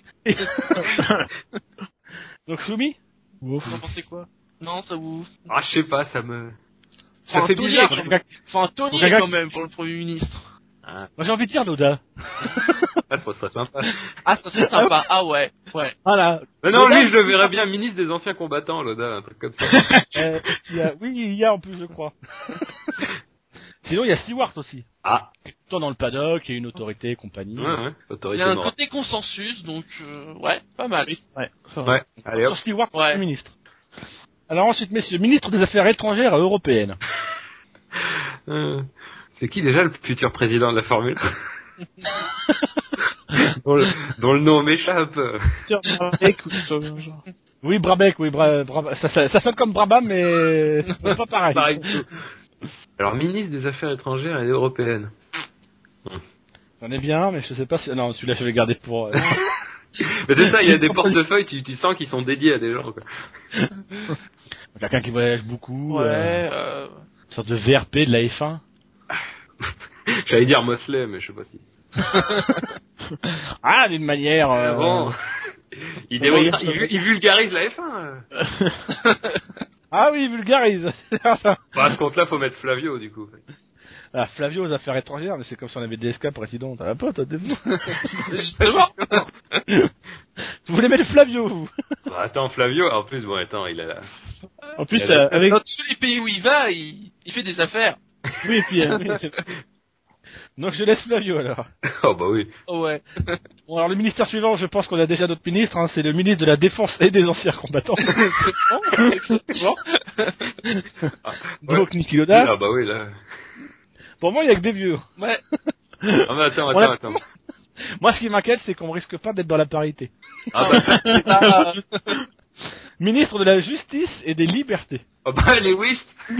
Donc Choumi. Vous en pensez quoi? Non, ça vous... Ah, je sais pas, ça me... Faut Ça un fait taulier, bizarre. quand même. Faut un taulier quelqu'un- quand même pour le Premier ministre. Ah, Moi j'ai envie de dire Noda. ça serait sympa. Ah, ça c'est sympa. Ah ouais. Ouais. Voilà. Mais non, Loda, lui, je le c'est verrais pas- bien ministre des anciens combattants, Loda, un truc comme ça. Euh, il y a- Oui, il y a en plus, je crois. Sinon, il y a Stewart aussi. Ah, Tant dans le paddock, il y a une autorité et compagnie. ouais, ouais, Il autorité y a un morale. côté consensus, donc euh, ouais, pas mal. Ouais, ça va. Ouais, allez hop. Sur Stewart, Ouais. Premier ministre. Alors ensuite, messieurs, ministre des Affaires étrangères européennes. Euh, C'est qui déjà le futur président de la Formule dont, le, dont le nom m'échappe. Tiens, Brabec ou tout ça, genre. Oui, Brabec, oui, Bra, Bra- ça, ça, ça sonne comme Brabham, mais c'est pas pareil. Pareil du tout. Alors, ministre des Affaires étrangères et européennes. J'en ai bien, mais je sais pas si... Non, celui-là, je vais le garder pour... euh, Mais c'est ça, il y a des portefeuilles, tu, tu sens qu'ils sont dédiés à des gens, quoi. Quelqu'un qui voyage beaucoup, Ouais. euh, Euh... une sorte de V R P de la F un. J'allais dire Mosley, mais je sais pas si. Ah, d'une manière... Ah Euh, bon. Il, Ouais, démontre, ça il, va. il vulgarise la F un. euh. Ah oui, vulgarise. Enfin, à ce compte-là, faut mettre Flavio, du coup. Ah, Flavio aux affaires étrangères, mais c'est comme si on avait D S K président. T'as pas, toi, t'es fou. Justement. Vous voulez mettre Flavio, vous? Bah, attends, Flavio, en plus, bon, attends, il a la... En plus, Il a- euh, avec... Dans tous les pays où il va, il, il fait des affaires. Oui, et puis... euh, oui, c'est- Donc je laisse Flavio alors. Oh bah oui. Oh ouais. Bon alors le ministère suivant, je pense qu'on a déjà d'autres ministres, hein, c'est le ministre de la Défense et des anciens combattants. Exactement. Donc Niki Loda. Ah bah oui là. Pour moi, il y a que des vieux. Ouais. Ah mais attends, attends, Voilà. attends. Moi, ce qui m'inquiète, c'est qu'on risque pas d'être dans la parité. Ah bah, Ah, Ministre de la Justice et des Libertés. oh bah Lewis.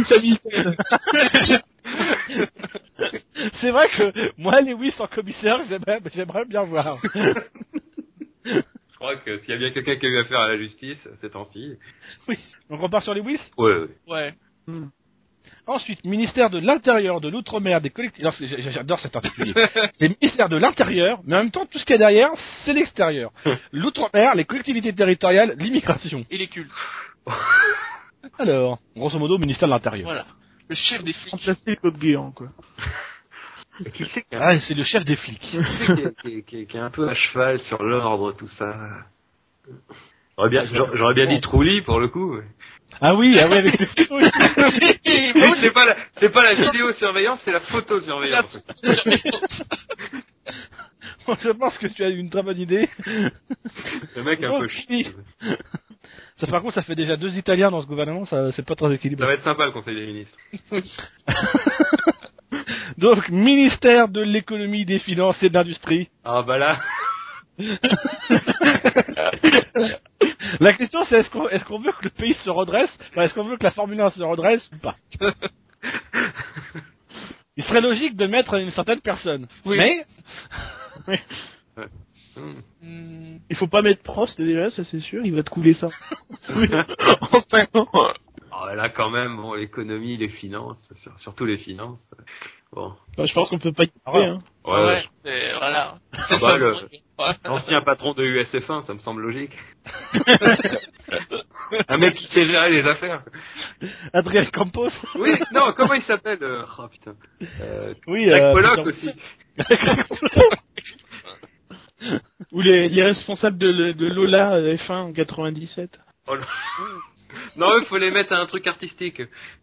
C'est vrai que moi, Lewis en commissaire, j'aimerais, j'aimerais bien voir. Je crois que s'il y a bien quelqu'un qui a eu affaire à la justice ces temps-ci. Oui. Donc on part sur Lewis. Ouais, ouais. ouais. Ensuite, ministère de l'Intérieur, de l'Outre-mer, des collectivités... J'adore cet intitulé. C'est ministère de l'Intérieur, mais en même temps, tout ce qu'il y a derrière, c'est l'extérieur. L'Outre-mer, les collectivités territoriales, l'immigration. Et les cultes. Alors, grosso modo, ministère de l'Intérieur. Voilà. Le chef des flics. Remplacer le code guéant, quoi. Qui c'est qui, Ah, c'est le chef des flics. qui, est- qui, est- qui est- qui est un peu à cheval sur l'ordre, tout ça. J'aurais bien, j'aurais j'aurais bien dit Trulli pour le coup. Ah oui, ah oui, avec ses photos. Mais c'est pas la, c'est pas la vidéosurveillance, c'est la photosurveillance. Bon, je pense que tu as eu une très bonne idée. Le mec un Oh, peu oui. chiant. Ça, par contre, ça fait déjà deux Italiens dans ce gouvernement, ça, c'est pas très Ça équilibré. va être sympa le conseil des ministres. Donc, ministère de l'économie, des finances et de l'industrie. Ah bah là. La question, c'est est-ce qu'on, est-ce qu'on veut que le pays se redresse, enfin, est-ce qu'on veut que la Formule un se redresse ou pas? Il serait logique de mettre une certaine personne. Oui. Mais, Hmm. Hmm. il faut pas mettre Prost déjà, ça c'est sûr, il va te couler ça. En cinq ans. Ah là quand même, bon, l'économie, les finances, sur- surtout les finances. Bon. Bah, je pense qu'on peut pas y arriver, hein. Ouais, Ouais. Et voilà. Ah bah, le- Ouais. L'ancien patron de U S F un, ça me semble logique. Un mec qui sait gérer les affaires. Adrien Campos. Oui, non, comment il s'appelle euh, Oh putain. Euh, Oui, Jack euh, Pollock Peter- aussi. Ou les, les responsables de, de Lola F un en quatre-vingt-dix-sept. Oh, non. Non, il faut les mettre à un truc artistique.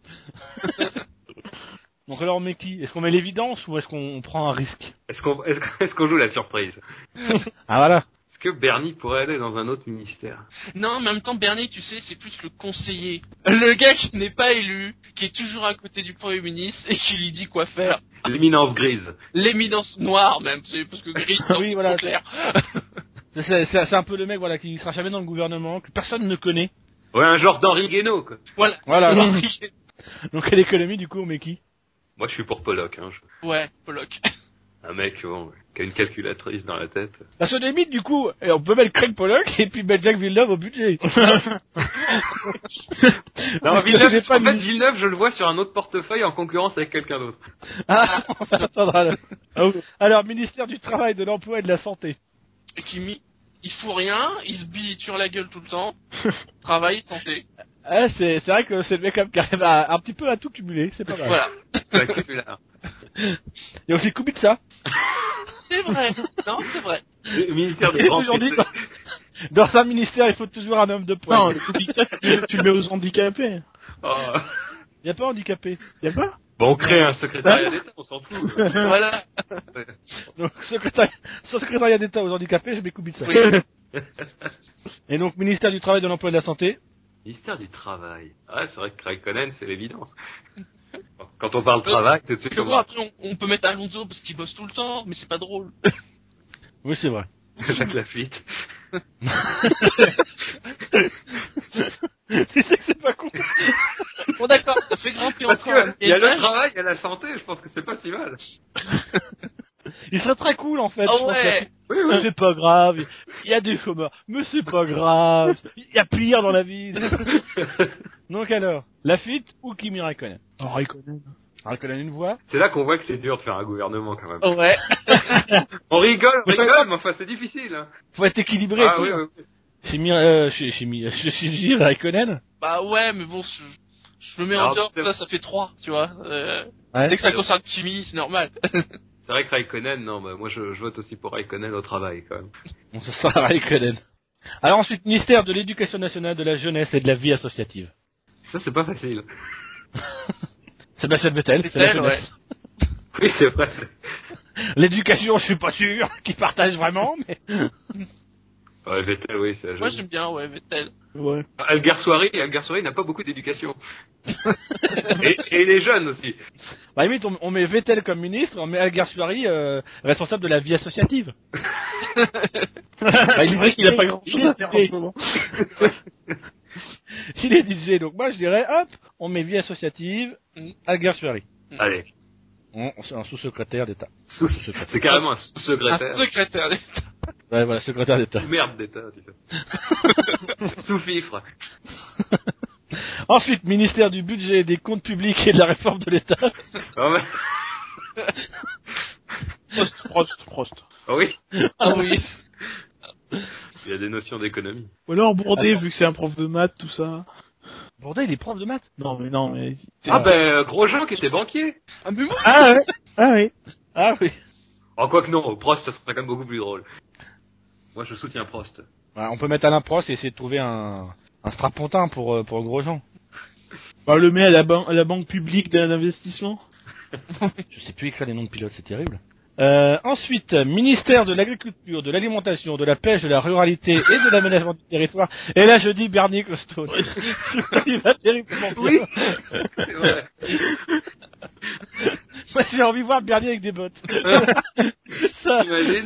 Donc alors on met qui? Est-ce qu'on met l'évidence ou est-ce qu'on prend un risque? Est-ce qu'on est-ce, qu'on- est-ce qu'on joue la surprise? Ah voilà. Est-ce que Bernie pourrait aller dans un autre ministère? Non, mais en même temps, Bernie, tu sais, c'est plus le conseiller. Le gars qui n'est pas élu, qui est toujours à côté du Premier ministre et qui lui dit quoi faire. L'éminence grise. L'éminence noire, même, c'est parce que gris, c'est Oui, oui, voilà. clair. C'est, c'est, c'est- c'est un peu le mec voilà qui sera jamais dans le gouvernement, que personne ne connaît. Ouais, un genre d'Henri Guénaud, quoi. Voilà. Voilà. Alors, Donc à l'économie du coup on met qui? Moi, je suis pour Pollock, hein. je- ouais, Pollock. Un mec, bon, qui a une calculatrice dans la tête. À ce limite du coup, et on peut mettre Craig Pollock et puis mettre Jack Villeneuve au budget. Non, Parce que Villeneuve, j'ai pas en fait, de- Villeneuve, je le vois sur un autre portefeuille en concurrence avec quelqu'un d'autre. Ah, on va attendre alors. Ah oui. Alors ministère du travail, de l'emploi et de la santé. Et qui mi- il fout rien, il se bille sur la gueule tout le temps. Travail, santé. Ah, c'est, c'est vrai que c'est le mec quand même qui arrive à, un petit peu à tout cumuler, c'est pas mal. Voilà. Ouais, c'est plus là. Il y a aussi Kubica. C'est vrai. Non, c'est vrai. Le ministère Il des est Grands toujours dit, Français. dans, dans un ministère, il faut toujours un homme de poids. Non, le Kubica, tu, le- tu le mets aux handicapés. Oh. Il y a pas handicapé. Y a pas? Bon, on crée un secrétariat d'État, on s'en fout. Voilà. Donc, secrétariat, secrétariat d'État aux handicapés, je mets Kubica. Oui. Et donc, ministère du travail, de l'emploi et de la santé. Ministère du Travail. Ah, c'est vrai que Craig Conan, c'est l'évidence. Quand on parle travail, tout de suite, Que on bon, va... après, on, on peut mettre Alonso parce qu'il bosse tout le temps, mais c'est pas drôle. Oui, c'est vrai. Jacques Lafitte. Tu sais que c'est pas con. Bon, d'accord, ça fait grimper Parce encore. que, il y a le travail, il y a la santé, je pense que c'est pas si mal. Il serait très cool, en fait. Ah je pense ouais. que- Mais c'est pas grave. Il y a des chômeurs. Mais c'est pas grave. Il y a pire dans la vie. Donc alors, Lafitte ou Kimi Raikkonen? Oh, Raikkonen. Raikkonen une voix. C'est là qu'on voit que c'est dur de faire un gouvernement, quand même. Ouais. On rigole, on Mais ça- rigole, mais enfin, c'est difficile, hein. Faut être équilibré. Ah et tout. oui, oui, oui. Chez Mir, euh, chez, chez Mir, chez Shinji Raikkonen. Bah ouais, mais bon, je, je le mets en Alors, dehors, c'est- ça, ça fait trois, tu vois. Euh, Ouais. dès que ça concerne Kimi, c'est normal. C'est vrai que Raikkonen, non, bah, moi, je, je vote aussi pour Raikkonen au travail, quand même. Bon, ce sera Raikkonen. Alors ensuite, ministère de l'éducation nationale, de la jeunesse et de la vie associative. Ça, c'est pas facile. Sébastien Vettel, c'est la Vettel, ouais. jeunesse. Oui, c'est vrai. L'éducation, je suis pas sûr qu'il partage vraiment, mais... Ouais, Vettel, oui, c'est la Moi jeune. j'aime bien, ouais, Vettel. Ouais. Alguersuari, Alguersuari n'a pas beaucoup d'éducation. et, et il est jeune aussi. Bah, limite, on, on met Vettel comme ministre, on met Alguersuari euh, responsable de la vie associative. Bah, il est vrai qu'il a pas grand chose à faire en ce moment. Il est D J, donc moi je dirais, hop, on met vie associative, Alguersuari. Allez. On, on- un sous-secrétaire d'État. Sous- C'est carrément un sous-secrétaire. Un secrétaire d'État. Ouais, voilà, secrétaire d'État. Merde d'État, tu sais. Sous-fifre. Ensuite, ministère du budget, des comptes publics et de la réforme de l'État. Ah, ouais. Prost, Prost, Prost. Ah oui. Ah oui. Il y a des notions d'économie. Ou alors Bourdet, vu que c'est un prof de maths, tout ça. Bourdet, il est prof de maths. Non, mais non, mais... Ah ben, Grosjean qui était banquier. Ah mais moi Ah ouais. Ah oui. Ah oui. Oh, quoi que non, Prost, ça serait quand même beaucoup plus drôle. Moi, je soutiens Prost. Ouais, on peut mettre Alain Prost et essayer de trouver un, un strapontin pour, euh, pour Grosjean. Bah, le met à la, ban- à la banque publique d'investissement. Je sais plus écrire les noms de pilotes, c'est terrible. Euh, ensuite, ministère de l'Agriculture, de l'Alimentation, de la Pêche, de la Ruralité et de l'Aménagement du Territoire. Et là, je dis Bernier Costone. Il va terriblement bien. Oui. C'est vrai. Moi, j'ai envie de voir Bernier avec des bottes. C'est ça. T'imagines?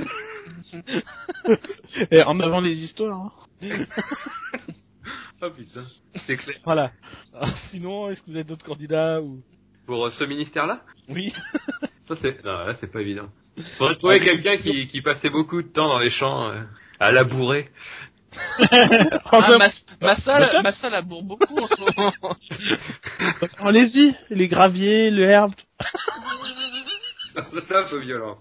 Et en avant les histoires. Hein. Oh putain. C'est clair. Voilà. Alors, sinon, est-ce que vous avez d'autres candidats ou... Pour euh, ce ministère-là? Oui. Ça, c'est, non, là, c'est pas évident. Faudrait trouver quelqu'un qui, qui passait beaucoup de temps dans les champs, euh, à labourer. Ah, Mas- Massa, Massa laboure beaucoup en ce moment. Allez-y, les graviers, le herbe. C'est un peu violent.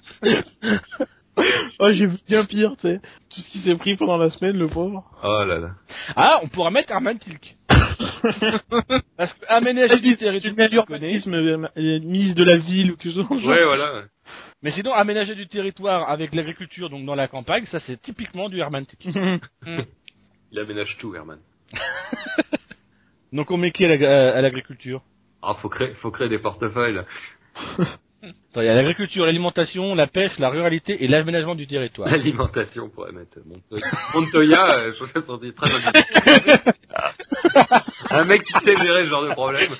Oh, j'ai vu bien pire, tu sais. Tout ce qui s'est pris pendant la semaine, le pauvre. Oh là là. Ah, on pourra mettre Herman Tilk. Parce que aménager du territoire, mets tu connais. l'urbanisme, euh, euh, ministre de la ville ou quelque chose. genre. Ouais, voilà. Mais sinon, aménager du territoire avec l'agriculture, donc dans la campagne, ça c'est typiquement du Herman Tilk. Il aménage tout, Herman. Donc on met qui à la- à l'agriculture? Ah, faut créer, faut créer des portefeuilles, là. Attends, il y a l'agriculture, l'alimentation, la pêche, la ruralité et l'aménagement du territoire. L'alimentation, on pourrait mettre Montoya. Montoya, euh, je trouve que ça sortit très mal. Un mec qui sait gérer ce genre de problème.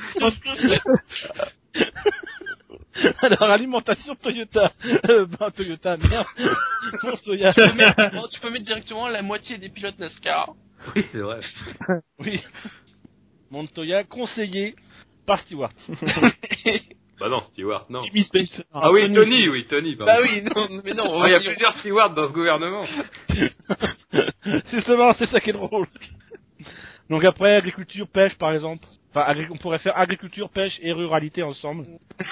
Alors, alimentation Toyota. Euh, bah, Toyota, merde. Montoya. Tu peux, mettre, bon, tu peux mettre directement la moitié des pilotes NASCAR. Oui, c'est vrai. Oui. Montoya, conseiller par Stewart. Bah non, Stewart, non. Jimmy Spencer. Ah oui, Tony, oui, Tony, pardon. Bah oui, non, mais non. Ah, il y a voyons. plusieurs Stewart dans ce gouvernement. Justement, c'est ça qui est drôle. Donc après, agriculture, pêche, par exemple. Enfin, agri- on pourrait faire agriculture, pêche et ruralité ensemble.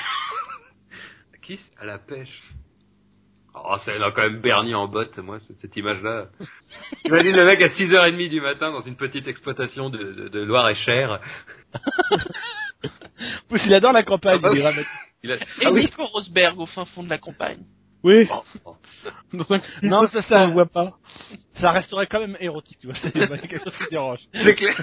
Qui à la pêche? Oh, ça il a quand même Bernie en botte, moi, cette, cette image-là. Imagine le mec à six heures trente du matin dans une petite exploitation de, de, de Loire-et-Cher. En plus, il adore la campagne. Ah bah il oui. ira mettre- Il a... Et Ah oui. Nico Rosberg au fin fond de la campagne. Oui. Oh, oh. Dans un... Non, ça, ça- on le voit pas. Ça resterait quand même érotique, tu vois. C'est il y a quelque chose qui dérange. C'est clair.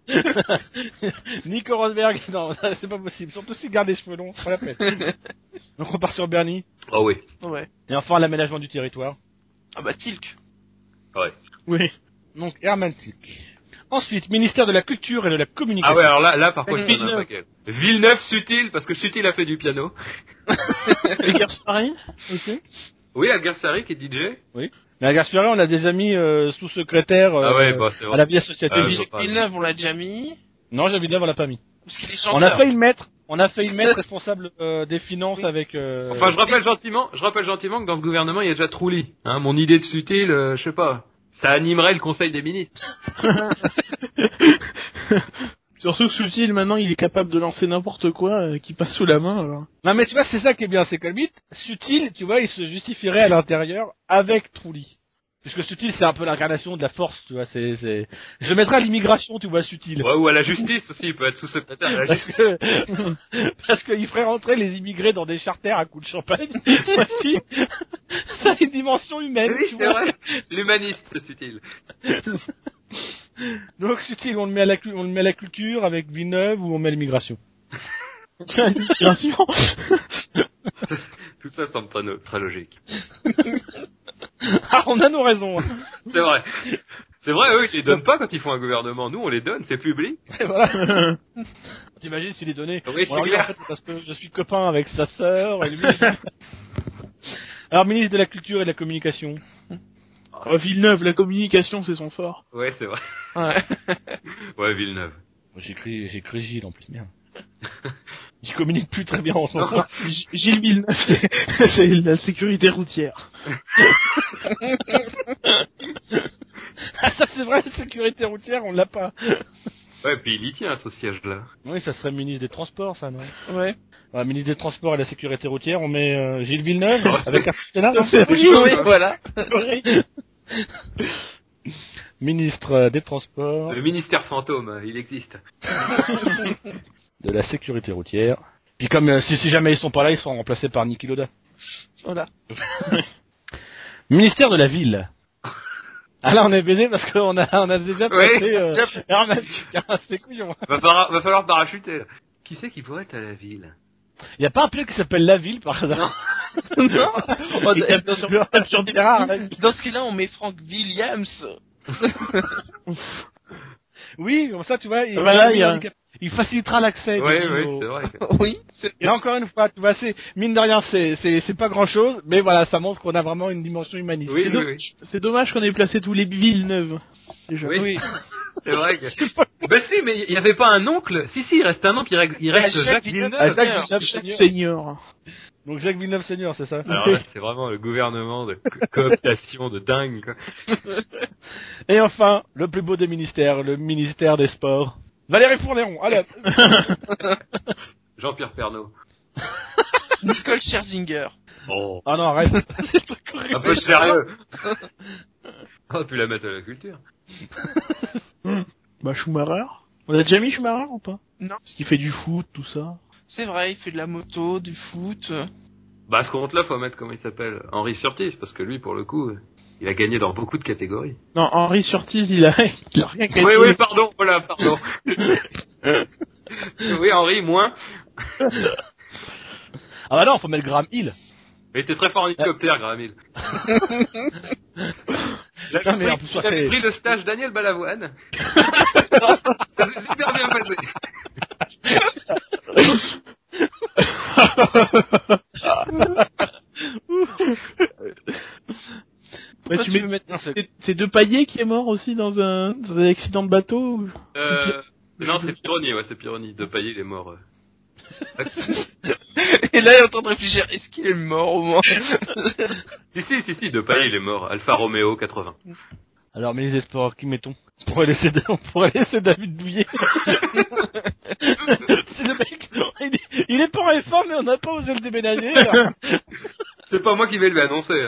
Nico Rosberg, non, ça, c'est pas possible. Surtout s'il garde les cheveux longs, c'est pas la peine. Donc on part sur Bernie. Oh oui. Ouais. Et enfin, l'aménagement du territoire. Ah bah Tilk. Ouais. Oui. Donc Herman Tilk. Ensuite, ministère de la Culture et de la Communication. Ah ouais, alors là, là par contre, il y en a un Villeneuve. paquet. Villeneuve, Sutil, parce que Sutil a fait du piano. Les Gaspari aussi. Oui, Alguersuari qui est D J. Mais à Gaspard, on a des amis euh, sous-secrétaires euh, Ah ouais, bah c'est à vrai. la vie associative. Ah, Jacques pas- Villeneuve, on l'a déjà mis. Non, j'avais dit, on l'a pas mis. Parce qu'il est On chanteur. a failli le mettre. On a failli le mettre responsable euh, des finances avec. Euh... Enfin, je rappelle gentiment, je rappelle gentiment que dans ce gouvernement, il y a déjà Trulli. Hein, mon idée de Sutil, euh, je sais pas. Ça animerait le conseil des ministres. Surtout que Sutil, maintenant, il est capable de lancer n'importe quoi euh, qui passe sous la main, alors. Non, mais tu vois, c'est ça qui est bien, c'est que le mythe, Sutil, tu vois, il se justifierait à l'intérieur avec Trulli. Puisque Sutil, c'est un peu l'incarnation de la force, tu vois, c'est, c'est... Je le mettrais à l'immigration, tu vois, Sutil. Ouais, ou à la justice aussi, il peut être sous-secrétaire à la Parce justice. que, parce qu'il ferait rentrer les immigrés dans des charters à coups de champagne. Voici, ça a une dimension humaine, Oui, tu c'est vois. vrai. L'humaniste, Sutil. Donc, Sutil, on le met à la, cu- on le met à la culture avec Villeneuve ou on met à l'immigration? Bien sûr. Tout ça semble très, no- très logique. Ah, on a nos raisons. hein. C'est vrai. C'est vrai, eux, ils les donnent pas quand ils font un gouvernement. Nous, on les donne, c'est public. Et voilà. T'imagines s'il est donné? Oui, Bon, alors, c'est lui, en clair. fait, c'est parce que je suis copain avec sa sœur. Et lui... Alors, ministre de la Culture et de la Communication. Oh, Villeneuve, la communication, c'est son fort. Ouais, c'est vrai. Ouais. Ouais, Villeneuve. J'ai écrit, j'ai écrit Gilles en plus, merde. Je communique plus très bien en ce moment. G- Gilles Villeneuve, c'est, c'est la sécurité routière. Ah, ça c'est vrai, la sécurité routière, on l'a pas. Ouais, puis il y tient, ce siège-là. Oui, ça serait ministre des Transports, ça, non? Ouais. Ouais, ministre des Transports et de la Sécurité routière, on met euh, Gilles Villeneuve, Oh, avec un scénar, non? C'est- Oui, oui, voilà. Ministre euh, des Transports, Le ministère fantôme, euh, il existe. de la Sécurité routière. Puis comme euh, si, si jamais ils sont pas là, ils seront remplacés par Niki Loda. Voilà. Ministère de la Ville. Ah là, on est baisé parce qu'on a, on a déjà Oui. passé... Euh, Aeronautique, c'est couillon. Va falloir, va falloir parachuter, là. Qui c'est qui pourrait être à la ville? Y a pas un pilote qui s'appelle La Ville, par hasard? Non. Oh, Il tape dans, sur- tape sur des rares, là. dans ce cas-là, on met Frank Williams. Oui, comme ça, tu vois, il, Voilà, il, il y a- il- il facilitera l'accès. Oui, des oui, villes au- c'est vrai. Oui. C'est... Et encore une fois, tu vois, c'est, mine de rien, c'est, c'est, c'est pas grand chose, mais voilà, ça montre qu'on a vraiment une dimension humaniste. Oui, C'est oui, do- oui. C'est dommage qu'on ait placé tous les Villeneuve. Déjà. Oui. C'est vrai que... Bah si, mais il y avait pas un oncle. Si, si, il reste un oncle, il reste, il reste Jacques Jacques Villeneuve. Villeneuve. Ah, Jacques Seigneur. Villeneuve Chaque Senior. seigneur. Donc Jacques Villeneuve Senior, c'est ça? Alors là, c'est vraiment le gouvernement de co- cooptation de dingue, quoi. Et enfin, le plus beau des ministères, le ministère des Sports. Valérie Fournéron, allez. Jean-Pierre Pernaut. Nicole Scherzinger. Oh. Ah non, arrête. Un peu sérieux. On a pu la mettre à la culture. Bah, Schumacher. On a déjà mis Schumacher ou pas? Non. Parce qu'il fait du foot, tout ça. C'est vrai, il fait de la moto, du foot. Bah, à ce compte-là, faut mettre, comment il s'appelle, Henri Surtis, parce que lui, pour le coup, il a gagné dans beaucoup de catégories. Non, Henri Surtis, il a, il a rien gagné. Oui, oui, pardon, voilà, pardon. Oui, Henri, moins. Ah bah non, faut mettre Graham Hill. Il était très fort en hélicoptère, Graham Hill. Là, Non, mais j'ai en pris, plus, ça j'avais fait- pris le stage Daniel Balavoine. Ça s'est super bien passé. Ouais, Toi, tu tu mets- veux mettre... Non, c'est- C'est, c'est Depailler qui est mort aussi dans un, dans un accident de bateau ou- Euh, non, c'est Pironi, ouais, c'est Pironi. De Paillet, il est mort. euh. Et là, il est en train de réfléchir, est-ce qu'il est mort au moins? Si, si, si, si, De Paillet, il est mort. Alfa Romeo quatre-vingts. Alors, ministre des Sports, qui mettons? On pourrait laisser, on pourrait laisser David Douillet. C'est le mec, il est, il est pas en F un, mais on n'a pas osé le déménager, alors. C'est pas moi qui vais lui annoncer.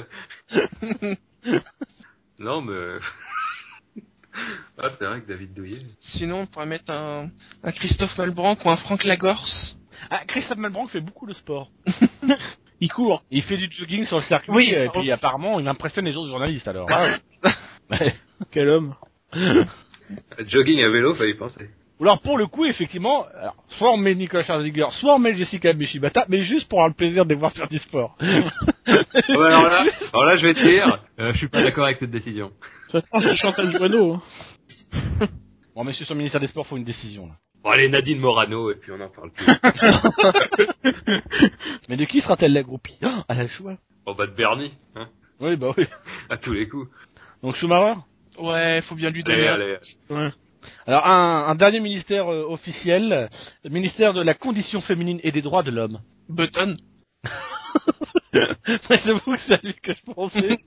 Non, mais... Ah, c'est vrai que David Douillet... Sinon, on pourrait mettre un, un Christophe Malbranc ou un Franck Lagorce. Ah, Christophe Malbranc fait beaucoup de sport. Il court. Il fait du jogging sur le circuit, Oui, et oh. puis apparemment, il impressionne les autres journalistes, alors. Ouais. Quel homme. Jogging à vélo, fallait y penser. Ou alors, pour le coup, effectivement, alors, soit on met Nicolas Scherzinger, soit on met Jessica Mishibata, mais juste pour avoir le plaisir de les voir faire du sport. Oh, bah, alors là, alors là, je vais te dire, euh, je suis pas d'accord avec cette décision. Ça te pense de Chantal Joanneau. Hein. Bon, messieurs, sur le ministère des Sports, faut une décision, là. Bon, allez, Nadine Morano, et puis on en parle plus. Mais de qui sera-t-elle la groupie? Ah, elle a le choix. Bon, bah, de Bernie, hein, Oui, bah oui. à tous les coups. Donc, Schumacher? Ouais, faut bien lui donner. Allez, un- allez. Alors, un, un dernier ministère euh, officiel, le ministère de la condition féminine et des droits de l'homme. Button. Moi, j'avoue que c'est à lui que je pensais.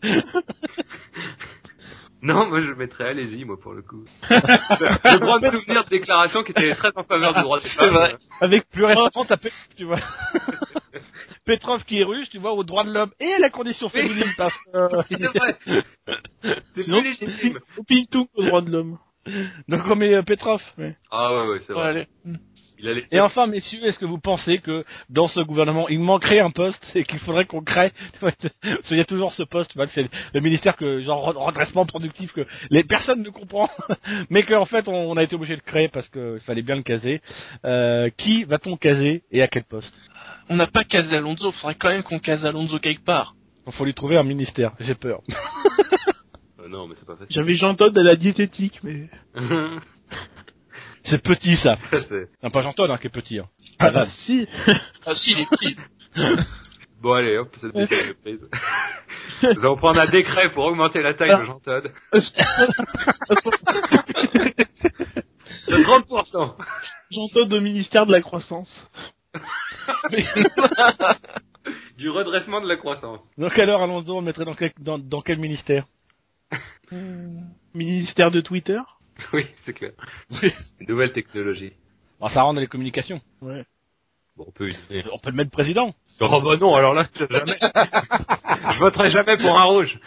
Non, moi, je mettrais allez-y, moi, pour le coup. Le droit de souvenir de déclaration qui était très en faveur du droit des femmes. vrai. Avec plus récemment, t'as Petrov, tu vois. Petrov qui est russe, tu vois, aux droits de l'homme et à la condition féminine, parce que... euh, C'est vrai. C'est Sinon, plus légitime. Au Pintou, au droit de l'homme. Donc on met euh, Petrov. Ouais. Ah ouais, ouais, c'est Ouais, vrai. allez. Il a les... Et enfin, messieurs, est-ce que vous pensez que dans ce gouvernement, il manquerait un poste et qu'il faudrait qu'on crée, parce qu'il y a toujours ce poste, c'est le ministère que, genre, redressement productif que les personnes ne comprennent, mais qu'en fait, on a été obligé de créer parce qu'il fallait bien le caser. Euh, qui va-t-on caser et à quel poste? On n'a pas casé Alonso, faudrait quand même qu'on case Alonso quelque part. Il faut lui trouver un ministère, j'ai peur. Euh, non, mais c'est pas facile. J'avais Jean-Todt à la diététique, mais... C'est petit, ça. C'est- Non, pas Jean-Todt, hein, qui est petit. Hein. Ah bah si. Ah si, il est petit. Bon, allez, hop, cette décision est prise. Nous allons prendre un décret pour augmenter la taille de Jean Todt. De trente pour cent. Jean-Todt au ministère de la croissance. Du redressement de la croissance. Donc alors, Alonso, on le mettrait dans quel, dans, dans quel ministère? Ministère de Twitter. Oui, c'est clair. Oui. Nouvelle technologie. Bon, ça rentre dans les communications. Ouais. Bon, on peut utiliser. On peut le mettre président. Oh bah non, alors là, jamais. Je voterai jamais pour un rouge.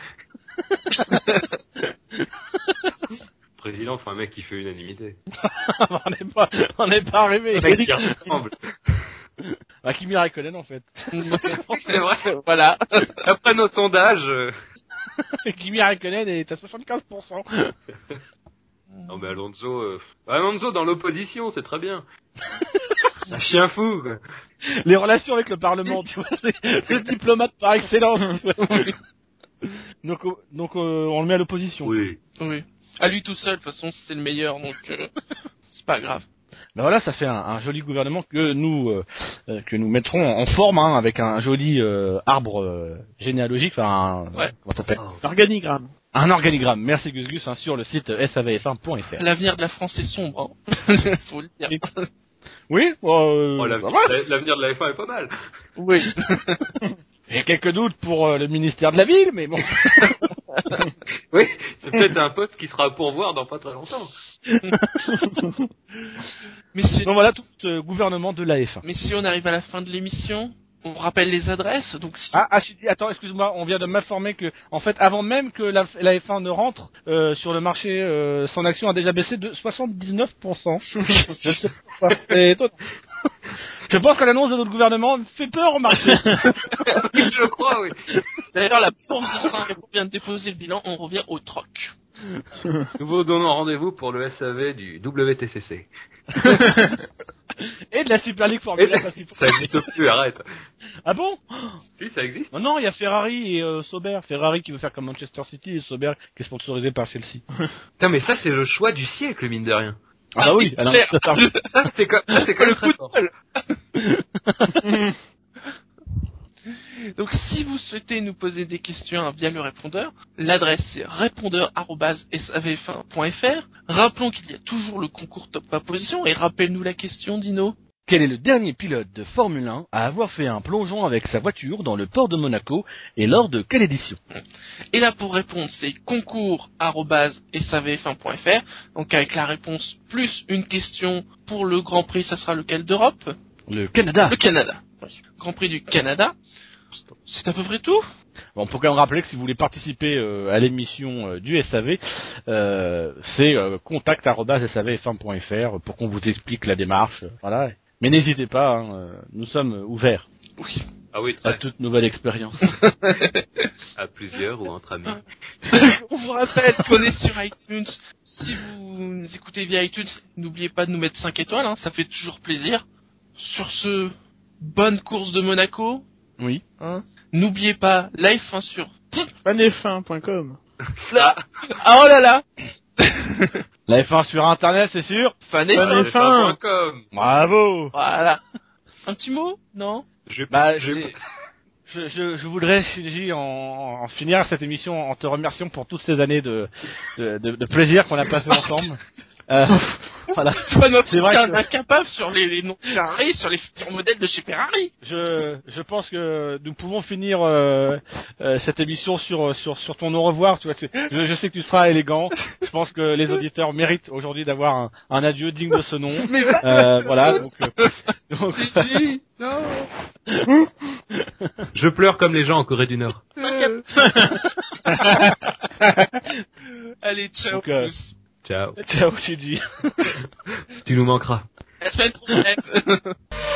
Président, faut un mec qui fait unanimité. on n'est pas, on n'est pas arrivé. Un mec qui ressemble. Bah, Kimi Raikkonen, en fait. C'est vrai. Voilà. Après nos sondages. euh, Kimi Raikkonen est à soixante-quinze pour cent. Non mais Alonso, euh... Alonso dans l'opposition, c'est très bien. Un chien fou, quoi. Les relations avec le Parlement, tu vois, c'est le diplomate par excellence. donc, euh, donc euh, on le met à l'opposition. Oui. Oui. À lui tout seul, de toute façon, c'est le meilleur, donc euh, c'est pas grave. Ben voilà, ça fait un, un joli gouvernement que nous euh, euh, que nous mettrons en forme, hein, avec un joli euh, arbre euh, généalogique, enfin, un, Ouais. comment ça s'appelle, Organigramme. un organigramme. Merci Gus Gus, hein, sur le site s a v f un point f r. L'avenir de la France est sombre, hein. Faut le dire. Oui, euh, Oh, ça l'avenir, va. l'avenir de la F un est pas mal. Oui. J'ai quelques doutes pour euh, le ministère de la ville, mais bon. Oui, c'est peut-être un poste qui sera à pourvoir dans pas très longtemps. Mais si, Donc voilà tout euh, gouvernement de l'A F un. mais si on arrive à la fin de l'émission, on rappelle les adresses, donc si... Ah, ah je dis, attends, excuse-moi, on vient de m'informer que, en fait, avant même que la, la F un ne rentre euh, sur le marché, euh, son action a déjà baissé de soixante-dix-neuf pour cent. Je ne sais pas. C'est étonnant. Je pense que l'annonce de notre gouvernement fait peur au marché. Je crois, oui. D'ailleurs, la bourse de Singapour vient de déposer le bilan, on revient au troc. Nous vous donnons rendez-vous pour le S A V du W T C C. Et de la Super League Formule un. parce qu'il faut- Ça existe plus, arrête. Ah bon? Si, ça existe. Non, non, il y a Ferrari et euh, Sauber. Ferrari qui veut faire comme Manchester City et Sauber qui est sponsorisé par Chelsea. Putain, mais ça, c'est le choix du siècle, mine de rien. Ah bah oui, alors, clair. ça, ça- Ça, c'est comme, ça, c'est comme le football. Donc si vous souhaitez nous poser des questions via le répondeur, l'adresse c'est répondeur arobase s a v f un point f r. Rappelons qu'il y a toujours le concours top pas position et rappelle-nous la question, Dino. Quel est le dernier pilote de Formule un à avoir fait un plongeon avec sa voiture dans le port de Monaco et lors de quelle édition? Et là pour répondre c'est concours arobase s a v f un point f r. Donc avec la réponse plus une question pour le Grand Prix, ça sera lequel d'Europe? Le Canada. Le Canada. Grand Prix du Canada. C'est à peu près tout. Bon, on peut quand même rappeler que si vous voulez participer euh, à l'émission euh, du S A V, euh, c'est euh, contact arobase s a v f un point f r pour qu'on vous explique la démarche. euh, voilà. Mais n'hésitez pas, hein, euh, nous sommes ouverts Oui. Ah oui, à très. toute nouvelle expérience. À plusieurs ou entre amis. On vous rappelle qu'on est sur iTunes. Si vous nous écoutez via iTunes, n'oubliez pas de nous mettre cinq étoiles, hein, ça fait toujours plaisir. Sur ce, bonne course de Monaco. Oui. Hein. N'oubliez pas, la F un sur... fan f un point com. Là. Ah, oh là là. La F un sur Internet, c'est sûr. Fan Fan F un. F un. F un point com. Bravo. Voilà. Un petit mot? Non? Je, Bah, je, je, je, je, je voudrais, Shinji, en, en finir cette émission en te remerciant pour toutes ces années de, de, de, de plaisir qu'on a passé ensemble. Euh, voilà. Toi, notre C'est vrai frère que- incapable sur les, les noms de Ferrari, sur les futurs modèles de chez Ferrari. Je, je pense que nous pouvons finir euh, euh, cette émission sur, sur, sur ton au revoir. Tu vois, tu- je, je sais que tu seras élégant. Je pense que les auditeurs méritent aujourd'hui d'avoir un, un adieu digne de ce nom. Mais Euh, voilà. Donc, euh, donc, non. je pleure comme les gens en Corée du Nord. Allez, ciao Donc, euh, tous. Ciao. ciao, Shinji. Tu nous manqueras. La semaine prochaine.